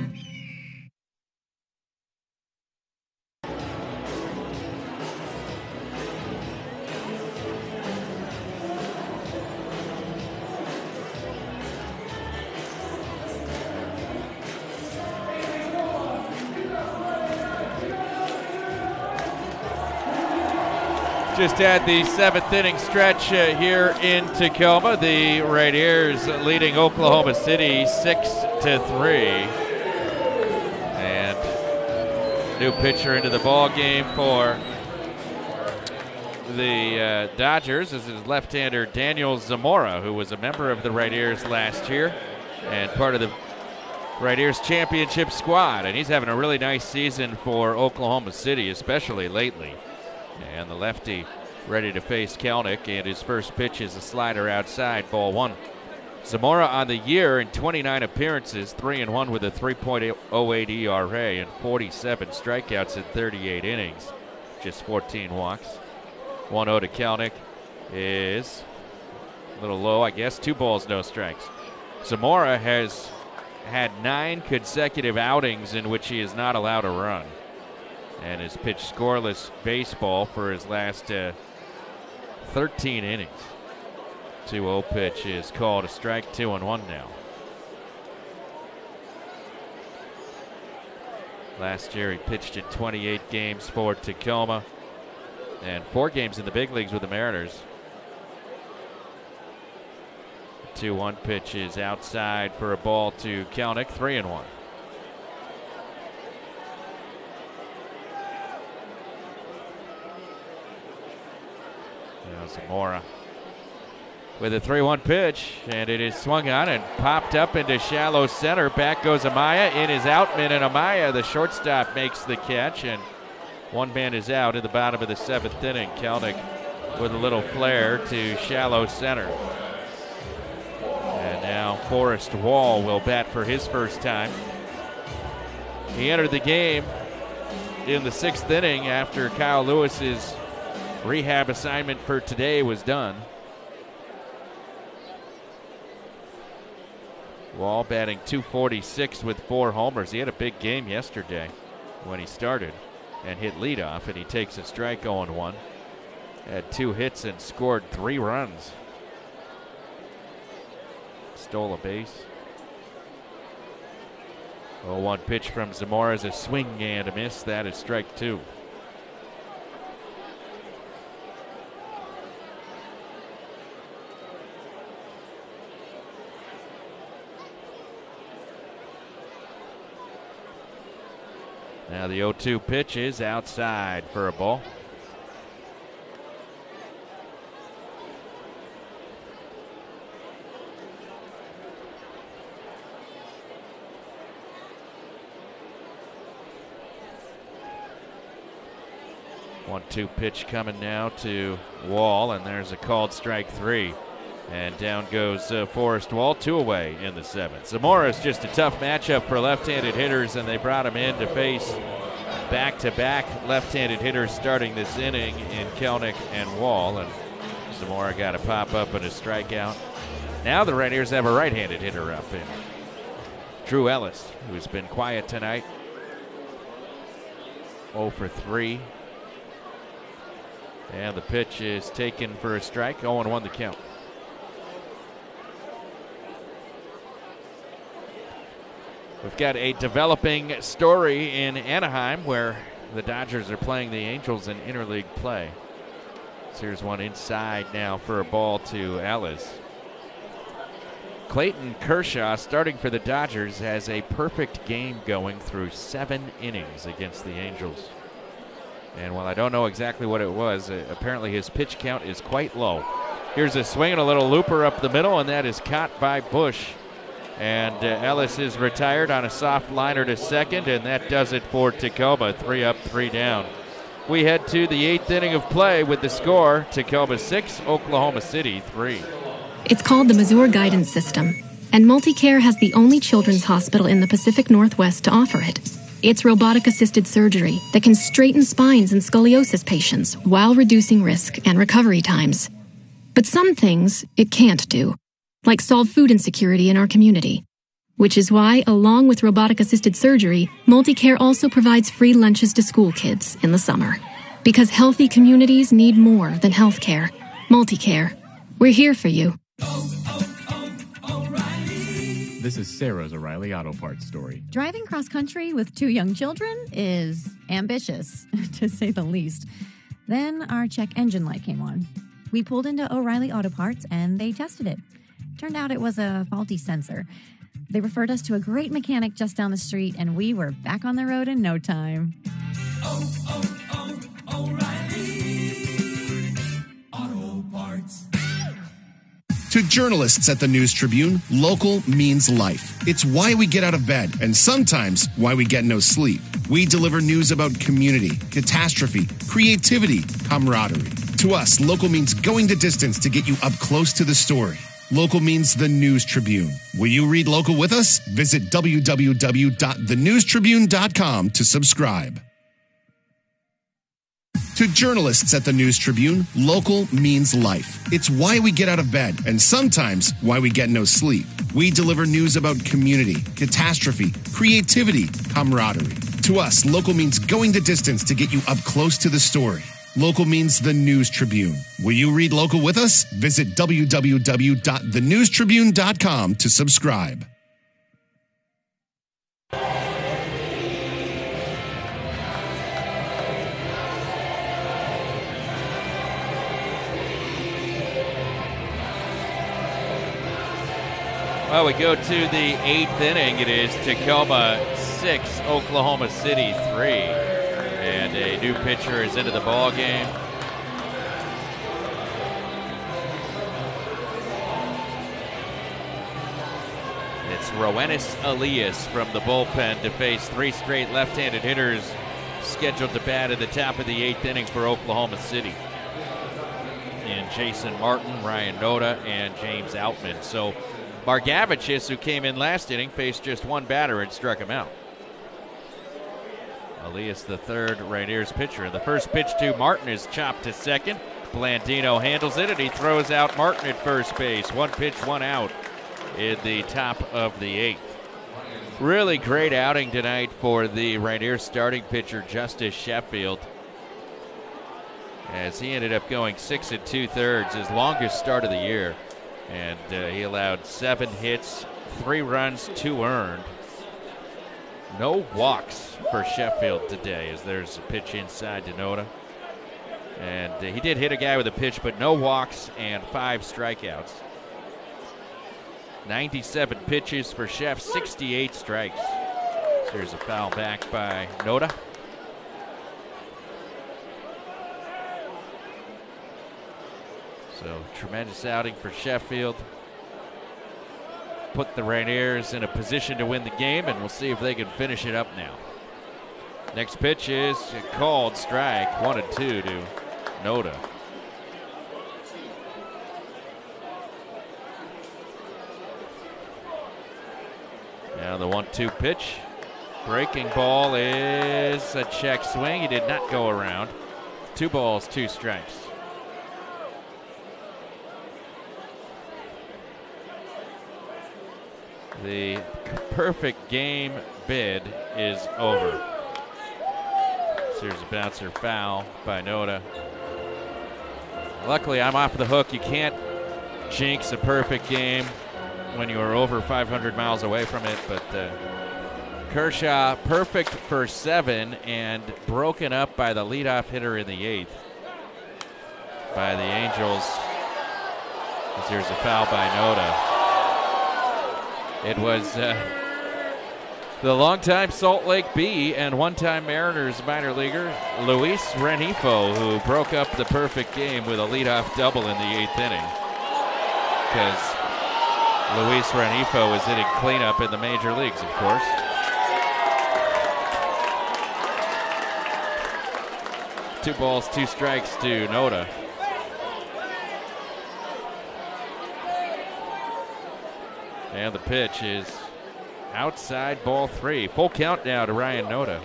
Just had the 7th inning stretch here in Tacoma. The Rainiers leading Oklahoma City 6-3. And new pitcher into the ball game for the Dodgers is his left-hander Daniel Zamora, who was a member of the Rainiers last year and part of the Rainiers championship squad. And he's having a really nice season for Oklahoma City, especially lately. And the lefty ready to face Kelnick, and his first pitch is a slider outside, ball 1. Zamora on the year in 29 appearances, 3-1 with a 3.08 ERA and 47 strikeouts in 38 innings, just 14 walks. 1-0 to Kelnick is a little low, I guess. 2 balls, no strikes. Zamora has had 9 consecutive outings in which he is not allowed a run, and has pitched scoreless baseball for his last 13 innings. 2-0 pitch is called a strike, 2-1 now. Last year he pitched in 28 games for Tacoma and 4 games in the big leagues with the Mariners. The 2-1 pitch is outside for a ball to Kelenic, 3-1. Now Zamora with a 3-1 pitch, and it is swung on and popped up into shallow center. Back goes Amaya. In is Outman, and Amaya, the shortstop, makes the catch, and one man is out in the bottom of the 7th inning. Kelenic with a little flare to shallow center. And now Forrest Wall will bat for his first time. He entered the game in the 6th inning after Kyle Lewis's rehab assignment for today was done. Wall batting .246 with 4 homers. He had a big game yesterday when he started and hit leadoff, and he takes a strike 0-1. Had 2 hits and scored 3 runs. Stole a base. 0-1 pitch from Zamora is a swing and a miss. That is strike 2. Now the 0-2 pitch is outside for a ball. One-two pitch coming now to Wall, and there's a called strike 3. And down goes Forrest Wall, 2 away in the 7th. Zamora is just a tough matchup for left-handed hitters, and they brought him in to face back-to-back left-handed hitters starting this inning in Kelenic and Wall. And Zamora got a pop-up and a strikeout. Now the Rainiers have a right-handed hitter up in Drew Ellis, who's been quiet tonight. 0 for 3. And the pitch is taken for a strike. 0-1 the count. We've got a developing story in Anaheim where the Dodgers are playing the Angels in interleague play. So here's one inside now for a ball to Ellis. Clayton Kershaw, starting for the Dodgers, has a perfect game going through 7 innings against the Angels. And while I don't know exactly what it was, apparently his pitch count is quite low. Here's a swing and a little looper up the middle, and that is caught by Bush. And Ellis is retired on a soft liner to second, and that does it for Tacoma. 3 up, 3 down. We head to the 8th inning of play with the score: Tacoma 6, Oklahoma City 3. It's called the Mazur Guidance System, and MultiCare has the only children's hospital in the Pacific Northwest to offer it. It's robotic-assisted surgery that can straighten spines in scoliosis patients while reducing risk and recovery times. But some things it can't do, like solve food insecurity in our community. Which is why, along with robotic-assisted surgery, MultiCare also provides free lunches to school kids in the summer. Because healthy communities need more than health care. MultiCare. We're here for you. This is Sarah's O'Reilly Auto Parts story. Driving cross-country with 2 young children is ambitious, to say the least. Then our check engine light came on. We pulled into O'Reilly Auto Parts and they tested it. Turned out it was a faulty sensor. They referred us to a great mechanic just down the street, and we were back on the road in no time. O'Reilly Auto Parts. To journalists at the News Tribune, local means life. It's why we get out of bed, and sometimes why we get no sleep. We deliver news about community, catastrophe, creativity, camaraderie. To us, local means going the distance to get you up close to the story. Local means the News Tribune. Will you read local with us? Visit www.thenewstribune.com to subscribe. To journalists at the News Tribune, local means life. It's why we get out of bed, and sometimes why we get no sleep. We deliver news about community, catastrophe, creativity, camaraderie. To us, local means going the distance to get you up close to the story. Local means the News Tribune. Will you read local with us? Visit www.thenewstribune.com to subscribe. Well, we go to the 8th inning. It is Tacoma 6, Oklahoma City 3. And a new pitcher is into the ball game. It's Roenis Elias from the bullpen to face 3 straight left-handed hitters scheduled to bat at the top of the 8th inning for Oklahoma City. And Jason Martin, Ryan Noda, and James Outman. So Margevicius, who came in last inning, faced just one batter and struck him out. Elias, the third Rainiers pitcher. The first pitch to Martin is chopped to second. Blandino handles it, and he throws out Martin at first base. 1 pitch, 1 out in the top of the 8th. Really great outing tonight for the Rainiers starting pitcher, Justice Sheffield, as he ended up going 6 2/3, his longest start of the year. And he allowed 7 hits, 3 runs, 2 earned. No walks for Sheffield today, as there's a pitch inside to Noda. And he did hit a guy with a pitch, but no walks and 5 strikeouts. 97 pitches for Sheff, 68 strikes. So here's a foul back by Noda. So tremendous outing for Sheffield. Put the Rainiers in a position to win the game, and we'll see if they can finish it up now. Next pitch is a called strike, 1-2 to Noda. Now the 1-2 pitch. Breaking ball is a check swing. He did not go around. 2 balls, 2 strikes. The perfect game bid is over. So here's a bouncer foul by Noda. Luckily, I'm off the hook. You can't jinx a perfect game when you are over 500 miles away from it, but Kershaw perfect for 7 and broken up by the leadoff hitter in the 8th by the Angels. As here's a foul by Noda. It was the longtime Salt Lake Bee and one-time Mariners minor leaguer Luis Rengifo who broke up the perfect game with a leadoff double in the 8th inning, because Luis Rengifo was hitting cleanup in the major leagues, of course. Two balls, 2 strikes to Noda. And the pitch is outside, ball 3. Full count now to Ryan Noda.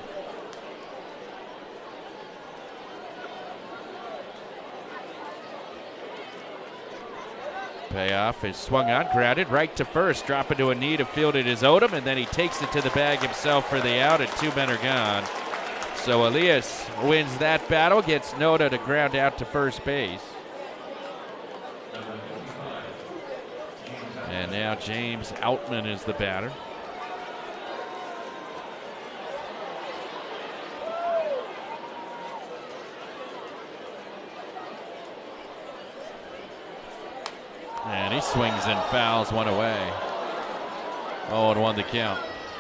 Payoff is swung on, grounded right to first. Dropping to a knee to field it is Odom, and then he takes it to the bag himself for the out, and 2 men are gone. So Elias wins that battle, gets Noda to ground out to first base. And now James Outman is the batter. And he swings and fouls one away. 0-1 the count.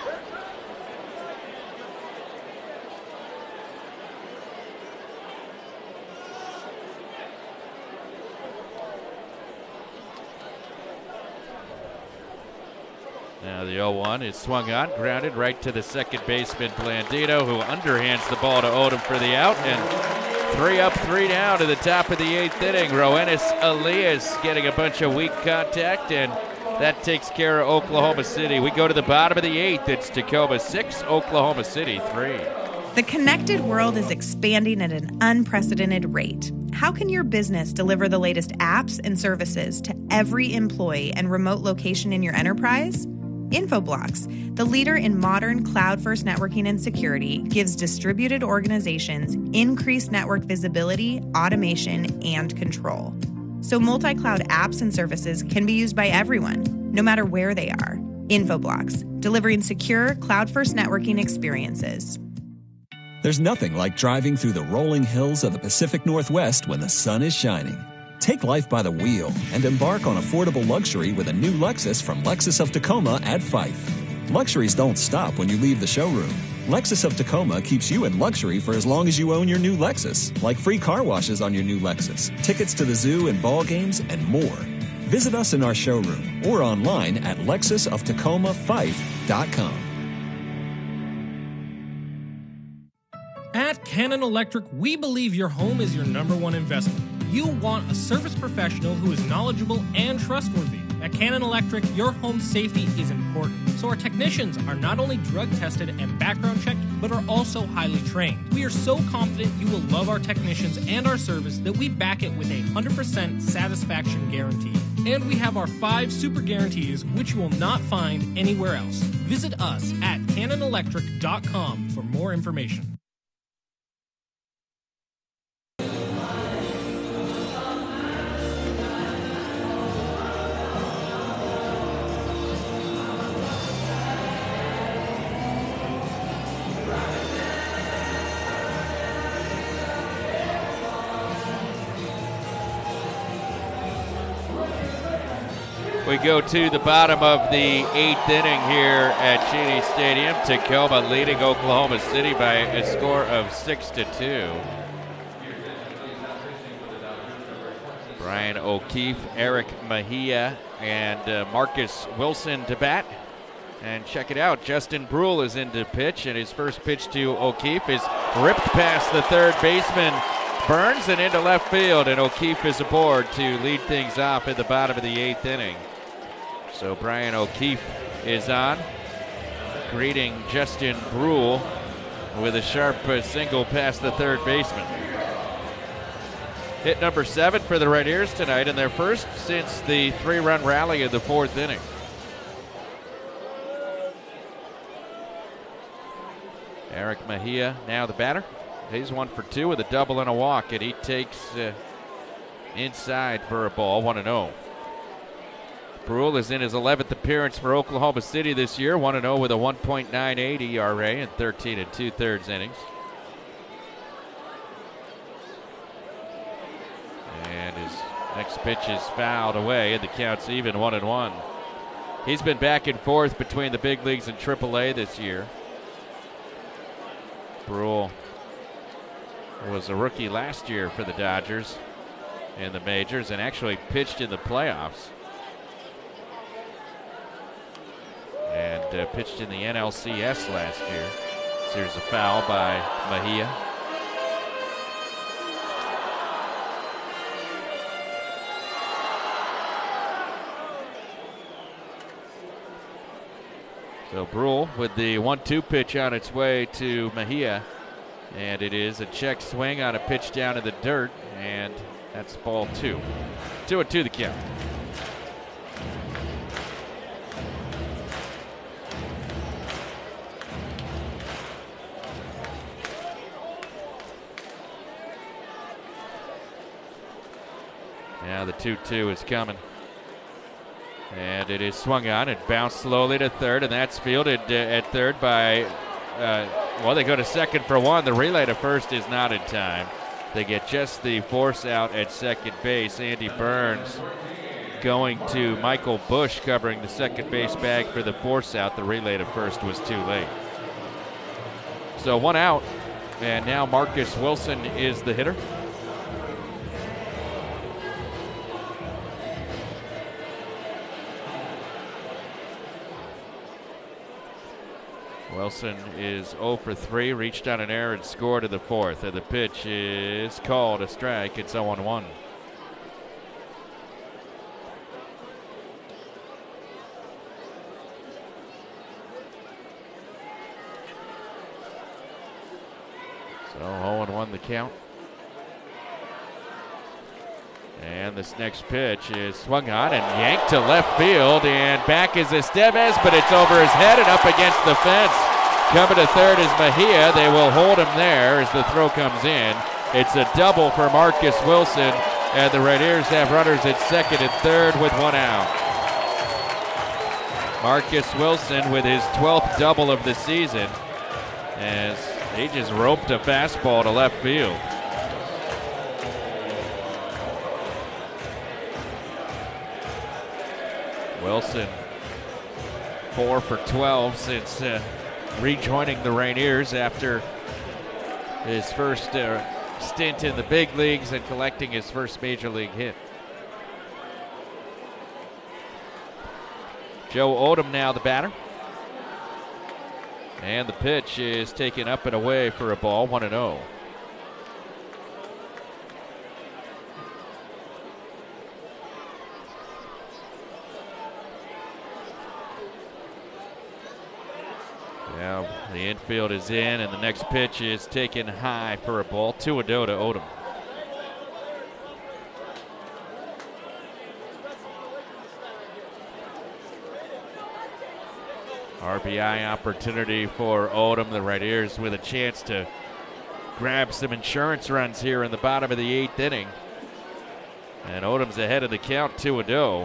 Now the 0-1 is swung on, grounded right to the second baseman Blandino, who underhands the ball to Odom for the out, and 3 up, 3 down to the top of the 8th inning. Roenis Elias getting a bunch of weak contact, and that takes care of Oklahoma City. We go to the bottom of the 8th. It's Tacoma 6, Oklahoma City 3. The connected world is expanding at an unprecedented rate. How can your business deliver the latest apps and services to every employee and remote location in your enterprise? Infoblox, the leader in modern cloud-first networking and security, gives distributed organizations increased network visibility, automation, and control. So multi-cloud apps and services can be used by everyone, no matter where they are. Infoblox, delivering secure, cloud-first networking experiences. There's nothing like driving through the rolling hills of the Pacific Northwest when the sun is shining. Take life by the wheel and embark on affordable luxury with a new Lexus from Lexus of Tacoma at Fife. Luxuries don't stop when you leave the showroom. Lexus of Tacoma keeps you in luxury for as long as you own your new Lexus, like free car washes on your new Lexus, tickets to the zoo and ball games, and more. Visit us in our showroom or online at lexusoftacoma5.com. At Cannon Electric, we believe your home is your number one investment. You want a service professional who is knowledgeable and trustworthy. At Cannon Electric, your home safety is important, so our technicians are not only drug tested and background checked, but are also highly trained. We are so confident you will love our technicians and our service that we back it with a 100% satisfaction guarantee. And we have our 5 super guarantees, which you will not find anywhere else. Visit us at cannonelectric.com for more information. We go to the bottom of the 8th inning here at Cheney Stadium. Tacoma leading Oklahoma City by a score of 6-2. Brian O'Keefe, Eric Mejia, and Marcus Wilson to bat. And check it out, Justin Brule is in to pitch, and his first pitch to O'Keefe is ripped past the third baseman Burns and into left field, and O'Keefe is aboard to lead things off at the bottom of the 8th inning. So Brian O'Keefe is on, greeting Justin Brule with a sharp single past the third baseman. Hit number 7 for the Rainiers tonight, and their first since the 3-run rally of the 4th inning. Eric Mejia now the batter. He's 1 for 2 with a double and a walk, and he takes inside for a ball, 1-0. Brule is in his 11th appearance for Oklahoma City this year, 1-0 with a 1.98 ERA in 13 2/3 innings. And his next pitch is fouled away, and the count's even, 1-1. He's been back and forth between the big leagues and AAA this year. Brule was a rookie last year for the Dodgers in the majors and actually pitched in the playoffs. And pitched in the NLCS last year. So here's a foul by Mejia. So Brule with the 1-2 pitch on its way to Mejia. And it is a check swing on a pitch down in the dirt. And that's ball 2. 2-2 the count. Now the 2-2 is coming. And it is swung on and bounced slowly to third, and that's fielded at third by, they go to second for 1. The relay to first is not in time. They get just the force out at second base. Andy Burns going to Michael Bush covering the second base bag for the force out. The relay to first was too late. So 1 out, and now Marcus Wilson is the hitter. Wilson is 0 for 3, reached on an error and scored in the 4th. And the pitch is called a strike. It's 0-1. So 0-1 the count. And this next pitch is swung on and yanked to left field, and back is Estevez, but it's over his head and up against the fence. Coming to third is Mejia. They will hold him there as the throw comes in. It's a double for Marcus Wilson, and the Rainiers have runners at second and third with 1 out. Marcus Wilson with his 12th double of the season as he just roped a fastball to left field. Wilson 4 for 12 since rejoining the Rainiers after his first stint in the big leagues and collecting his first major league hit. Joe Odom now the batter. And the pitch is taken up and away for a ball, 1-0. Now the infield is in, and the next pitch is taken high for a ball, 2-0 to Odom. RBI opportunity for Odom. The Rainiers with a chance to grab some insurance runs here in the bottom of the 8th inning. And Odom's ahead of the count, 2-0.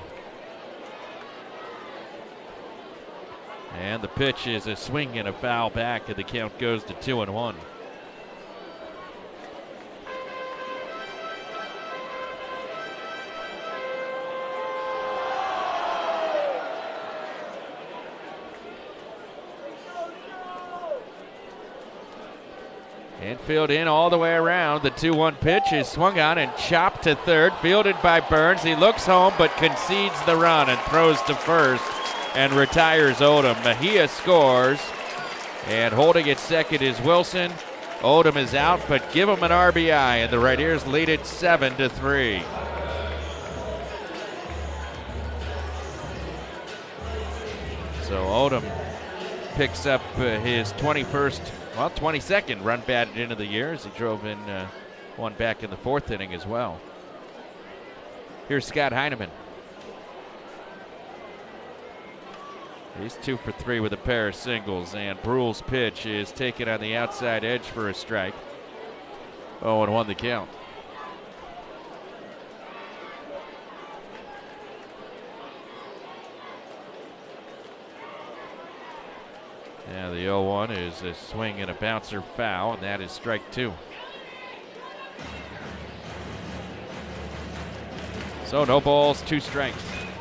And the pitch is a swing and a foul back, and the count goes to 2-1. Infield in all the way around. The 2-1 pitch is swung on and chopped to third. Fielded by Burns. He looks home but concedes the run and throws to first and retires Odom. Mejia scores. And holding at second is Wilson. Odom is out, but give him an RBI, and the Rainiers lead it 7-3. So Odom picks up his 22nd run batted into the year as he drove in one back in the 4th inning as well. Here's Scott Heineman. He's 2 for 3 with a pair of singles, and Brule's pitch is taken on the outside edge for a strike. 0-1 the count. Now the 0-1 is a swing and a bouncer foul, and that is strike 2. So no balls, 2 strikes.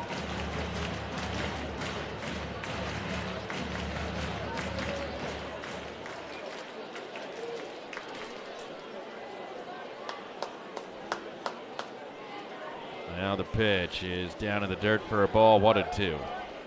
Now the pitch is down in the dirt for a ball, 1-2.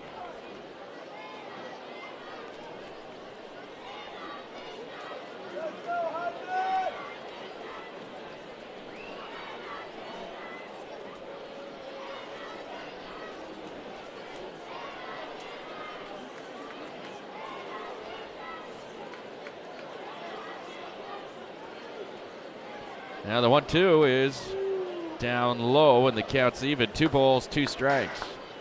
Now the 1-2 is down low, and the count's even. 2 balls, 2 strikes.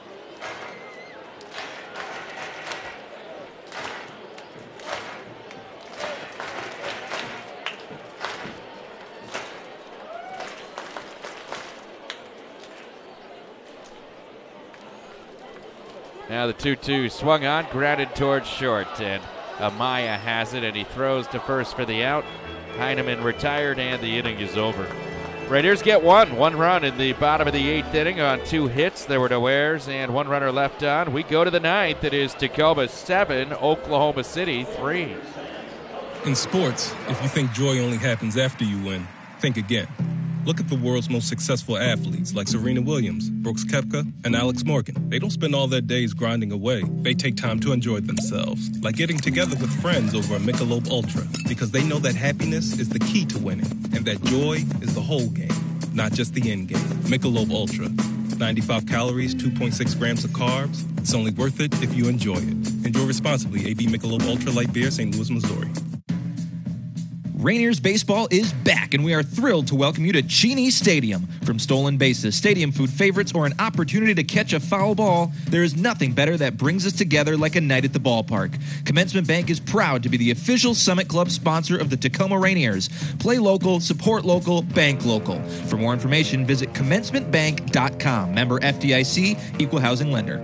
Now the 2-2 swung on, grounded towards short, and Amaya has it, and he throws to first for the out. Heineman retired, and the inning is over. Raiders get one run in the bottom of the 8th inning on 2 hits. There were no errors and 1 runner left on. We go to the 9th. It is Tacoma 7, Oklahoma City 3. In sports, if you think joy only happens after you win, think again. Look at the world's most successful athletes like Serena Williams, Brooks Koepka, and Alex Morgan. They don't spend all their days grinding away. They take time to enjoy themselves, like getting together with friends over a Michelob Ultra, because they know that happiness is the key to winning, and that joy is the whole game, not just the end game. Michelob Ultra. 95 calories, 2.6 grams of carbs. It's only worth it if you enjoy it. Enjoy responsibly. AB Michelob Ultra Light Beer, St. Louis, Missouri. Rainiers baseball is back, and we are thrilled to welcome you to Cheney Stadium. From stolen bases, stadium food favorites, or an opportunity to catch a foul ball, there is nothing better that brings us together like a night at the ballpark. Commencement Bank is proud to be the official Summit Club sponsor of the Tacoma Rainiers. Play local, support local, bank local. For more information, visit commencementbank.com. Member FDIC, Equal Housing Lender.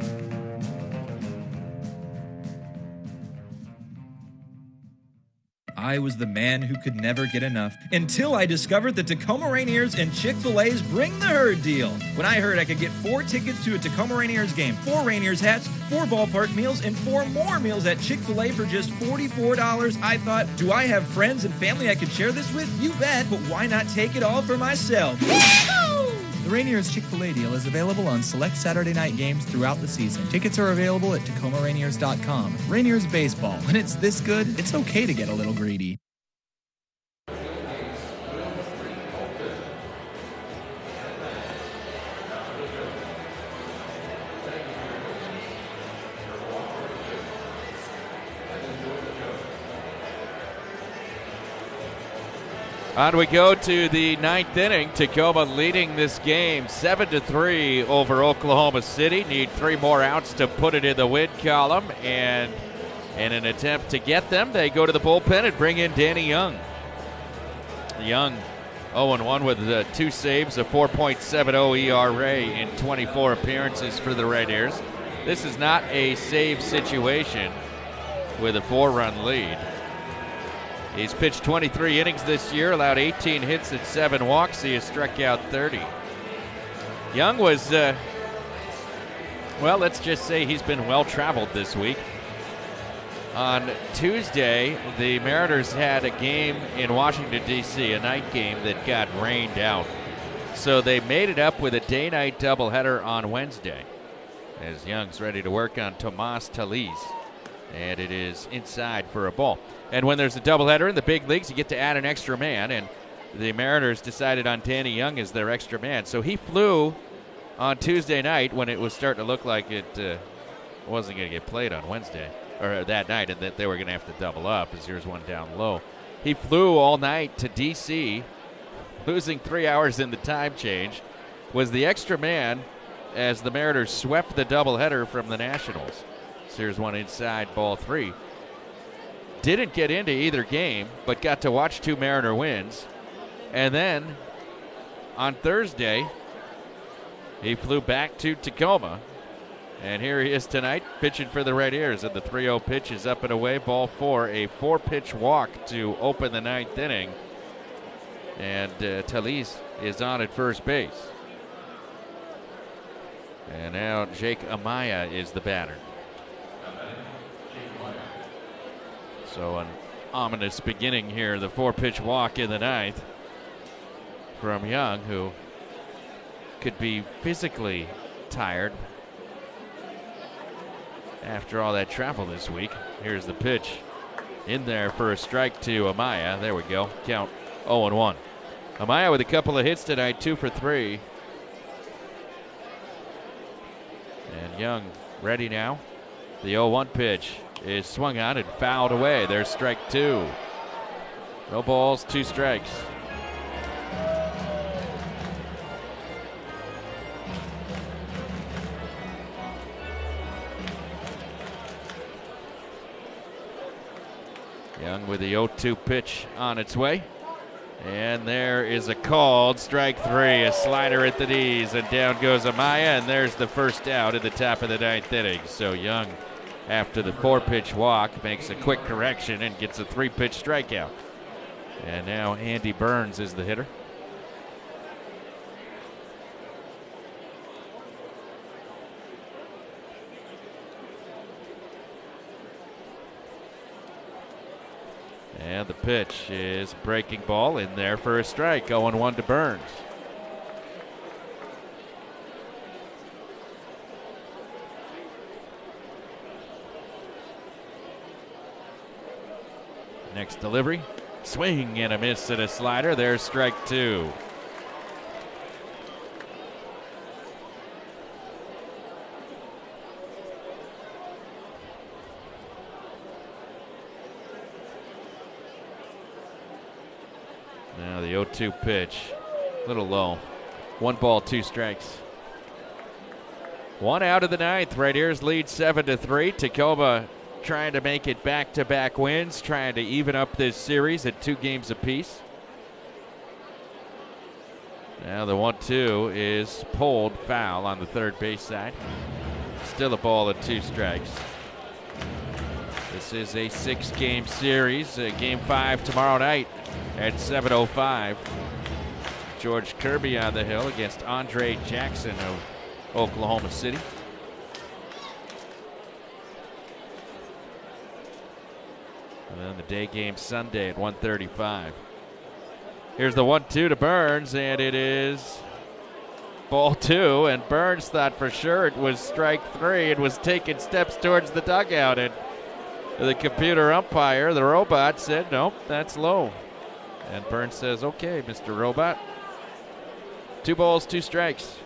I was the man who could never get enough until I discovered the Tacoma Rainiers and Chick-fil-A's Bring the Herd deal. When I heard I could get 4 tickets to a Tacoma Rainiers game, 4 Rainiers hats, 4 ballpark meals, and 4 more meals at Chick-fil-A for just $44, I thought, do I have friends and family I could share this with? You bet, but why not take it all for myself? The Rainiers Chick-fil-A deal is available on select Saturday night games throughout the season. Tickets are available at TacomaRainiers.com. Rainiers baseball. When it's this good, it's okay to get a little greedy. On we go to the 9th inning. Tacoma leading this game 7-3 over Oklahoma City. Need 3 more outs to put it in the win column. And in an attempt to get them, they go to the bullpen and bring in Danny Young. Young 0-1 with 2 saves, a 4.70 ERA in 24 appearances for the Rainiers. This is not a save situation with a 4-run lead. He's pitched 23 innings this year, allowed 18 hits and 7 walks. He has struck out 30. Young was, well, let's just say he's been well-traveled this week. On Tuesday, the Mariners had a game in Washington, D.C., a night game that got rained out. So they made it up with a day-night doubleheader on Wednesday, as Young's ready to work on Tomas Tellez. And it is inside for a ball. And when there's a doubleheader in the big leagues, you get to add an extra man. And the Mariners decided on Danny Young as their extra man. So he flew on Tuesday night when it was starting to look like it wasn't going to get played on Wednesday, or that night, and that they were going to have to double up as here's one down low. He flew all night to D.C., losing 3 hours in the time change, was the extra man as the Mariners swept the doubleheader from the Nationals. Here's one inside, ball 3. Didn't get into either game, but got to watch 2 Mariner wins. And then on Thursday, he flew back to Tacoma. And here he is tonight, pitching for the Rainiers. And the 3-0 pitch is up and away, ball 4. A 4-pitch walk to open the 9th inning. And Tellez is on at first base. And now Jake Amaya is the batter. So an ominous beginning here, the 4-pitch walk in the 9th from Young, who could be physically tired after all that travel this week. Here's the pitch in there for a strike to Amaya. There we go. Count 0-1. Amaya with a couple of hits tonight, 2 for 3. And Young ready now. The 0-1 pitch is swung on and fouled away. There's strike 2. No balls, 2 strikes. Young with the 0-2 pitch on its way. And there is a called strike 3, a slider at the knees, and down goes Amaya, and there's the first out at the top of the 9th inning. So Young, after the 4-pitch walk, makes a quick correction and gets a 3-pitch strikeout. And now Andy Burns is the hitter. And the pitch is breaking ball in there for a strike. 0-1 to Burns. Next delivery, swing and a miss and a slider. There's strike 2. Now the 0-2 pitch, a little low. 1 ball, 2 strikes. 1 out of the 9th. Rainiers lead 7-3. Tacoma trying to make it back-to-back wins, trying to even up this series at 2 games apiece. Now the 1-2 is pulled foul on the third base side. Still a ball and 2 strikes. The This is a 6-game series. Game 5 tomorrow night at 7:05. George Kirby on the hill against Andre Jackson of Oklahoma City. And then the day game Sunday at 1:35. Here's the 1-2 to Burns, and it is ball 2. And Burns thought for sure it was strike 3 and was taking steps towards the dugout. And the computer umpire, the robot, said, nope, that's low. And Burns says, okay, Mr. Robot. 2 balls, 2 strikes.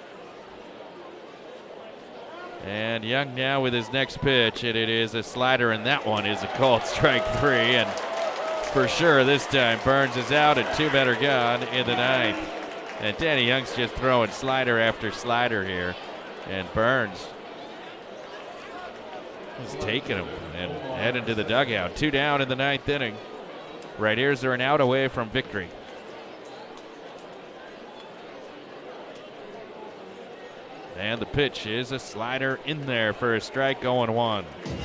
And Young now with his next pitch, and it is a slider, and that one is a called strike 3. And for sure this time Burns is out and 2 men are gone in the 9th. And Danny Young's just throwing slider after slider here. And Burns is taking him and heading to the dugout. 2 down in the 9th inning. Right Ears are an out away from victory. And the pitch is a slider in there for a strike, going 1.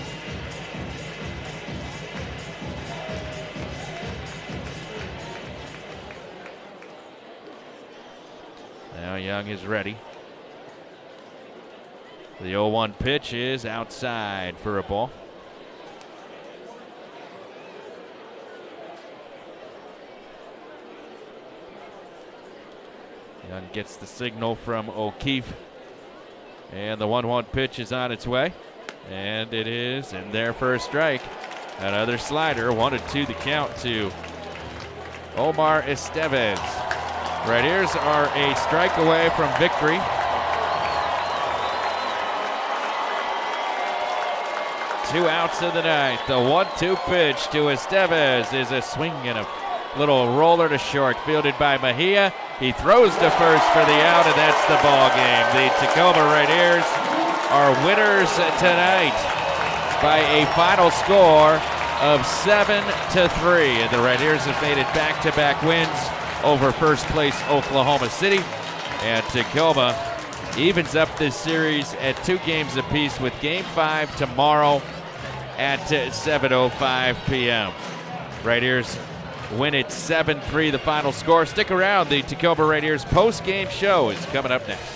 Now Young is ready. The 0-1 pitch is outside for a ball. Young gets the signal from O'Keefe. And the 1-1 pitch is on its way. And it is in there for a strike. Another slider, 1-2 the count to Omar Estevez. Right Ears are a strike away from victory. Two outs in the 9th. The 1-2 pitch to Estevez is a swing and a little roller to short, fielded by Mejia. He throws to first for the out, and that's the ball game. The Tacoma Right Ears are winners tonight by a final score of 7-3. And the Right Ears have made it back-to-back wins over first place Oklahoma City. And Tacoma evens up this series at 2 games apiece with Game 5 tomorrow at 7:05 p.m. Right Ears win it 7-3, the final score. Stick around. The Tacoma Right Ears post-game show is coming up next.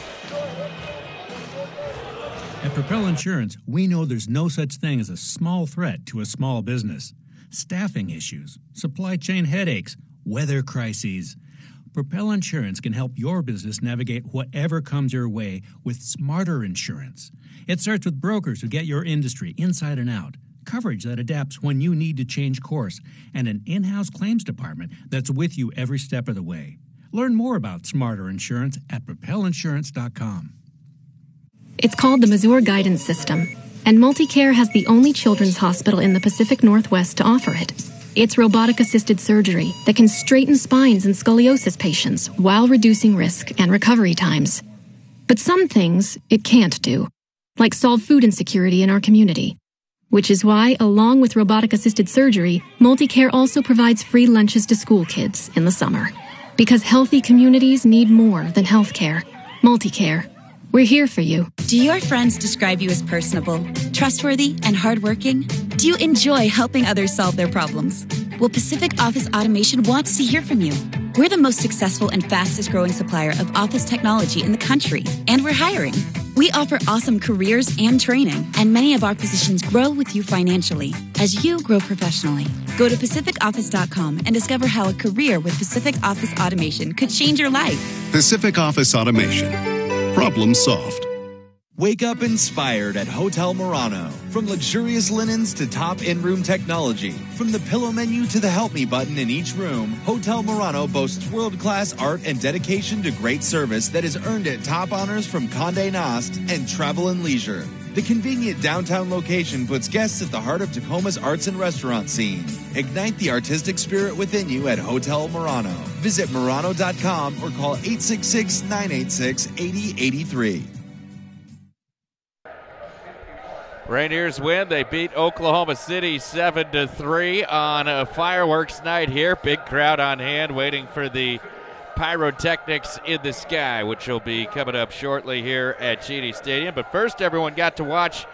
At Propel Insurance, we know there's no such thing as a small threat to a small business. Staffing issues, supply chain headaches, weather crises. Propel Insurance can help your business navigate whatever comes your way with smarter insurance. It starts with brokers who get your industry inside and out, coverage that adapts when you need to change course, and an in-house claims department that's with you every step of the way. Learn more about smarter insurance at propelinsurance.com. It's called the Mazur Guidance System, and MultiCare has the only children's hospital in the Pacific Northwest to offer it. It's robotic-assisted surgery that can straighten spines in scoliosis patients while reducing risk and recovery times. But some things it can't do, like solve food insecurity in our community. Which is why, along with robotic-assisted surgery, MultiCare also provides free lunches to school kids in the summer. Because healthy communities need more than health care. MultiCare. We're here for you. Do your friends describe you as personable, trustworthy, and hardworking? Do you enjoy helping others solve their problems? Well, Pacific Office Automation wants to hear from you. We're the most successful and fastest growing supplier of office technology in the country, and we're hiring. We offer awesome careers and training, and many of our positions grow with you financially as you grow professionally. Go to PacificOffice.com and discover how a career with Pacific Office Automation could change your life. Pacific Office Automation. Problem solved. Wake up inspired at Hotel Murano. From luxurious linens to top in-room technology, from the pillow menu to the Help Me button in each room, Hotel Murano boasts world-class art and dedication to great service that has earned it top honors from Condé Nast and Travel and Leisure. The convenient downtown location puts guests at the heart of Tacoma's arts and restaurant scene. Ignite the artistic spirit within you at Hotel Murano. Visit Murano.com or call 866-986-8083. Right Ears win. They beat Oklahoma City 7-3 on a fireworks night here. Big crowd on hand waiting for the pyrotechnics in the sky, which will be coming up shortly here at Cheney Stadium. But first, everyone got to watch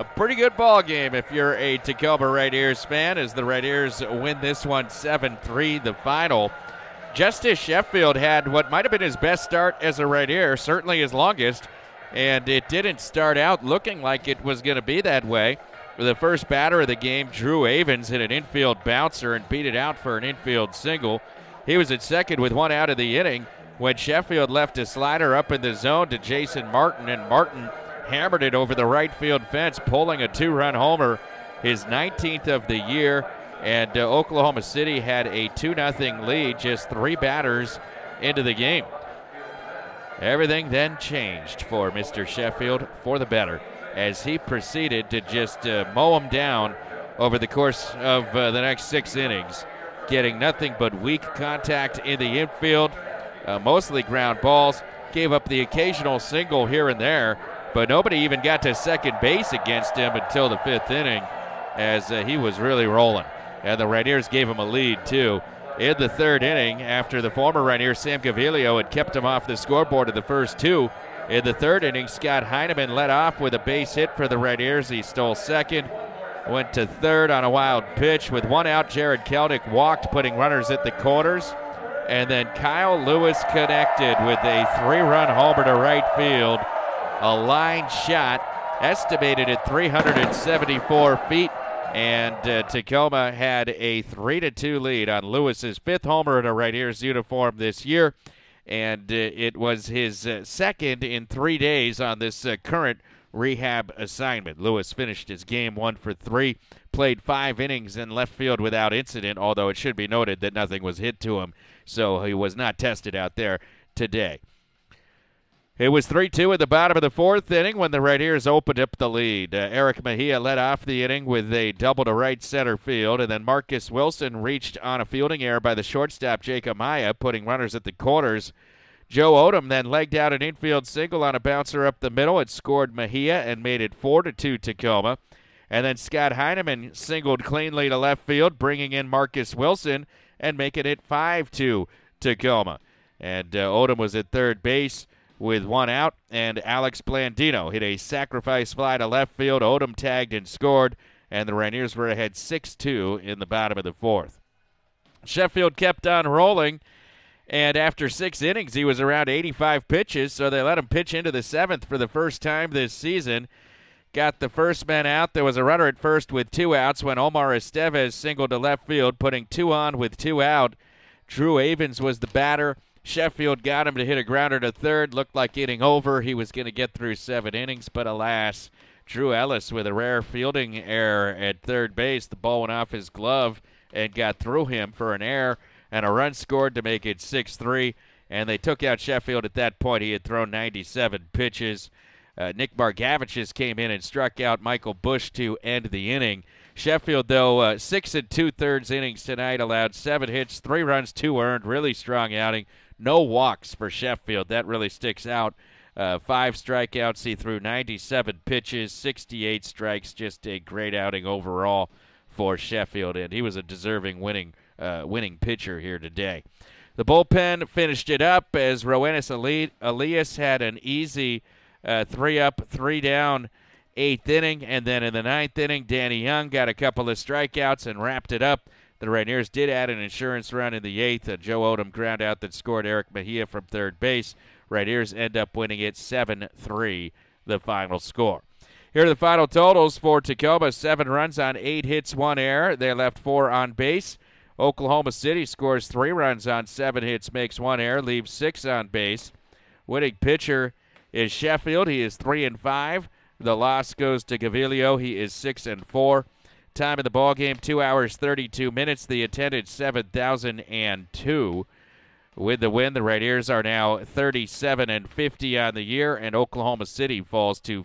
a pretty good ball game if you're a Tacoma Red Ears fan, as the Red Ears win this one 7-3, the final. Justice Sheffield had what might have been his best start as a Red Ear, certainly his longest, and it didn't start out looking like it was going to be that way. The first batter of the game, Drew Avens, hit an infield bouncer and beat it out for an infield single. He was at second with one out of the inning when Sheffield left a slider up in the zone to Jason Martin, and Martin hammered it over the right field fence, pulling a 2-run homer, his 19th of the year. And Oklahoma City had a 2-0 lead just 3 batters into the game. Everything then changed for Mr. Sheffield for the better, as he proceeded to just mow him down over the course of the next 6 innings, getting nothing but weak contact in the infield, mostly ground balls, gave up the occasional single here and there, but nobody even got to second base against him until the 5th inning, as he was really rolling. And the Red Ears gave him a lead, too, in the 3rd inning after the former Red Ear, Sam Gaviglio, had kept him off the scoreboard of the first 2. In the 3rd inning, Scott Heineman led off with a base hit for the Red Ears. He stole second, went to 3rd on a wild pitch. With 1 out, Jared Keldick walked, putting runners at the corners. And then Kyle Lewis connected with a 3-run homer to right field. A line shot, estimated at 374 feet. And Tacoma had a 3-2 lead on Lewis's 5th homer in a Red Ears uniform this year. And it was his second in 3 days on this current rehab assignment. Lewis finished his game 1 for 3, played 5 innings in left field without incident, although it should be noted that nothing was hit to him, so he was not tested out there today. It was 3-2 at the bottom of the 4th inning when the Red Ears opened up the lead. Eric Mejia led off the inning with a double to right center field, and then Marcus Wilson reached on a fielding error by the shortstop Jacob Maya, putting runners at the corners. Joe Odom then legged out an infield single on a bouncer up the middle. It scored Mejia and made it 4-2 Tacoma. And then Scott Heineman singled cleanly to left field, bringing in Marcus Wilson and making it 5-2 Tacoma. And Odom was at third base with 1 out, and Alex Blandino hit a sacrifice fly to left field. Odom tagged and scored, and the Red Ears were ahead 6-2 in the bottom of the 4th. Sheffield kept on rolling, and after 6 innings, he was around 85 pitches, so they let him pitch into the 7th for the first time this season. Got the first man out. There was a runner at first with 2 outs when Omar Estevez singled to left field, putting 2 on with 2 out. Drew Avens was the batter. Sheffield got him to hit a grounder to 3rd. Looked like inning over. He was going to get through 7 innings, but alas, Drew Ellis with a rare fielding error at third base. The ball went off his glove and got through him for an error, and a run scored to make it 6-3, and they took out Sheffield at that point. He had thrown 97 pitches. Nick Margavicius came in and struck out Michael Bush to end the inning. Sheffield, though, 6 2/3 innings tonight, allowed 7 hits, 3 runs, 2 earned. Really strong outing. No walks for Sheffield. That really sticks out. 5 strikeouts. He threw 97 pitches, 68 strikes. Just a great outing overall for Sheffield, and he was a deserving winning pitcher here today. The bullpen finished it up as Roenis Elias had an easy 3-up, 3-down 8th inning, and then in the 9th inning, Danny Young got a couple of strikeouts and wrapped it up. The Red Ears did add an insurance run in the 8th. Joe Odom ground out that scored Eric Mejia from third base. Red Ears end up winning it 7-3, the final score. Here are the final totals for Tacoma. 7 runs on 8 hits, 1 error. They left 4 on base. Oklahoma City scores 3 runs on 7 hits, makes 1 error, leaves 6 on base. Winning pitcher is Sheffield. He is 3-5. The loss goes to Gaviglio. He is 6-4. Time of the ball game, 2 hours, 32 minutes. The attendance, 7,002. With the win, the Red Ears are now 37-50 on the year, and Oklahoma City falls to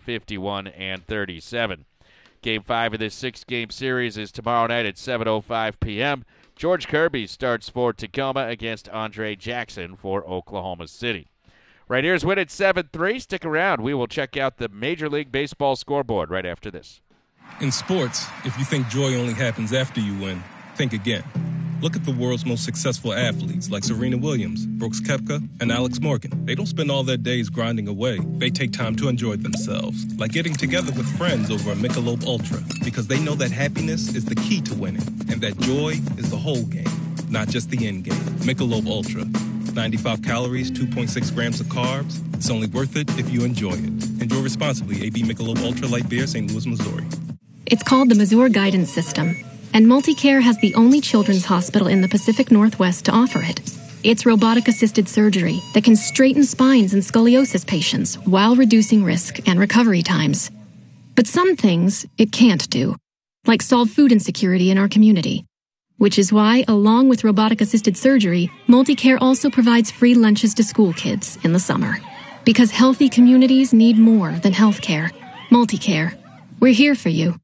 51-37. Game 5 of this 6-game series is tomorrow night at 7:05 p.m. George Kirby starts for Tacoma against Andre Jackson for Oklahoma City. Red Ears win at 7-3. Stick around. We will check out the Major League Baseball scoreboard right after this. In sports, if you think joy only happens after you win, think again. Look at the world's most successful athletes like Serena Williams, Brooks Koepka, and Alex Morgan. They don't spend all their days grinding away. They take time to enjoy themselves, like getting together with friends over a Michelob Ultra, because they know that happiness is the key to winning, and that joy is the whole game, not just the end game. Michelob Ultra. 95 calories, 2.6 grams of carbs. It's only worth it if you enjoy it. Enjoy responsibly. AB Michelob Ultra Light Beer, St. Louis, Missouri. It's called the Mazur Guidance System, and MultiCare has the only children's hospital in the Pacific Northwest to offer it. It's robotic-assisted surgery that can straighten spines in scoliosis patients while reducing risk and recovery times. But some things it can't do, like solve food insecurity in our community. Which is why, along with robotic-assisted surgery, MultiCare also provides free lunches to school kids in the summer. Because healthy communities need more than health care. MultiCare. We're here for you.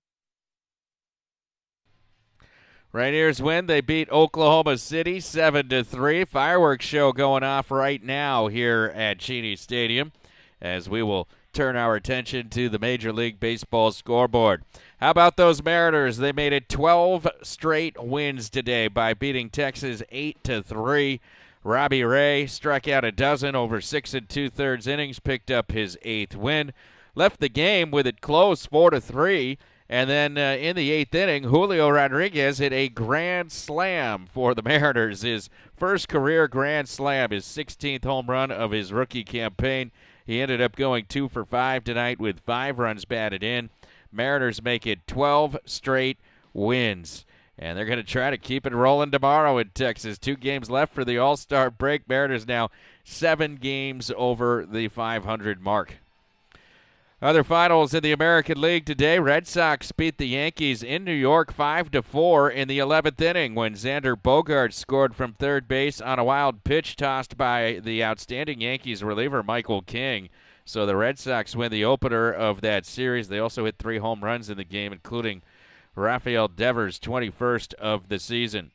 Rainiers win. They beat Oklahoma City 7-3. Fireworks show going off right now here at Cheney Stadium as we will turn our attention to the Major League Baseball scoreboard. How about those Mariners? They made it 12 straight wins today by beating Texas 8-3. Robbie Ray struck out a dozen over 6 2/3 innings, picked up his 8th win. Left the game with it close 4-3. And then in the 8th inning, Julio Rodriguez hit a grand slam for the Mariners. His first career grand slam, his 16th home run of his rookie campaign. He ended up going 2 for 5 tonight with 5 runs batted in. Mariners make it 12 straight wins. And they're going to try to keep it rolling tomorrow in Texas. 2 games left for the All-Star break. Mariners now 7 games over the 500 mark. Other finals in the American League today. Red Sox beat the Yankees in New York 5-4 in the 11th inning when Xander Bogaerts scored from third base on a wild pitch tossed by the outstanding Yankees reliever Michael King. So the Red Sox win the opener of that series. They also hit 3 home runs in the game, including Rafael Devers' 21st of the season.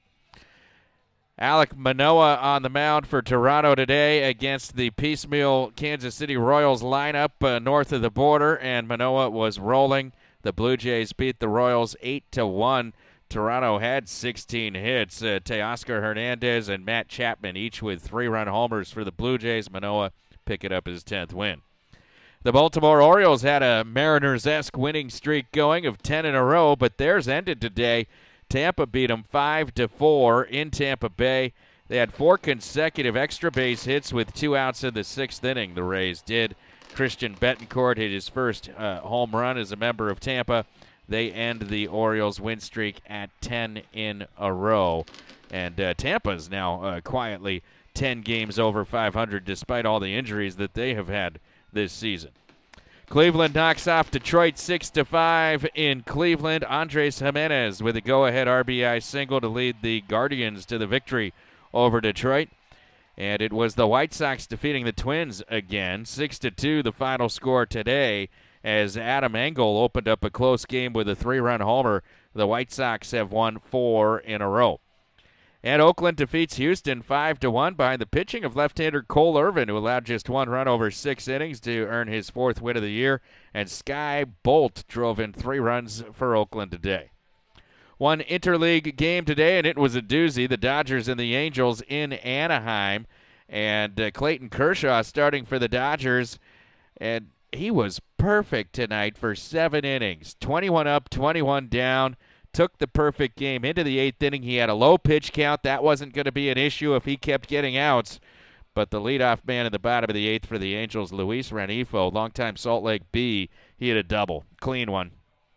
Alek Manoah on the mound for Toronto today against the piecemeal Kansas City Royals lineup north of the border, and Manoah was rolling. The Blue Jays beat the Royals 8-1. Toronto had 16 hits. Teoscar Hernandez and Matt Chapman each with 3-run homers for the Blue Jays. Manoah picking up his 10th win. The Baltimore Orioles had a Mariners-esque winning streak going of 10 in a row, but theirs ended today. Tampa beat them 5-4 in Tampa Bay. They had 4 consecutive extra base hits with 2 outs in the 6th inning. The Rays did. Christian Bettencourt hit his first home run as a member of Tampa. They end the Orioles' win streak at 10 in a row. And Tampa's now quietly 10 games over 500 despite all the injuries that they have had this season. Cleveland knocks off Detroit 6-5 in Cleveland. Andres Jimenez with a go-ahead RBI single to lead the Guardians to the victory over Detroit. And it was the White Sox defeating the Twins again, 6-2 the final score today as Adam Engel opened up a close game with a 3-run homer. The White Sox have won 4 in a row. And Oakland defeats Houston 5-1 behind the pitching of left-hander Cole Irvin, who allowed just 1 run over 6 innings to earn his 4th win of the year. And Sky Bolt drove in 3 runs for Oakland today. One interleague game today, and it was a doozy. The Dodgers and the Angels in Anaheim. And Clayton Kershaw starting for the Dodgers. And he was perfect tonight for 7 innings. 21 up, 21 down. Took the perfect game into the 8th inning. He had a low pitch count. That wasn't going to be an issue if he kept getting outs. But the leadoff man in the bottom of the 8th for the Angels, Luis Rengifo, longtime Salt Lake Bee, he hit a double. Clean one.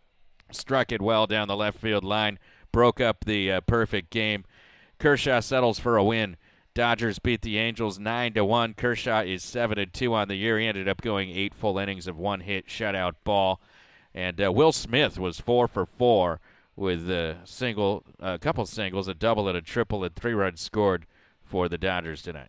Struck it well down the left field line. Broke up the perfect game. Kershaw settles for a win. Dodgers beat the Angels 9-1. Kershaw is 7-2 on the year. He ended up going 8 full innings of 1 hit shutout ball. And Will Smith was 4 for 4. With a couple singles, a double and a triple, and 3 runs scored for the Dodgers tonight.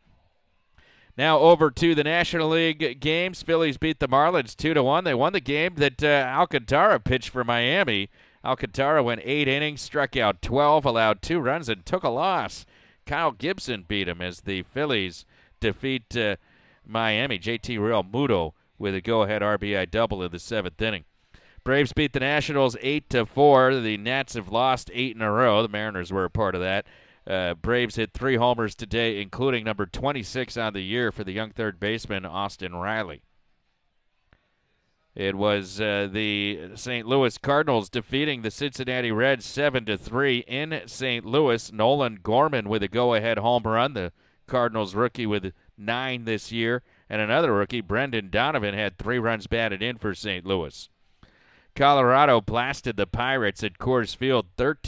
Now over to the National League games. Phillies beat the Marlins 2-1. They won the game that Alcantara pitched for Miami. Alcantara went 8 innings, struck out 12, allowed 2 runs, and took a loss. Kyle Gibson beat him as the Phillies defeat Miami. JT Realmuto with a go-ahead RBI double in the 7th inning. Braves beat the Nationals 8-4. The Nats have lost 8 in a row. The Mariners were a part of that. Braves hit 3 homers today, including number 26 on the year for the young third baseman, Austin Riley. It was the St. Louis Cardinals defeating the Cincinnati Reds 7-3 in St. Louis. Nolan Gorman with a go-ahead home run, the Cardinals rookie with 9 this year, and another rookie, Brendan Donovan, had 3 runs batted in for St. Louis. Colorado blasted the Pirates at Coors Field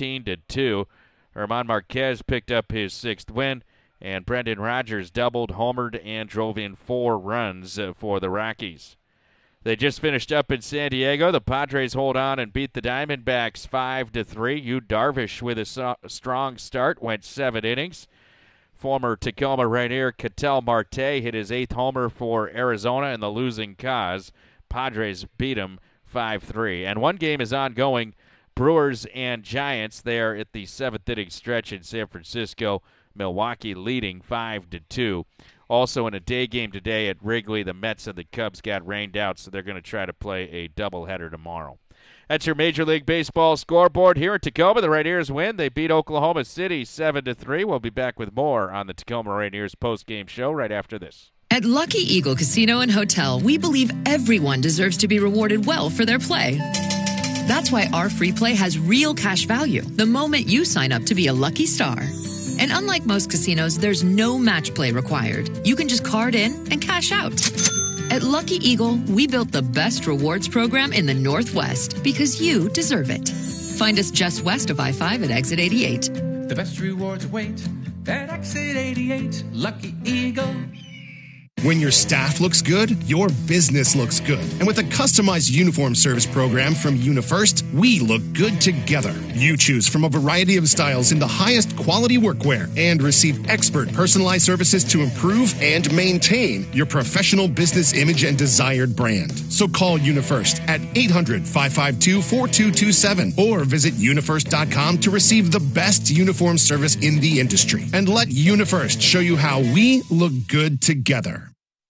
13-2. German Marquez picked up his 6th win, and Brendan Rodgers doubled, homered, and drove in 4 runs for the Rockies. They just finished up in San Diego. The Padres hold on and beat the Diamondbacks 5-3. Yu Darvish with a strong start, went 7 innings. Former Tacoma Rainier Ketel Marte hit his 8th homer for Arizona in the losing cause. Padres beat him 5-3. And one game is ongoing, Brewers and Giants. They are at the 7th inning stretch in San Francisco. Milwaukee leading 5-2. Also in a day game today at Wrigley, the Mets and the Cubs got rained out, so they're going to try to play a doubleheader tomorrow. That's your Major League Baseball scoreboard here in Tacoma. The Rainiers win. They beat Oklahoma City 7-3. We'll be back with more on the Tacoma Rainiers postgame show right after this. At Lucky Eagle Casino and Hotel, we believe everyone deserves to be rewarded well for their play. That's why our free play has real cash value the moment you sign up to be a lucky star. And unlike most casinos, there's no match play required. You can just card in and cash out. At Lucky Eagle, we built the best rewards program in the Northwest because you deserve it. Find us just west of I-5 at Exit 88. The best rewards await at Exit 88. Lucky Eagle. When your staff looks good, your business looks good. And with a customized uniform service program from UniFirst, we look good together. You choose from a variety of styles in the highest quality workwear and receive expert personalized services to improve and maintain your professional business image and desired brand. So call UniFirst at 800-552-4227 or visit unifirst.com to receive the best uniform service in the industry. And let UniFirst show you how we look good together.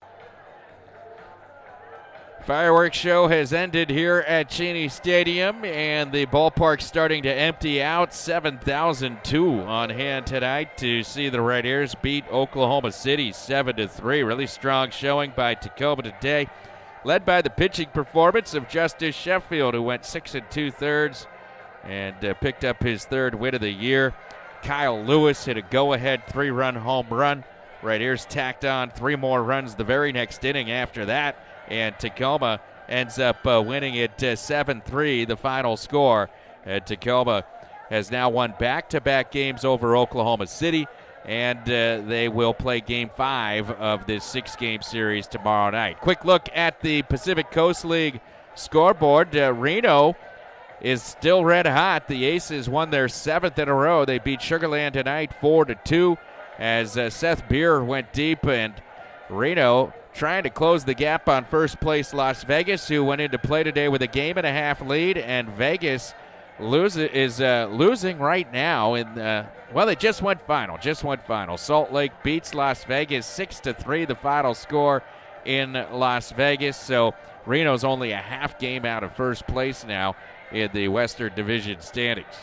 Fireworks show has ended here at Cheney Stadium, and the ballpark's starting to empty out. 7,002 on hand tonight to see the Rainiers beat Oklahoma City 7-3. Really strong showing by Tacoma today, led by the pitching performance of Justice Sheffield, who went 6 2/3 and picked up his 3rd win of the year. Kyle Lewis hit a go-ahead 3-run home run. Rainiers tacked on 3 more runs the very next inning after that, and Tacoma ends up winning it 7-3, the final score. Tacoma has now won back-to-back games over Oklahoma City, and they will play Game 5 of this 6-game series tomorrow night. Quick look at the Pacific Coast League scoreboard. Reno is still red hot. The Aces won their 7th in a row. They beat Sugar Land tonight 4-2 as Seth Beer went deep, and Reno trying to close the gap on first place Las Vegas, who went into play today with a 1.5-game lead, and Vegas is losing right now. They just went final. Salt Lake beats Las Vegas 6-3, the final score in Las Vegas. So Reno's only a half game out of first place now in the Western Division standings.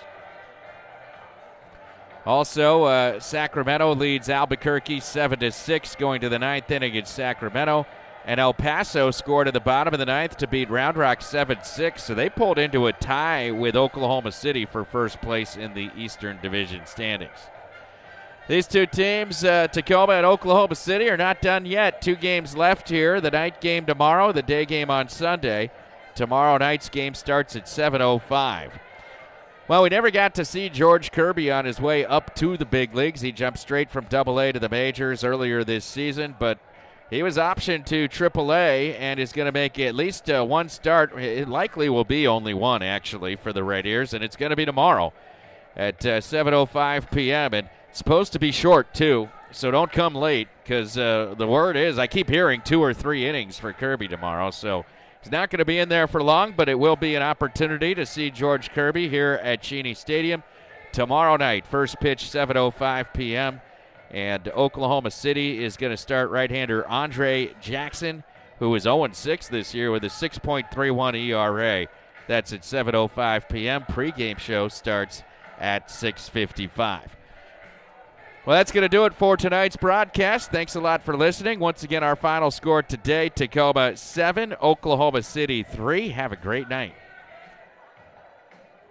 Also, Sacramento leads Albuquerque 7-6 going to the 9th inning in Sacramento. And El Paso scored at the bottom of the 9th to beat Round Rock 7-6. So they pulled into a tie with Oklahoma City for first place in the Eastern Division standings. These two teams, Tacoma and Oklahoma City, are not done yet. 2 games left here. The night game tomorrow, the day game on Sunday. Tomorrow night's game starts at 7:05. Well, we never got to see George Kirby on his way up to the big leagues. He jumped straight from AA to the majors earlier this season, but he was optioned to AAA and is going to make at least one start. It likely will be only one, actually, for the Rainiers, and it's going to be tomorrow at 7:05 p.m. And it's supposed to be short, too, so don't come late because the word is I keep hearing 2 or 3 innings for Kirby tomorrow, so he's not going to be in there for long, but it will be an opportunity to see George Kirby here at Cheney Stadium tomorrow night. First pitch, 7:05 p.m., and Oklahoma City is going to start right-hander Andre Jackson, who is 0-6 this year with a 6.31 ERA. That's at 7:05 p.m. Pre-game show starts at 6:55. Well, that's going to do it for tonight's broadcast. Thanks a lot for listening. Once again, our final score today, Tacoma 7, Oklahoma City 3. Have a great night.